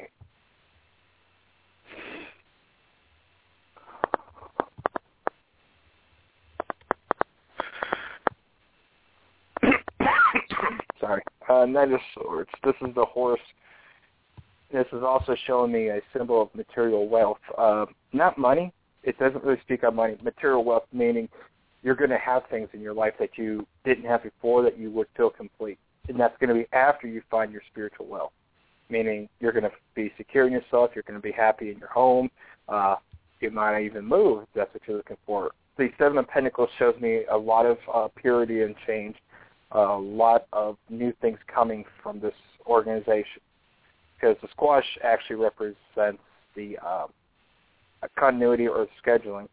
Sorry. Knight of Swords. This is the horse. This is also showing me a symbol of material wealth. Not money. It doesn't really speak on money. Material wealth meaning you're going to have things in your life that you didn't have before that you would feel complete. And that's going to be after you find your spiritual wealth, meaning you're going to be secure in yourself. You're going to be happy in your home. You might even move if that's what you're looking for. The Seven of Pentacles shows me a lot of purity and change, a lot of new things coming from this organization. Because the squash actually represents the continuity or scheduling.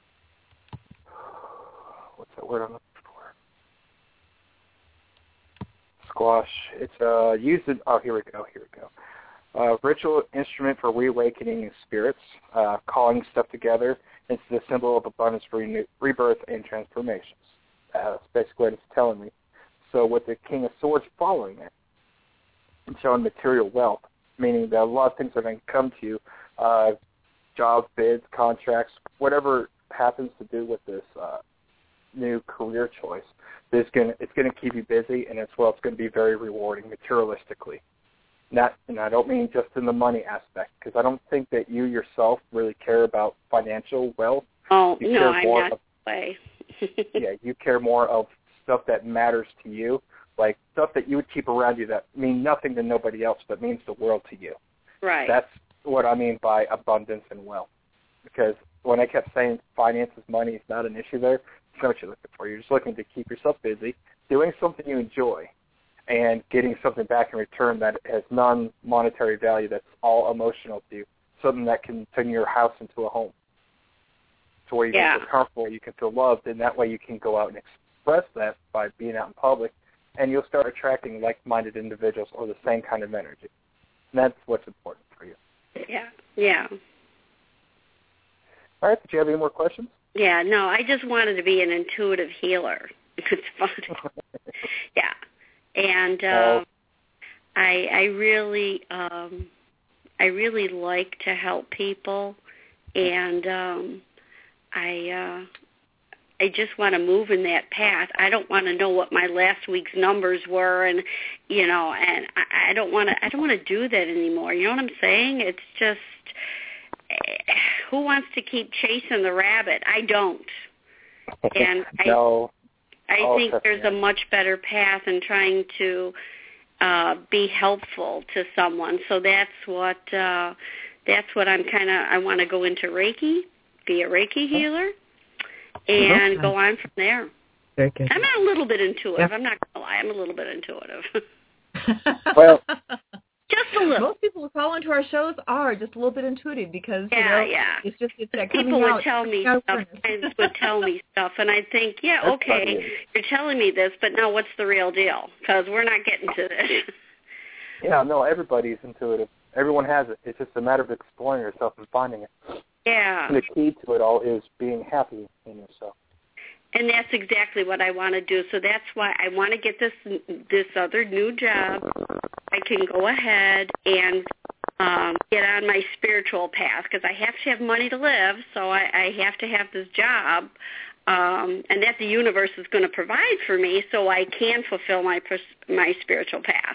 What's that word I'm looking for? Squash. It's used in, here we go. Ritual instrument for reawakening spirits, calling stuff together. It's the symbol of abundance for rebirth and transformations. That's basically what it's telling me. So with the King of Swords following it, it's showing material wealth, meaning that a lot of things are going to come to you jobs, bids, contracts, whatever happens to do with this new career choice, it's going to keep you busy, and it's going to be very rewarding materialistically. And I don't mean just in the money aspect, because I don't think that you yourself really care about financial wealth. Oh, no, I'm not that way. Yeah, you care more of stuff that matters to you, like stuff that you would keep around you that mean nothing to nobody else but means the world to you. Right. That's what I mean by abundance and wealth. Because when I kept saying finances, money is not an issue there, it's not what you're looking for. You're just looking to keep yourself busy, doing something you enjoy, and getting something back in return that has non-monetary value, that's all emotional to you, something that can turn your house into a home, to where you can feel comfortable, you can feel loved, and that way you can go out and express that by being out in public, and you'll start attracting like-minded individuals or the same kind of energy. And that's what's important for you. Yeah. All right, did you have any more questions? Yeah, no, I just wanted to be an intuitive healer. It's fun. Yeah. And I really like to help people, and I just want to move in that path. I don't want to know what my last week's numbers were, and and I don't want to do that anymore. You know what I'm saying? It's just, who wants to keep chasing the rabbit? I don't. And no. I think there's a much better path in trying to be helpful to someone. So that's what I'm I want to go into Reiki, be a Reiki healer, and go on from there. Very good. I'm a little bit intuitive. Yeah. I'm not going to lie. I'm a little bit intuitive. Well, just a little. Most people who call into our shows are just a little bit intuitive because it's that people would tell me stuff. Friends would tell me stuff, and I think, okay, you're telling me this, but now what's the real deal? Because we're not getting to this. Yeah, no, everybody's intuitive. Everyone has it. It's just a matter of exploring yourself and finding it. Yeah. And the key to it all is being happy in yourself. And that's exactly what I want to do. So that's why I want to get this other new job. I can go ahead and get on my spiritual path, because I have to have money to live, so I have to have this job, and that the universe is going to provide for me so I can fulfill my spiritual path.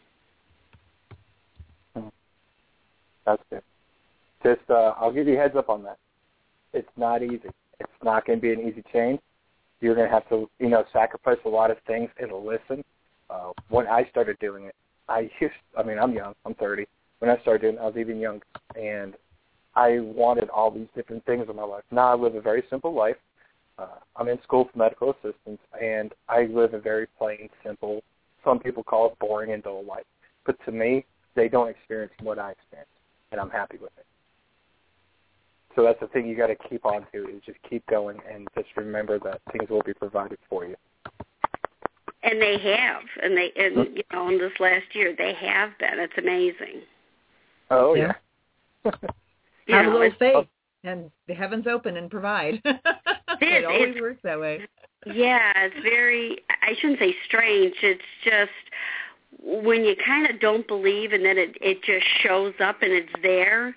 That's good. Just I'll give you a heads up on that. It's not easy. It's not going to be an easy change. You're going to have to, sacrifice a lot of things and listen. When I started doing it, I'm young. I'm 30. When I started doing it, I was even younger. And I wanted all these different things in my life. Now I live a very simple life. I'm in school for medical assistance, and I live a very plain, simple, some people call it boring and dull life. But to me, they don't experience what I experience, and I'm happy with it. So that's the thing you got to keep on to, is just keep going and just remember that things will be provided for you. And they have, and in this last year they have been. It's amazing. Oh yeah. Have a little faith, and the heavens open and provide. It always works that way. Yeah, it's very, I shouldn't say strange. It's just when you kind of don't believe, and then it just shows up and it's there.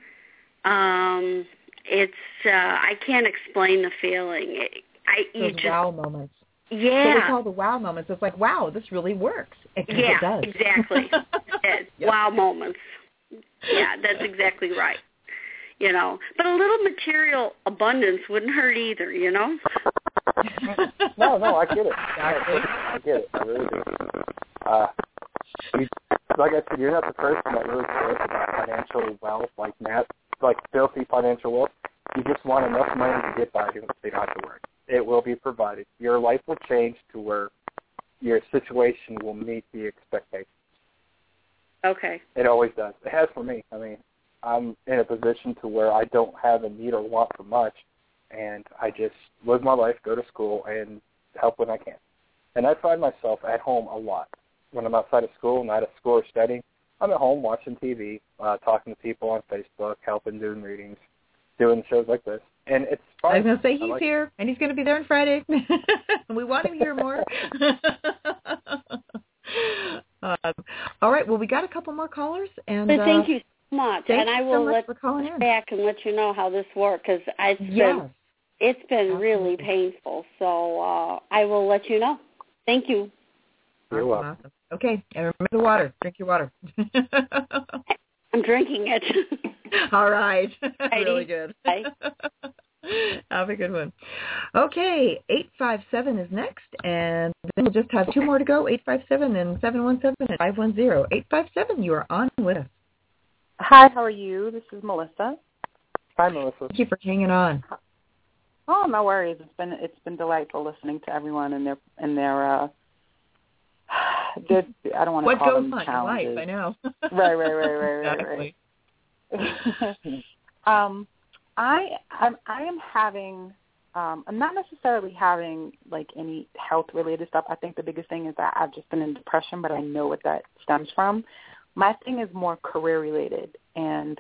It's I can't explain the feeling. Wow moments. Yeah. So we call the wow moments. It's like, wow, this really works. It does. Exactly. Yep. Wow moments. Yeah, that's exactly right. But a little material abundance wouldn't hurt either, No, I get it. I get it. I really do. Like I said, you're not the person that really cares about financial wealth like filthy financial wealth. You just want enough money to get by, so you don't have to worry. It will be provided. Your life will change to where your situation will meet the expectations. Okay. It always does. It has for me. I'm in a position to where I don't have a need or want for much, and I just live my life, go to school, and help when I can. And I find myself at home a lot. When I'm outside of school, not at school or studying, I'm at home watching TV, talking to people on Facebook, helping, doing readings, doing shows like this. And it's fun. I was going to say he's here, and he's going to be there on Friday. We want him here more. All right. Well, we got a couple more callers. And thank you much. Thank and I you will so much for calling in. back and let you know how this works because it's been really painful. So I will let you know. Thank you. You're welcome. Awesome. Okay, and remember the water. Drink your water. I'm drinking it. All right. Really good. Bye. Have a good one. Okay, 857 is next, and then we'll just have two more to go, 857 and 717 and 510. 857, you are on with us. Hi, how are you? This is Melissa. Hi, Melissa. Thank you for hanging on. Oh, no worries. It's been delightful listening to everyone and their I don't want to call them challenges. Life, I know. Right. I am having I'm not necessarily having like any health related stuff. I think the biggest thing is that I've just been in depression, but I know what that stems from. My thing is more career related, and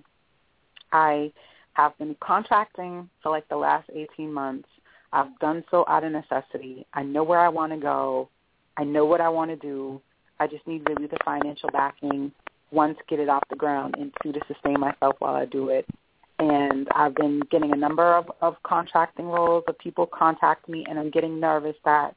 I have been contracting for like the last 18 months. I've done so out of necessity. I know where I want to go. I know what I want to do. I just need really the financial backing, one, to get it off the ground, and two, to sustain myself while I do it. And I've been getting a number of contracting roles, of people contact me, and I'm getting nervous that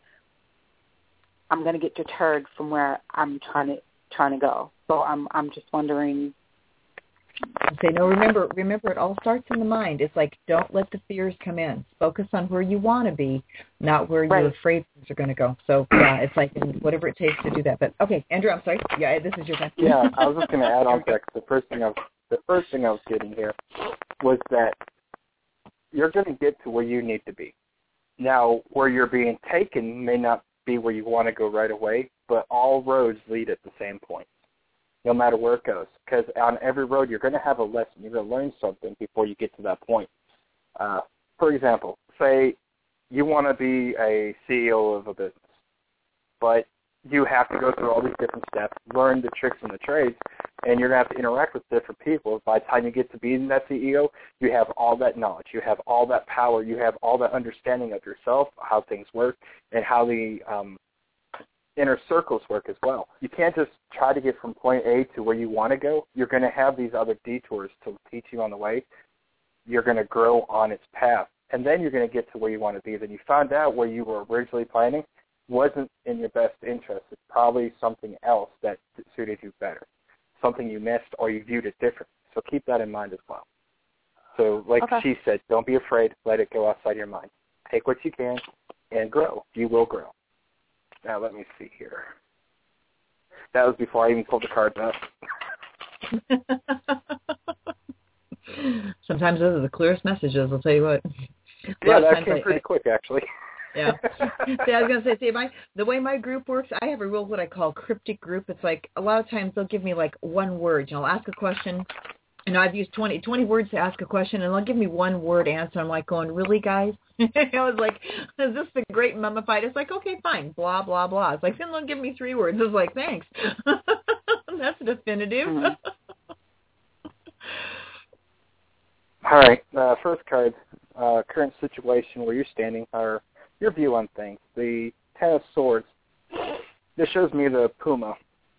I'm going to get deterred from where I'm trying to go. So I'm just wondering. Okay, no, remember, it all starts in the mind. It's like, don't let the fears come in. Focus on where you want to be, not where you're afraid things are going to go. So, yeah, it's like whatever it takes to do that. But, okay, Andrew, I'm sorry. Yeah, this is your time. Yeah, I was just going to add on to that. The first thing I was getting here was that you're going to get to where you need to be. Now, where you're being taken may not be where you want to go right away, but all roads lead at the same point, no matter where it goes. Because on every road, you're going to have a lesson. You're going to learn something before you get to that point. For example, say you want to be a CEO of a business, but you have to go through all these different steps, learn the tricks and the trades, and you're going to have to interact with different people. By the time you get to being that CEO, you have all that knowledge. You have all that power. You have all that understanding of yourself, how things work, and how the inner circles work as well. You can't just try to get from point A to where you want to go. You're going to have these other detours to teach you on the way. You're going to grow on its path, and then you're going to get to where you want to be. Then you found out where you were originally planning wasn't in your best interest. It's probably something else that suited you better, something you missed or you viewed it different. So keep that in mind as well. So like she said, don't be afraid. Let it go outside your mind. Take what you can and grow. You will grow. Now let me see here. That was before I even pulled the cards up. Sometimes those are the clearest messages, I'll tell you what. Yeah, that came pretty quick, actually. Yeah. See, I was going to say, the way my group works, I have a real what I call cryptic group. It's like a lot of times they'll give me like one word. You know, I'll ask a question, and I've used 20 words to ask a question, and they'll give me one word answer. I'm like going, really, guys? I was like, is this the great mummified? It's like, okay, fine, blah, blah, blah. It's like, then they'll give me 3 words. It's like, thanks. That's definitive. Mm-hmm. All right, first card, current situation where you're standing, or your view on things. The Ten of Swords. This shows me the puma,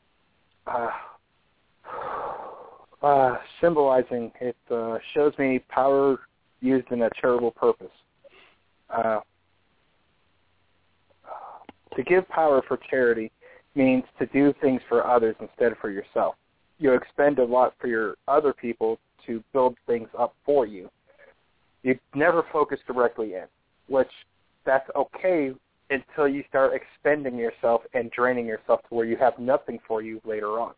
symbolizing it. Shows me power used in a charitable purpose. To give power for charity means to do things for others instead of for yourself. You expend a lot for your other people to build things up for you. You never focus directly in, which that's okay until you start expending yourself and draining yourself to where you have nothing for you later on.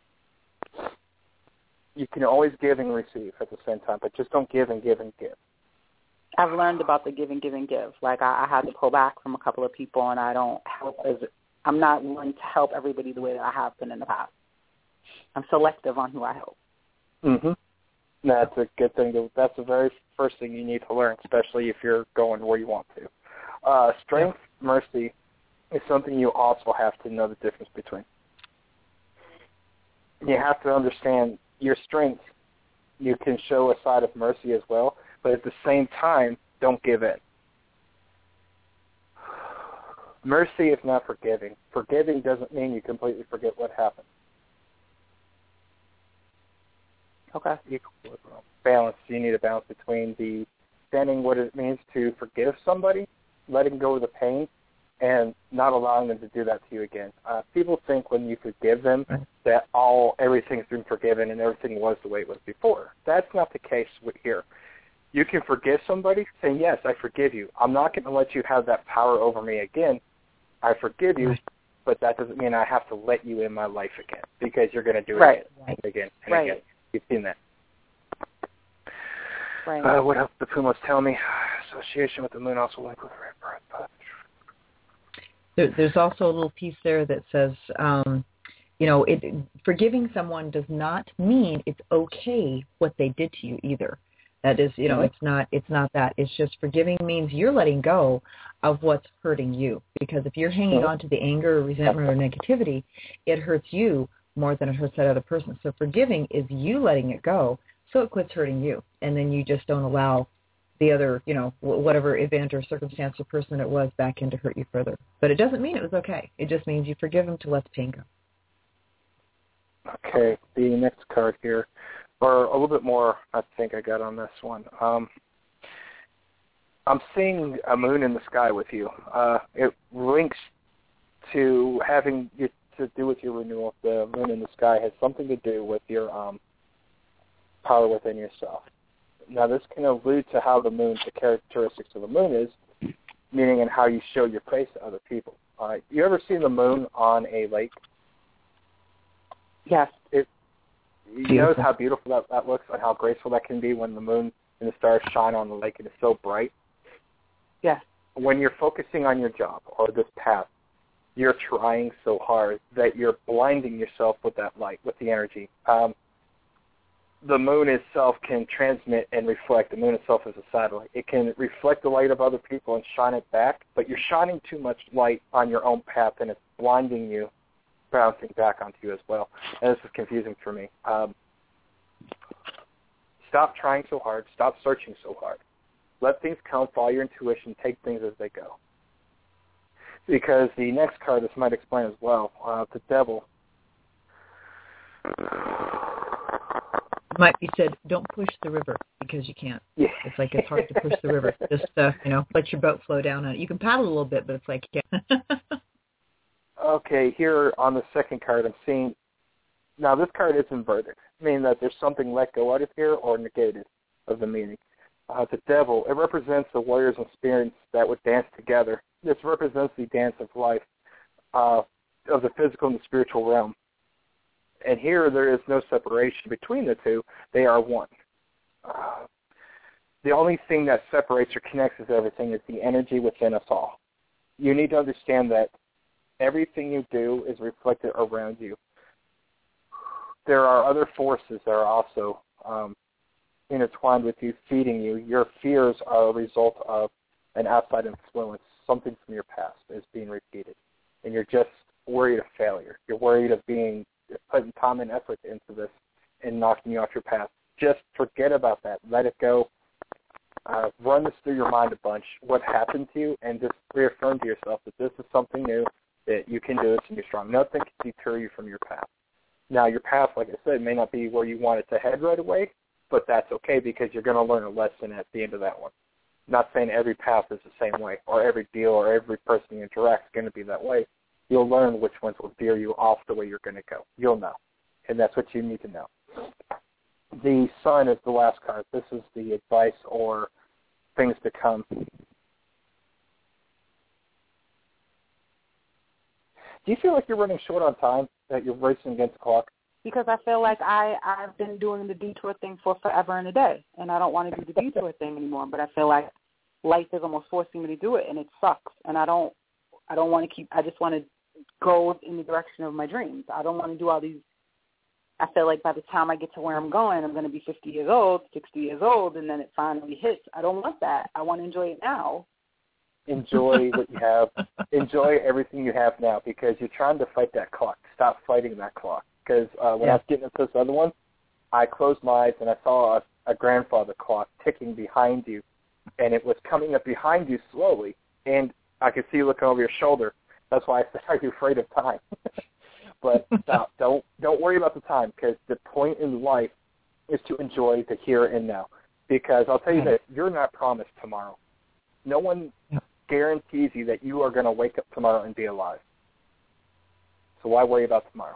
You can always give and receive at the same time, but just don't give and give and give. I've learned about the give and give and give. Like I had to pull back from a couple of people, and I'm not willing to help everybody the way that I have been in the past. I'm selective on who I help. Mm-hmm. That's a good thing. That's the very first thing you need to learn, especially if you're going where you want to. Strength, mercy is something you also have to know the difference between. You have to understand your strength. You can show a side of mercy as well, but at the same time, don't give in. Mercy is not forgiving. Forgiving doesn't mean you completely forget what happened. Okay. Equilibrium. Balance. You need a balance between the understanding what it means to forgive somebody, letting go of the pain, and not allowing them to do that to you again. People think when you forgive them that everything's been forgiven and everything was the way it was before. That's not the case here. You can forgive somebody saying, yes, I forgive you. I'm not going to let you have that power over me again. I forgive you, but that doesn't mean I have to let you in my life again because you're going to do it again and again. You've seen that. Right. What else the Pumas tell me? Association with the moon also linked with red birth. There's also a little piece there that says, forgiving someone does not mean it's okay what they did to you either. That is, it's not that. It's just forgiving means you're letting go of what's hurting you. Because if you're hanging on to the anger or resentment or negativity, it hurts you more than it hurts that other person. So forgiving is you letting it go so it quits hurting you. And then you just don't allow the other, whatever event or circumstance or person it was back in to hurt you further. But it doesn't mean it was okay. It just means you forgive them to let the pain go. Okay, the next card here, or a little bit more I think I got on this one. I'm seeing a moon in the sky with you. It links to having to do with your renewal. The moon in the sky has something to do with your power within yourself. Now, this can allude to how the characteristics of the moon is, meaning in how you show your face to other people. You ever seen the moon on a lake? Yes. You notice how beautiful that looks and how graceful that can be when the moon and the stars shine on the lake and it's so bright? Yes. When you're focusing on your job or this path, you're trying so hard that you're blinding yourself with that light, with the energy. The moon itself can transmit and reflect. The moon itself is a satellite. It can reflect the light of other people and shine it back, but you're shining too much light on your own path, and it's blinding you, bouncing back onto you as well. And this is confusing for me. Stop trying so hard. Stop searching so hard. Let things come, follow your intuition, take things as they go. Because the next card, this might explain as well, the devil. Might be said, don't push the river because you can't. Yeah. It's like it's hard to push the river. Just, let your boat flow down on it. You can paddle a little bit, but it's like, yeah. Okay, here on the second card, I'm seeing, now this card is inverted, meaning that there's something let go out of here or negated of the meaning. The devil, it represents the warriors and spirits that would dance together. This represents the dance of life, of the physical and the spiritual realm. And here there is no separation between the two. They are one. The only thing that separates or connects with everything is the energy within us all. You need to understand that everything you do is reflected around you. There are other forces that are also intertwined with you, feeding you. Your fears are a result of an outside influence. Something from your past is being repeated. And you're just worried of failure. You're worried of putting time and effort into this and knocking you off your path. Just forget about that. Let it go. Run this through your mind a bunch, what happened to you, and just reaffirm to yourself that this is something new, that you can do this and you're strong. Nothing can deter you from your path. Now, your path, like I said, may not be where you want it to head right away, but that's okay because you're going to learn a lesson at the end of that one. Not saying every path is the same way, or every deal or every person you interact is going to be that way. You'll learn which ones will veer you off the way you're going to go. You'll know, and that's what you need to know. The sun is the last card. This is the advice or things to come. Do you feel like you're running short on time, that you're racing against the clock? Because I feel like I've been doing the detour thing for forever and a day, and I don't want to do the detour thing anymore, but I feel like life is almost forcing me to do it, and it sucks, and I don't want to I just want to go in the direction of my dreams. I don't want to do all these. I feel like by the time I get to where I'm going, I'm going to be 50 years old, 60 years old, and then it finally hits. I don't want that. I want to enjoy it now. Enjoy what you have. Enjoy everything you have now because you're trying to fight that clock. Stop fighting that clock. Because when I was getting into this other one, I closed my eyes and I saw a grandfather clock ticking behind you, and it was coming up behind you slowly, and I could see you looking over your shoulder. That's why I said, "Are you afraid of time?" But don't worry about the time because the point in life is to enjoy the here and now. Because I'll tell you this, you're not promised tomorrow. No one guarantees you that you are going to wake up tomorrow and be alive. So why worry about tomorrow?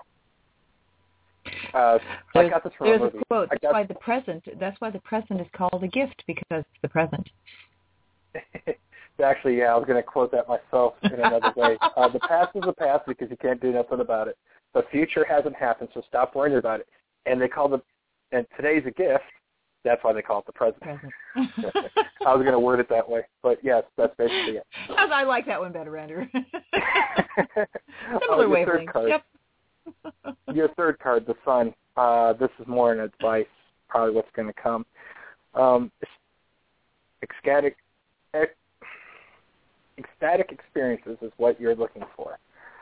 I got this from a movie. A quote. That's why the present is called a gift, because it's the present. Actually, I was going to quote that myself in another way. The past is the past because you can't do nothing about it. The future hasn't happened, so stop worrying about it. And today's a gift. That's why they call it the present. I was going to word it that way, but yes, that's basically it. I like that one better, Andrew. Similar wavelength. Yep. Your third card, the Sun. This is more an advice, probably what's going to come. Ecstatic experiences is what you're looking for.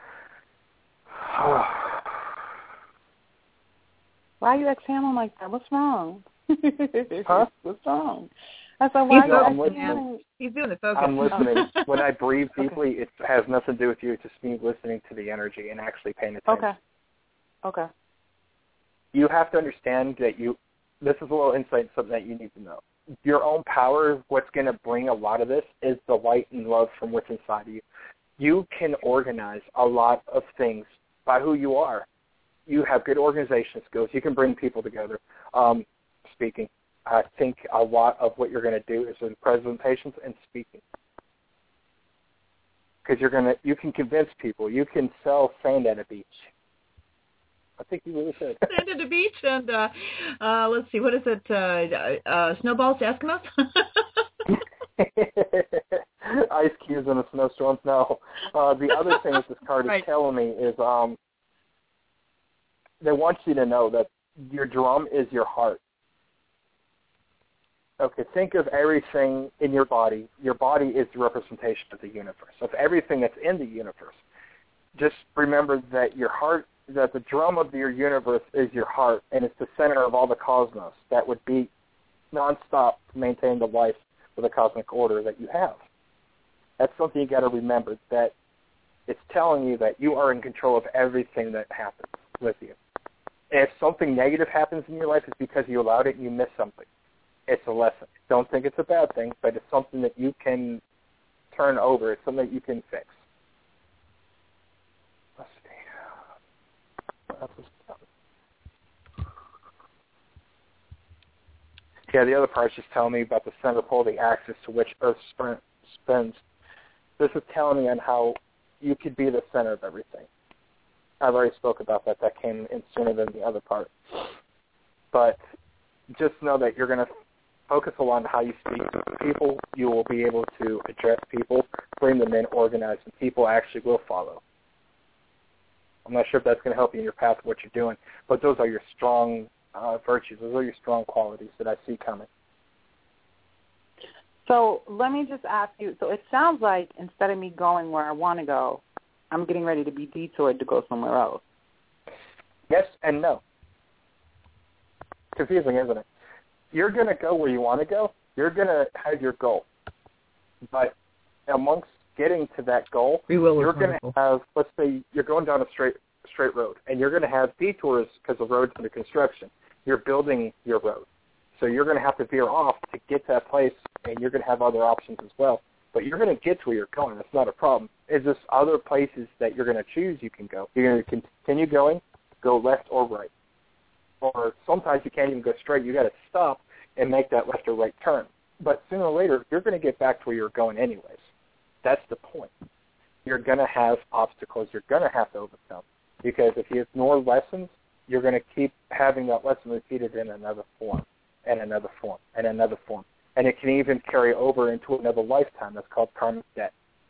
Why are you exhaling like that? What's wrong? Huh? What's wrong? I said, why are you listening. He's doing the focus. I'm listening. When I breathe deeply, it has nothing to do with you. It's just me listening to the energy and actually paying attention. Okay. You have to understand that this is a little insight, something that you need to know. Your own power, what's going to bring a lot of this is the light and love from what's inside of you. You can organize a lot of things by who you are. You have good organization skills. You can bring people together. Speaking, I think a lot of what you're going to do is in presentations and speaking, because you can convince people. You can sell sand at a beach. I think you really should. Sand at a beach, and let's see, what is it? Snowballs to Eskimos? Ice cubes in a snowstorm? No. The other thing that this card is telling me is they want you to know that your drum is your heart. Okay, think of everything in your body. Your body is the representation of the universe, of everything that's in the universe. Just remember that your heart, that the drum of your universe is your heart, and it's the center of all the cosmos that would beat nonstop to maintain the life of the cosmic order that you have. That's something you got to remember, that it's telling you that you are in control of everything that happens with you. And if something negative happens in your life, it's because you allowed it and you missed something. It's a lesson. Don't think it's a bad thing, but it's something that you can turn over. It's something that you can fix. Let's see. What else is coming? Yeah, the other part's just telling me about the center pole, the axis to which Earth spins. This is telling me on how you could be the center of everything. I've already spoke about that. That came in sooner than the other part. But just know that you're going to focus a lot on how you speak to people. You will be able to address people, bring them in, organize, and people actually will follow. I'm not sure if that's going to help you in your path of what you're doing, but those are your strong virtues. Those are your strong qualities that I see coming. So let me just ask you, so it sounds like instead of me going where I want to go, I'm getting ready to be detoured to go somewhere else. Yes and no. Confusing, isn't it? You're going to go where you want to go. You're going to have your goal. But amongst getting to that goal, you're going to have, let's say you're going down a straight road, and you're going to have detours because the road's under construction. You're building your road. So you're going to have to veer off to get to that place, and you're going to have other options as well. But you're going to get to where you're going. That's not a problem. It's just other places that you're going to choose you can go. You're going to continue going, go left or right. Or sometimes you can't even go straight. You got to stop and make that left or right turn. But sooner or later, you're going to get back to where you're going anyways. That's the point. You're going to have obstacles you're going to have to overcome. Because if you ignore lessons, you're going to keep having that lesson repeated in another form, and another form, and another form. And it can even carry over into another lifetime. That's called karmic debt.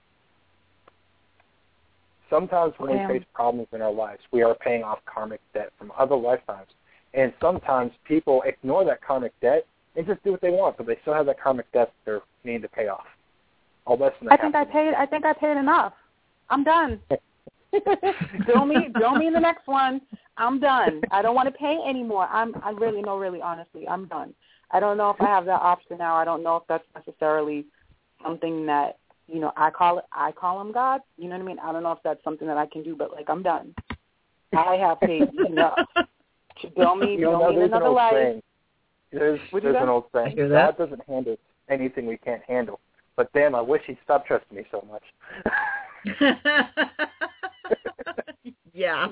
Sometimes when we face problems in our lives, we are paying off karmic debt from other lifetimes. And sometimes people ignore that karmic debt and just do what they want, but they still have that karmic debt they're needing to pay off. I think I paid enough. I'm done. Throw me in the next one. I'm done. I don't want to pay anymore. Honestly, I'm done. I don't know if I have that option now. I don't know if that's necessarily something that, I call him God. You know what I mean? I don't know if that's something that I can do, but I'm done. I have paid enough. To build me in another life. There's an old saying, God doesn't hand us anything we can't handle. But damn, I wish he'd stop trusting me so much. Yeah.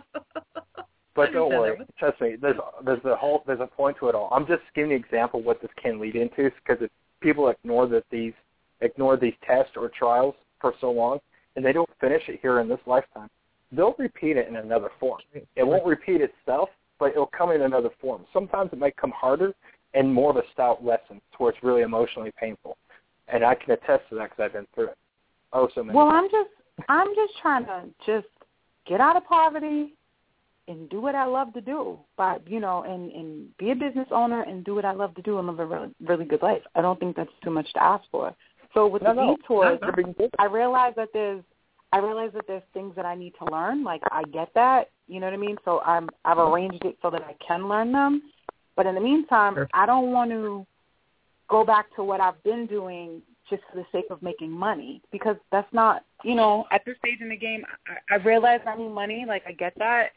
But don't worry, trust me. There's a point to it all. I'm just giving you an example of what this can lead into, because if people ignore these tests or trials for so long, and they don't finish it here in this lifetime, they'll repeat it in another form. It won't repeat itself, but it'll come in another form. Sometimes it might come harder and more of a stout lesson to where it's really emotionally painful. And I can attest to that because I've been through it. Oh, so many times. I'm just trying to just get out of poverty and do what I love to do, but and be a business owner and do what I love to do and live a really, really good life. I don't think that's too much to ask for. So with the detours, I realize that there's things that I need to learn. Like, I get that, you know what I mean? So I've arranged it so that I can learn them. But in the meantime, I don't want to go back to what I've been doing just for the sake of making money, because that's not, at this stage in the game, I realize I need money. Like, I get that.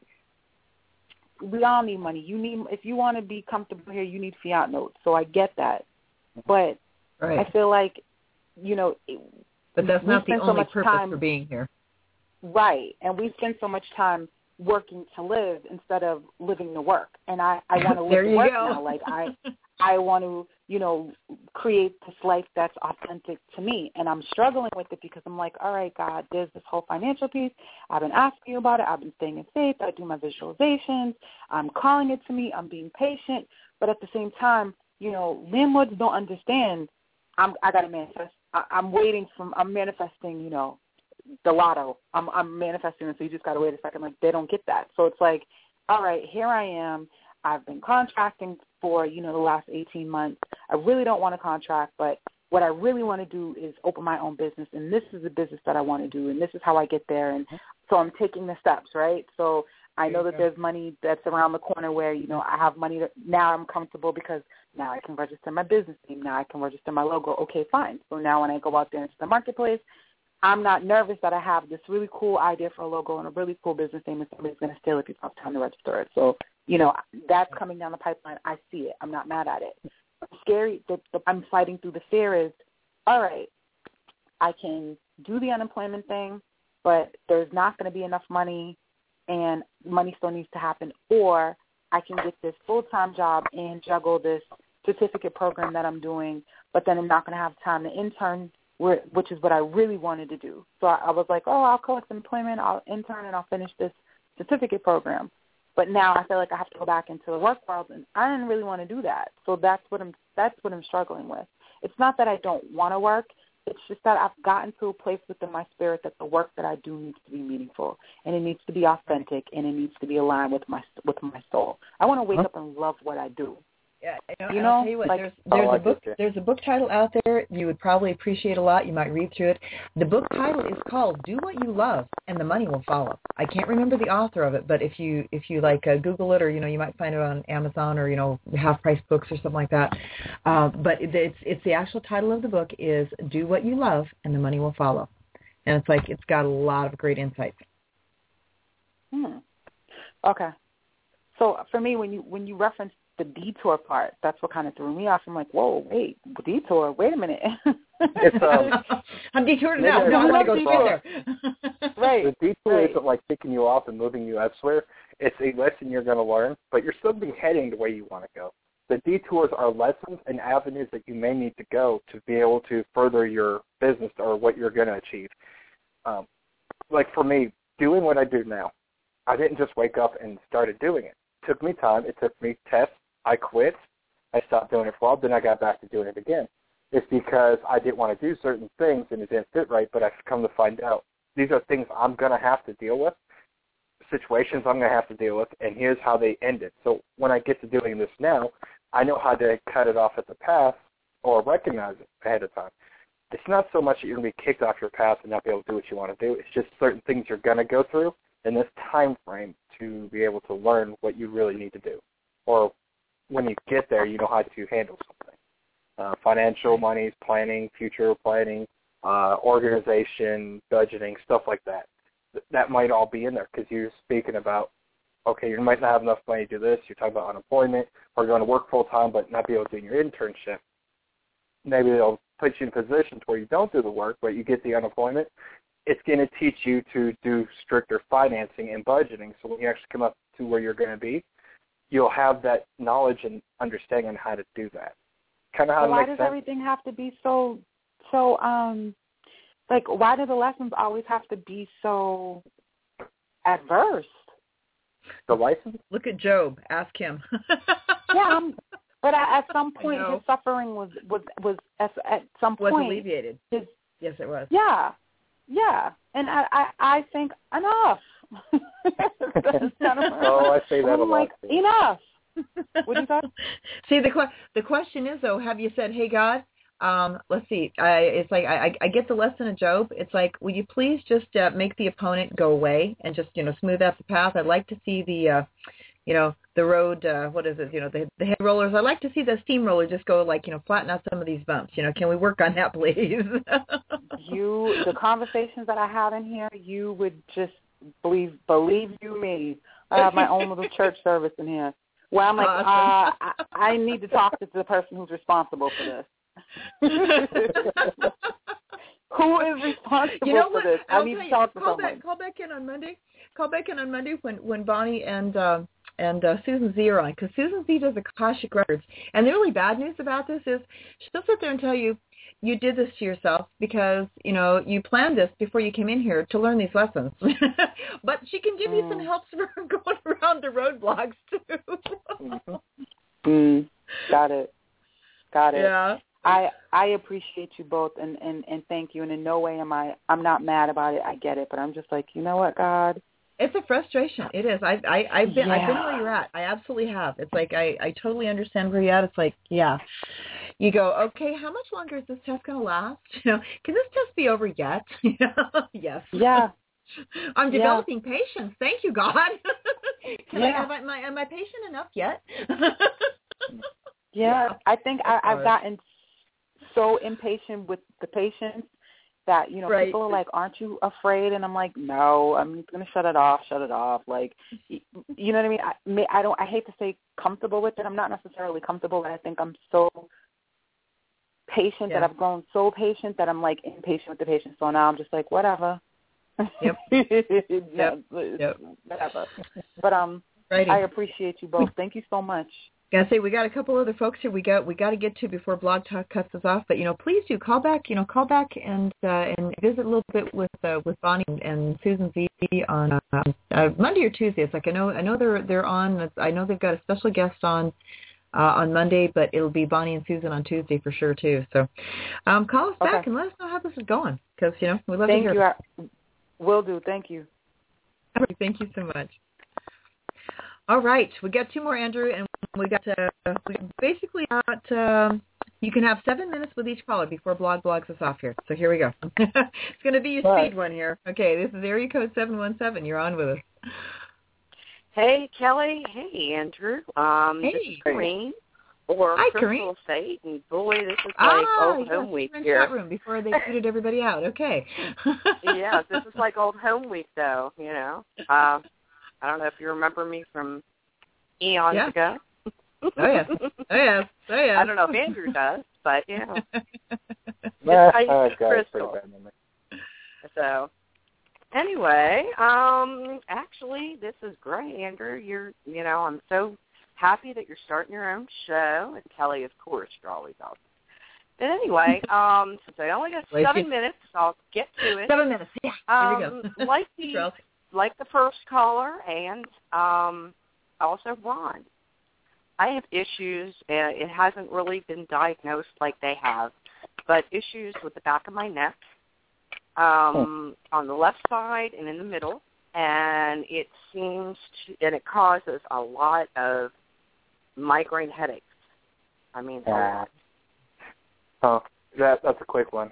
We all need money. If you want to be comfortable here, you need fiat notes. So I get that. But I feel like, but that's not the only purpose for being here. Right. And we spend so much time working to live instead of living to work. And I want to live to work now. Like, I want to, create this life that's authentic to me. And I'm struggling with it because I'm like, all right, God, there's this whole financial piece. I've been asking you about it. I've been staying in faith. I do my visualizations. I'm calling it to me. I'm being patient. But at the same time, landlords don't understand. I got to manifest. I'm manifesting, the lotto. I'm manifesting it, so you just got to wait a second. Like, they don't get that. So it's like, all right, here I am. I've been contracting for, the last 18 months. I really don't want to contract, but what I really want to do is open my own business, and this is the business that I want to do, and this is how I get there. And so I'm taking the steps, right? So I know that there's money that's around the corner where, I have money now I'm comfortable because now I can register my business name. Now I can register my logo. Okay, fine. So now when I go out there into the marketplace, I'm not nervous that I have this really cool idea for a logo and a really cool business name and somebody's going to steal it before I have time to register it. So, that's coming down the pipeline. I see it. I'm not mad at it. Scary. I'm fighting through the fear is, all right, I can do the unemployment thing, but there's not going to be enough money and money still needs to happen, or I can get this full-time job and juggle this certificate program that I'm doing, but then I'm not going to have time to intern, which is what I really wanted to do. So I was like, I'll collect employment, I'll intern, and I'll finish this certificate program. But now I feel like I have to go back into the work world, and I didn't really want to do that. So that's what I'm struggling with. It's not that I don't want to work. It's just that I've gotten to a place within my spirit that the work that I do needs to be meaningful, and it needs to be authentic, and it needs to be aligned with my soul. I want to wake up and love what I do. Yeah, I'll tell you what, there's a book title out there you would probably appreciate a lot. You might read through it. The book title is called "Do What You Love, and the Money Will Follow." I can't remember the author of it, but if you Google it, or you might find it on Amazon or Half Price Books or something like that. But it's the actual title of the book is "Do What You Love, and the Money Will Follow," and it's got a lot of great insights. Okay, so for me, when you reference the detour part, that's what kind of threw me off. I'm like, whoa, wait, detour, wait a minute. It's, I'm detoured now. No, I'm going to go straight there. Right. The detour isn't like kicking you off and moving you elsewhere. It's a lesson you're going to learn, but you're still be heading the way you want to go. The detours are lessons and avenues that you may need to go to be able to further your business or what you're going to achieve. Like for me, doing what I do now, I didn't just wake up and started doing it. It took me time. It took me tests. I quit. I stopped doing it for a while. Then I got back to doing it again. It's because I didn't want to do certain things and it didn't fit right, but I've come to find out these are things I'm going to have to deal with, situations I'm going to have to deal with, and here's how they ended. So when I get to doing this now, I know how to cut it off at the path or recognize it ahead of time. It's not so much that you're going to be kicked off your path and not be able to do what you want to do. It's just certain things you're going to go through in this time frame to be able to learn what you really need to do. Or when you get there, you know how to handle something. Financial monies, planning, future planning, organization, budgeting, stuff like that. That might all be in there because you're speaking about okay, you might not have enough money to do this. You're talking about unemployment, or going to work full-time but not be able to do your internship. Maybe they'll put you in positions where you don't do the work, but you get the unemployment. It's going to teach you to do stricter financing and budgeting. So when you actually come up to where you're going to be, you'll have that knowledge and understanding on how to do that. Kind of how so it why makes does sense? everything have to be so like, why do the lessons always have to be so adverse? The license? Look at Job. Ask him. Yeah, but at some point his suffering was at some point was alleviated. Yes, it was. Yeah, and I think enough. I say that a lot. Like, enough. What do you say? See, the question is though, have you said, hey God, let's see, it's like I get the lesson of Job. It's like, will you please just make the opponent go away and just smooth out the path? I'd like to see the the road, what is it, the head rollers. I'd like to see the steamroller just go like, flatten out some of these bumps. Can we work on that, please? The conversations that I have in here, you would just believe you me. I have my own little church service in here where I'm like, I need to talk to the person who's responsible for this. Who is responsible for this? I need to talk to someone. Call back in on Monday. Call back in on Monday when Bonnie and Susan Z are on, because Susan Z does Akashic Records. And the really bad news about this is she'll sit there and tell you did this to yourself because, you planned this before you came in here to learn these lessons. But she can give you some help for going around the roadblocks, too. Got it. Yeah. I appreciate you both and thank you. And in no way I'm not mad about it. I get it. But I'm just like, you know what, God? It's a frustration. It is. I've been where you're at. I absolutely have. It's like I totally understand where you're at. It's like, yeah. You go, okay, how much longer is this test going to last? Can this test be over yet? Yes. Yeah. I'm developing patience. Thank you, God. Am I patient enough yet? Yeah. I think I've gotten so impatient with the patients that, right. People are like, aren't you afraid? And I'm like, no, I'm just going to shut it off. Like, you know what I mean? I hate to say comfortable with it. I'm not necessarily comfortable, but I think I'm so patient that I've grown so patient that I'm like impatient with the patient. So now I'm just like, whatever. Yep. Whatever. But Righty. I appreciate you both. Thank you so much. I say we got a couple other folks here we got to get to before Blog Talk cuts us off. But please do call back. Call back and visit a little bit with Bonnie and Susan Z on Monday or Tuesday. It's like I know they're on. I know they've got a special guest on Monday, but it'll be Bonnie and Susan on Tuesday for sure too. So call us back and let us know how this is going, because we love to hear. Thank you. Will do. Thank you. Thank you so much. All right, we got two more, Andrew, and we basically got. You can have 7 minutes with each caller before Blog blogs us off here. So here we go. It's going to be your speed one here. Okay, this is area code 717. You're on with us. Hey, Kelly. Hey, Andrew. Hey. This is Corrine. Or Hi, Crystal State, and boy, this is like old home week here. Chat room before they booted everybody out. Okay. Yes, this is like old home week, though. I don't know if you remember me from eons ago. Oh yes. I don't know if Andrew does, but yeah. Crystal. So, anyway, actually, this is great, Andrew. I'm so happy that you're starting your own show, and Kelly, of course, you're always awesome. But anyway, since I only got 7 minutes, I'll get to it. 7 minutes, yeah. Here we go. Like the first caller, and also Ron, I have issues, and it hasn't really been diagnosed like they have, but issues with the back of my neck, on the left side and in the middle, and it it causes a lot of migraine headaches. I mean, a lot. That's a quick one.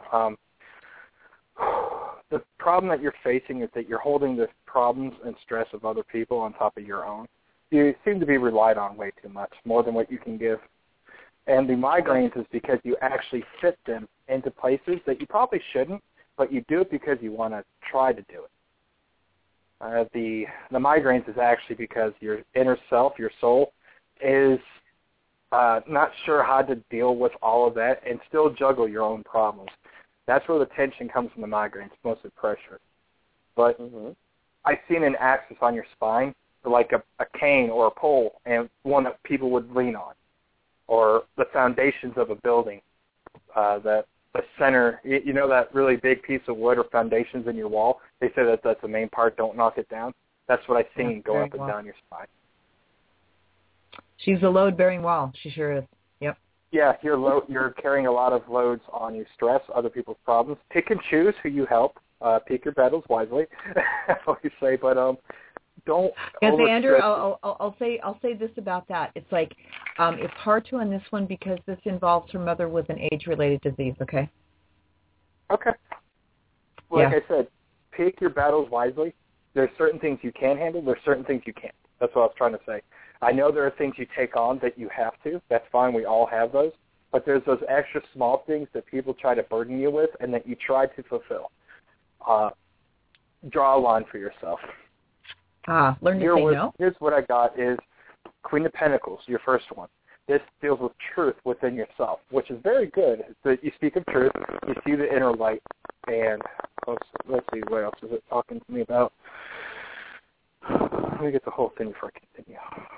The problem that you're facing is that you're holding the problems and stress of other people on top of your own. You seem to be relied on way too much, more than what you can give. And the migraines is because you actually fit them into places that you probably shouldn't, but you do it because you want to try to do it. The migraines is actually because your inner self, your soul, is not sure how to deal with all of that and still juggle your own problems. That's where the tension comes from the migraines, mostly pressure. But I've seen an axis on your spine, like a cane or a pole, and one that people would lean on, or the foundations of a building, that the center, you know that really big piece of wood or foundations in your wall? They say that that's the main part, don't knock it down. That's what I've seen going up and down your spine. She's a load-bearing wall. She sure is. Yep. Yeah, you're carrying a lot of loads on you, stress, other people's problems. Pick and choose who you help. Pick your battles wisely, I always say, but don't. Yes, Andrew, I'll say this about that. It's like it's hard to on this one because this involves her mother with an age-related disease. Okay. Okay. Well, like I said, pick your battles wisely. There's certain things you can handle. There's certain things you can't. That's what I was trying to say. I know there are things you take on that you have to. That's fine. We all have those. But there's those extra small things that people try to burden you with and that you try to fulfill. Draw a line for yourself. Learn to say no. Here's what I got is Queen of Pentacles, your first one. This deals with truth within yourself, which is very good. You speak of truth, you see the inner light, and let's see, what else is it talking to me about? Let me get the whole thing before I continue.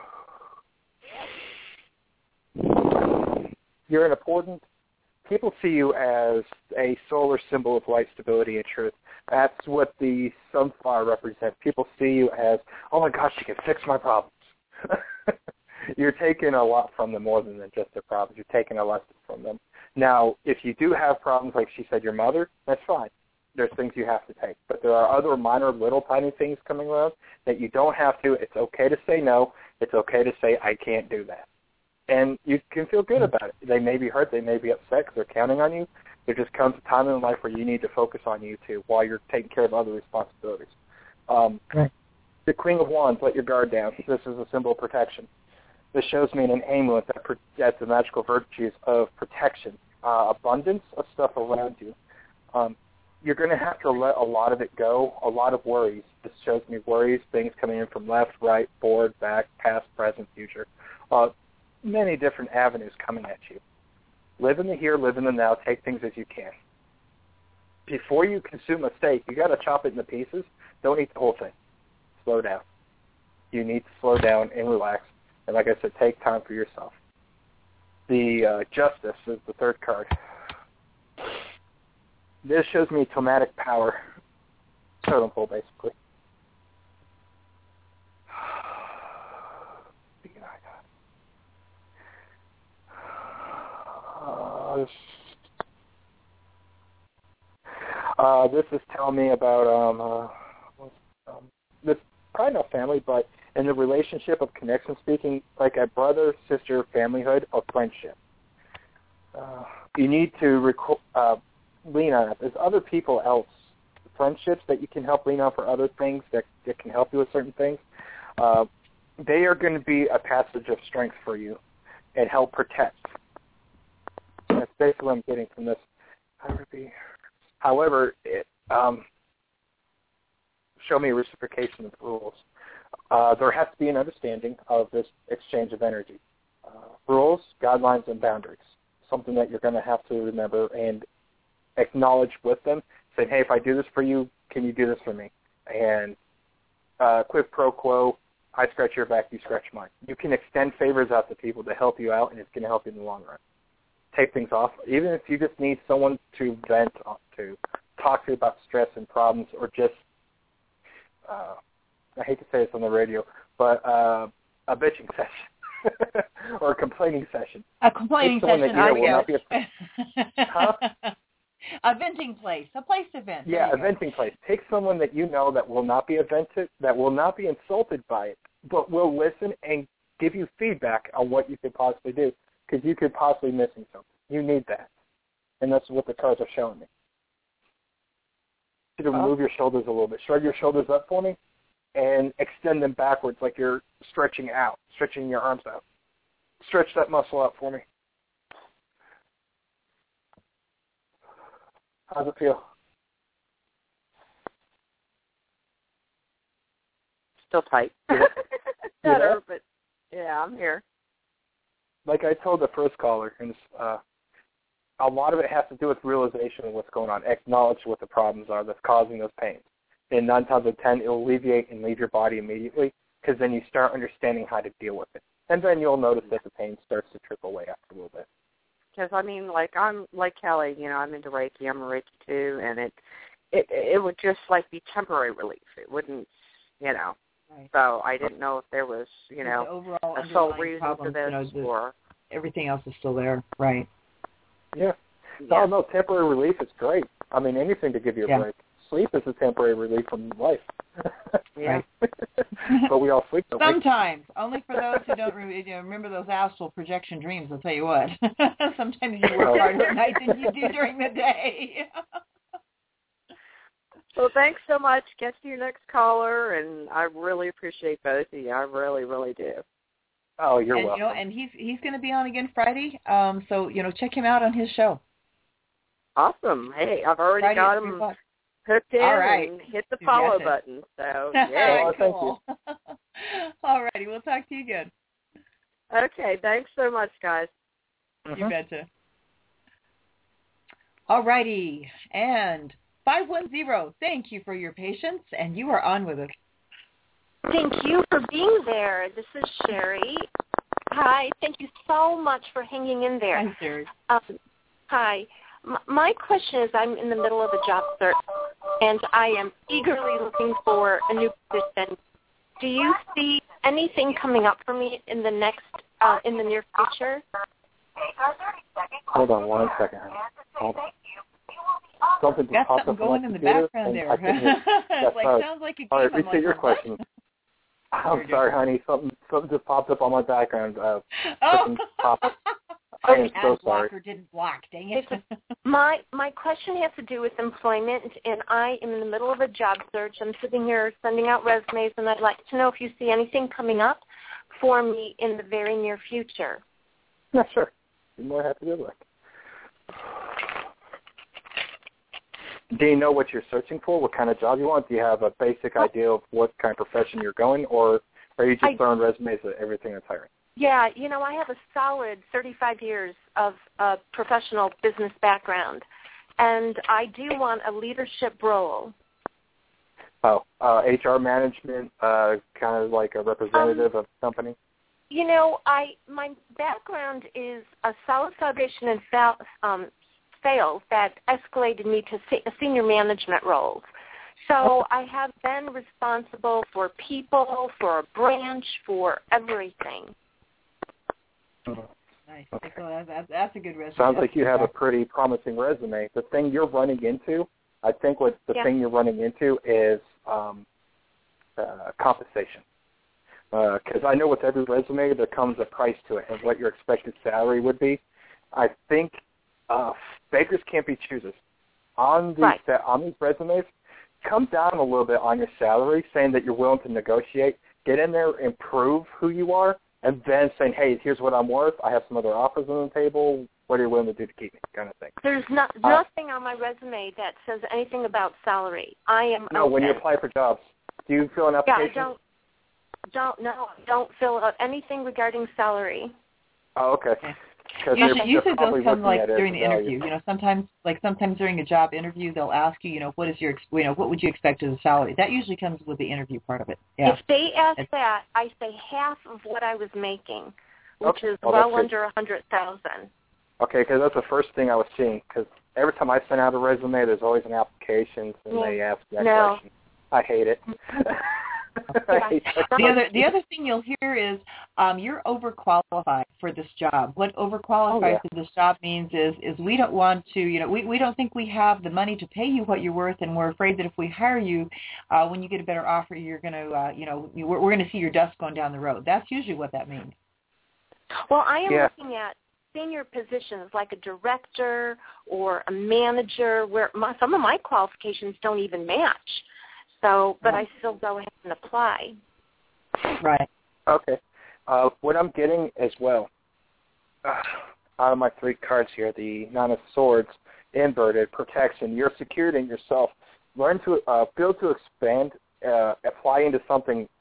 You're an important. People see you as a solar symbol of light, stability, and truth. That's what the sunflower represents. People see you as, oh my gosh, she can fix my problems. You're taking a lot from them more than just their problems. You're taking a lesson from them. Now, if you do have problems, like she said, your mother, that's fine. There's things you have to take. But there are other minor little tiny things coming around that you don't have to. It's okay to say no. It's okay to say, I can't do that. And you can feel good about it. They may be hurt. They may be upset because they're counting on you. There just comes a time in life where you need to focus on you, too, while you're taking care of other responsibilities. Right. The Queen of Wands, let your guard down. This is a symbol of protection. This shows me an amulet that's the magical virtues of protection, abundance of stuff around you. You're going to have to let a lot of it go, a lot of worries. This shows me worries, things coming in from left, right, forward, back, past, present, future. Many different avenues coming at you. Live in the here, live in the now, take things as you can. Before you consume a steak, you got to chop it into pieces. Don't eat the whole thing. Slow down. You need to slow down and relax. And like I said, take time for yourself. The Justice is the third card. This shows me tomatic power. Totem pole, basically. This is telling me about this probably not family, but in the relationship of connection, speaking like a brother, sister, familyhood, or friendship. You need to lean on it. There's other people else, friendships that you can help lean on for other things that can help you with certain things. They are going to be a passage of strength for you and help protect. That's basically what I'm getting from this. However, show me reciprocation of rules. There has to be an understanding of this exchange of energy. Rules, guidelines, and boundaries. Something that you're going to have to remember and acknowledge with them, saying, hey, if I do this for you, can you do this for me? And quid pro quo, I scratch your back, you scratch mine. You can extend favors out to people to help you out, and it's going to help you in the long run. Take things off, even if you just need someone to vent to, talk to you about stress and problems, or just, I hate to say this on the radio, but a bitching session or a complaining session. A complaining session, Huh? A venting place, a place to vent. Yeah, a venting place. Take someone that you know that will not be that will not be insulted by it, but will listen and give you feedback on what you could possibly do, because you could possibly be missing something. You need that, and that's what the cards are showing me. You move your shoulders a little bit. Shrug your shoulders up for me, and extend them backwards like you're stretching your arms out. Stretch that muscle out for me. How's it feel? Still tight. Better, but yeah, I'm here. Like I told the first caller, and a lot of it has to do with realization of what's going on. Acknowledge what the problems are that's causing those pains. And 9 times out of 10, it'll alleviate and leave your body immediately, because then you start understanding how to deal with it. And then you'll notice that the pain starts to trickle away after a little bit. Because, I mean, like I'm like Kelly, I'm into Reiki. I'm a Reiki too, and it would just, like, be temporary relief. It wouldn't, Right. So I didn't know if there was, a sole reason for this or... Everything else is still there, right? Yeah. No, temporary relief is great. I mean, anything to give you a break. Sleep is a temporary relief from life. Yeah. But we all sleep. Sometimes. Only for those who don't remember those astral projection dreams, I'll tell you what. Sometimes you work harder at night than you do during the day. Well, thanks so much. Get to your next caller, and I really appreciate both of you. I really, really do. Oh, you're welcome. And he's going to be on again Friday, so check him out on his show. Awesome. Hey, I've already got him hooked in and hit the follow button. So, yeah. Thank you. All righty. We'll talk to you again. Okay. Thanks so much, guys. You betcha. All righty. And 510, thank you for your patience, and you are on with us. Thank you for being there. This is Sherry. Hi. Thank you so much for hanging in there. Hi, Sherry. Hi. My question is, I'm in the middle of a job search, and I am eagerly looking for a new position. Do you see anything coming up for me in the in the near future? Hold on 1 second. Hold on. Something got something going in the background there. Sounds like a game. All right, repeat your question. I'm sorry, honey. Something just popped up on my background. I am so sorry. Didn't block. Dang it. My question has to do with employment, and I am in the middle of a job search. I'm sitting here sending out resumes, and I'd like to know if you see anything coming up for me in the very near future. Yeah, sure. Be more happy to look. Do you know what you're searching for, what kind of job you want? Do you have a basic idea of what kind of profession you're going, or are you just throwing resumes at everything that's hiring? Yeah, I have a solid 35 years of professional business background, and I do want a leadership role. Oh, HR management, kind of like a representative of the company? My background is a solid foundation in sales that escalated me to senior management roles. So I have been responsible for people, for a branch, for everything. Nice. Okay. So that's a good resume. Sounds like you have a pretty promising resume. The thing you're running into, I think thing you're running into is compensation. Because I know with every resume there comes a price to it and what your expected salary would be. I think beggars can't be choosers. On these resumes, come down a little bit on your salary, saying that you're willing to negotiate. Get in there and prove who you are, and then saying, hey, here's what I'm worth. I have some other offers on the table. What are you willing to do to keep me, kind of thing. There's nothing on my resume that says anything about salary. I am No, when you apply for jobs, do you fill an application? Yeah, I don't fill out anything regarding salary. Oh, okay. Usually those come like during the interview. Sometimes during a job interview, they'll ask you, what is your, what would you expect as a salary? That usually comes with the interview part of it. Yeah. If they ask that, I say half of what I was making, which is well under $100,000. Okay, because that's the first thing I was seeing. Because every time I send out a resume, there's always an application, and they ask that question. I hate it. The other thing you'll hear is you're overqualified for this job. What overqualified for this job means is we don't want to, we don't think we have the money to pay you what you're worth, and we're afraid that if we hire you, when you get a better offer, you're going to, we're going to see your dust going down the road. That's usually what that means. Well, I am looking at senior positions like a director or a manager where some of my qualifications don't even match. So, but I still go ahead and apply. Right. Okay. What I'm getting as well, out of my 3 cards here, the Nine of Swords, inverted, protection, you're secured in yourself. Learn to, build to expand, apply into something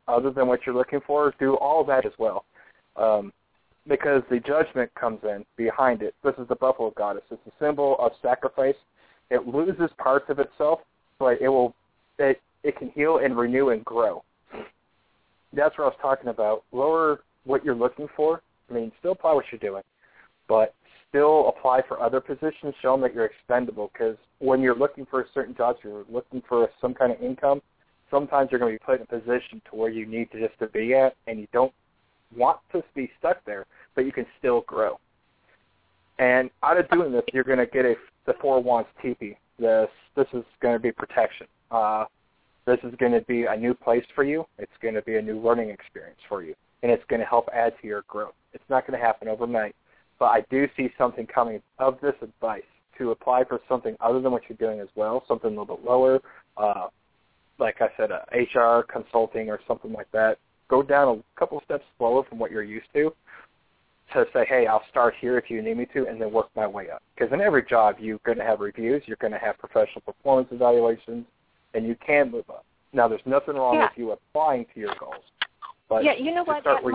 other than what you're looking for, do all that as well. Because the judgment comes in behind it. This is the buffalo goddess. It's a symbol of sacrifice. It loses parts of itself, but it can heal and renew and grow. That's what I was talking about. Lower what you're looking for. I mean, still apply what you're doing, but still apply for other positions. Show them that you're expendable, because when you're looking for a certain job, you're looking for some kind of income, sometimes you're going to be put in a position to where you need to just to be at, and you don't want to be stuck there, but you can still grow. And out of doing this, you're going to get the Four of Wands teepee. This is going to be protection. This is going to be a new place for you. It's going to be a new learning experience for you, and it's going to help add to your growth. It's not going to happen overnight, but I do see something coming of this advice to apply for something other than what you're doing as well, something a little bit lower, like I said, HR, consulting, or something like that. Go down a couple steps slower from what you're used to say, hey, I'll start here if you need me to, and then work my way up. Because in every job, you're going to have reviews, you're going to have professional performance evaluations, and you can move up. Now, there's nothing wrong with you applying to your goals. But you know what? At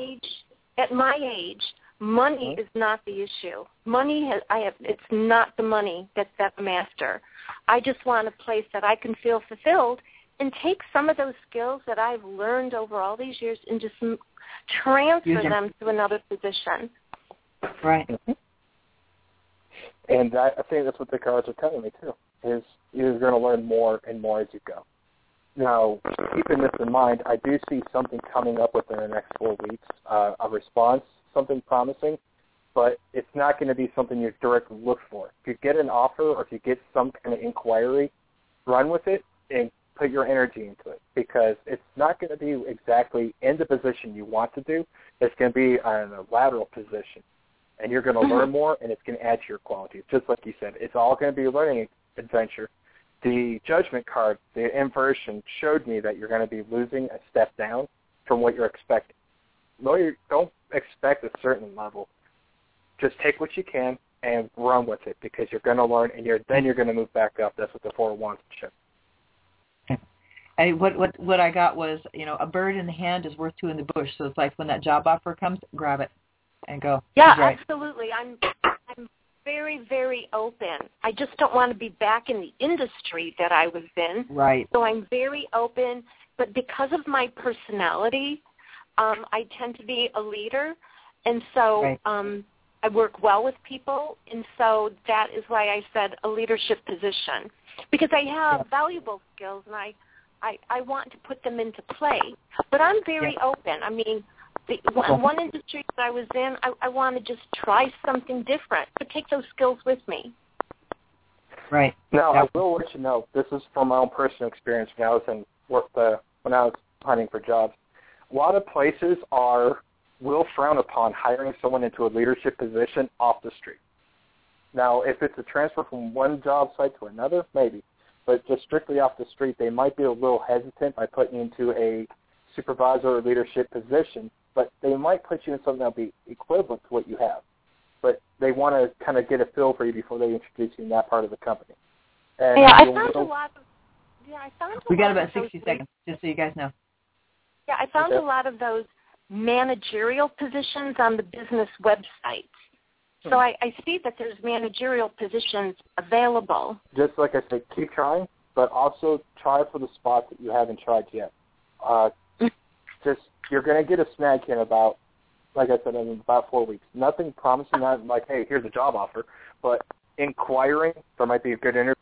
my age, money is not the issue. It's not the money that's the master. I just want a place that I can feel fulfilled and take some of those skills that I've learned over all these years and just transfer them to another position. Right. Mm-hmm. And I think that's what the cards are telling me, too, is you're going to learn more and more as you go. Now, keeping this in mind, I do see something coming up within the next 4 weeks, a response, something promising, but it's not going to be something you directly look for. If you get an offer or if you get some kind of inquiry, run with it and put your energy into it, because it's not going to be exactly in the position you want to do. It's going to be on a lateral position, and you're going to learn more, and it's going to add to your qualities. Just like you said, it's all going to be a learning adventure. The Judgment card, the inversion, showed me that you're going to be losing a step down from what you're expecting. Don't expect a certain level. Just take what you can and run with it, because you're going to learn, and then you're going to move back up. That's what the Four of Wands show. What I got was, a bird in the hand is worth two in the bush. So it's like when that job offer comes, grab it and go. Yeah, absolutely. I'm very, very open. I just don't want to be back in the industry that I was in. Right. So I'm very open, but because of my personality, I tend to be a leader, and so I work well with people, and so that is why I said a leadership position, because I have valuable skills, and I want to put them into play. But I'm very open. I mean, one industry that I was in, I want to just try something different, but take those skills with me. Right. Now, I will let you know, this is from my own personal experience when I was hunting for jobs. A lot of places will frown upon hiring someone into a leadership position off the street. Now, if it's a transfer from one job site to another, maybe. But just strictly off the street, they might be a little hesitant by putting you into a supervisor or leadership position, but they might put you in something that will be equivalent to what you have. But they want to kind of get a feel for you before they introduce you in that part of the company. And I found a lot of... We got about 60 seconds, just so you guys know. Yeah, I found a lot of those managerial positions on the business websites. So I see that there's managerial positions available. Just like I said, keep trying, but also try for the spots that you haven't tried yet. You're going to get a snag in about, like I said, in about 4 weeks. Nothing promising that, like, hey, here's a job offer, but inquiring, there might be a good interview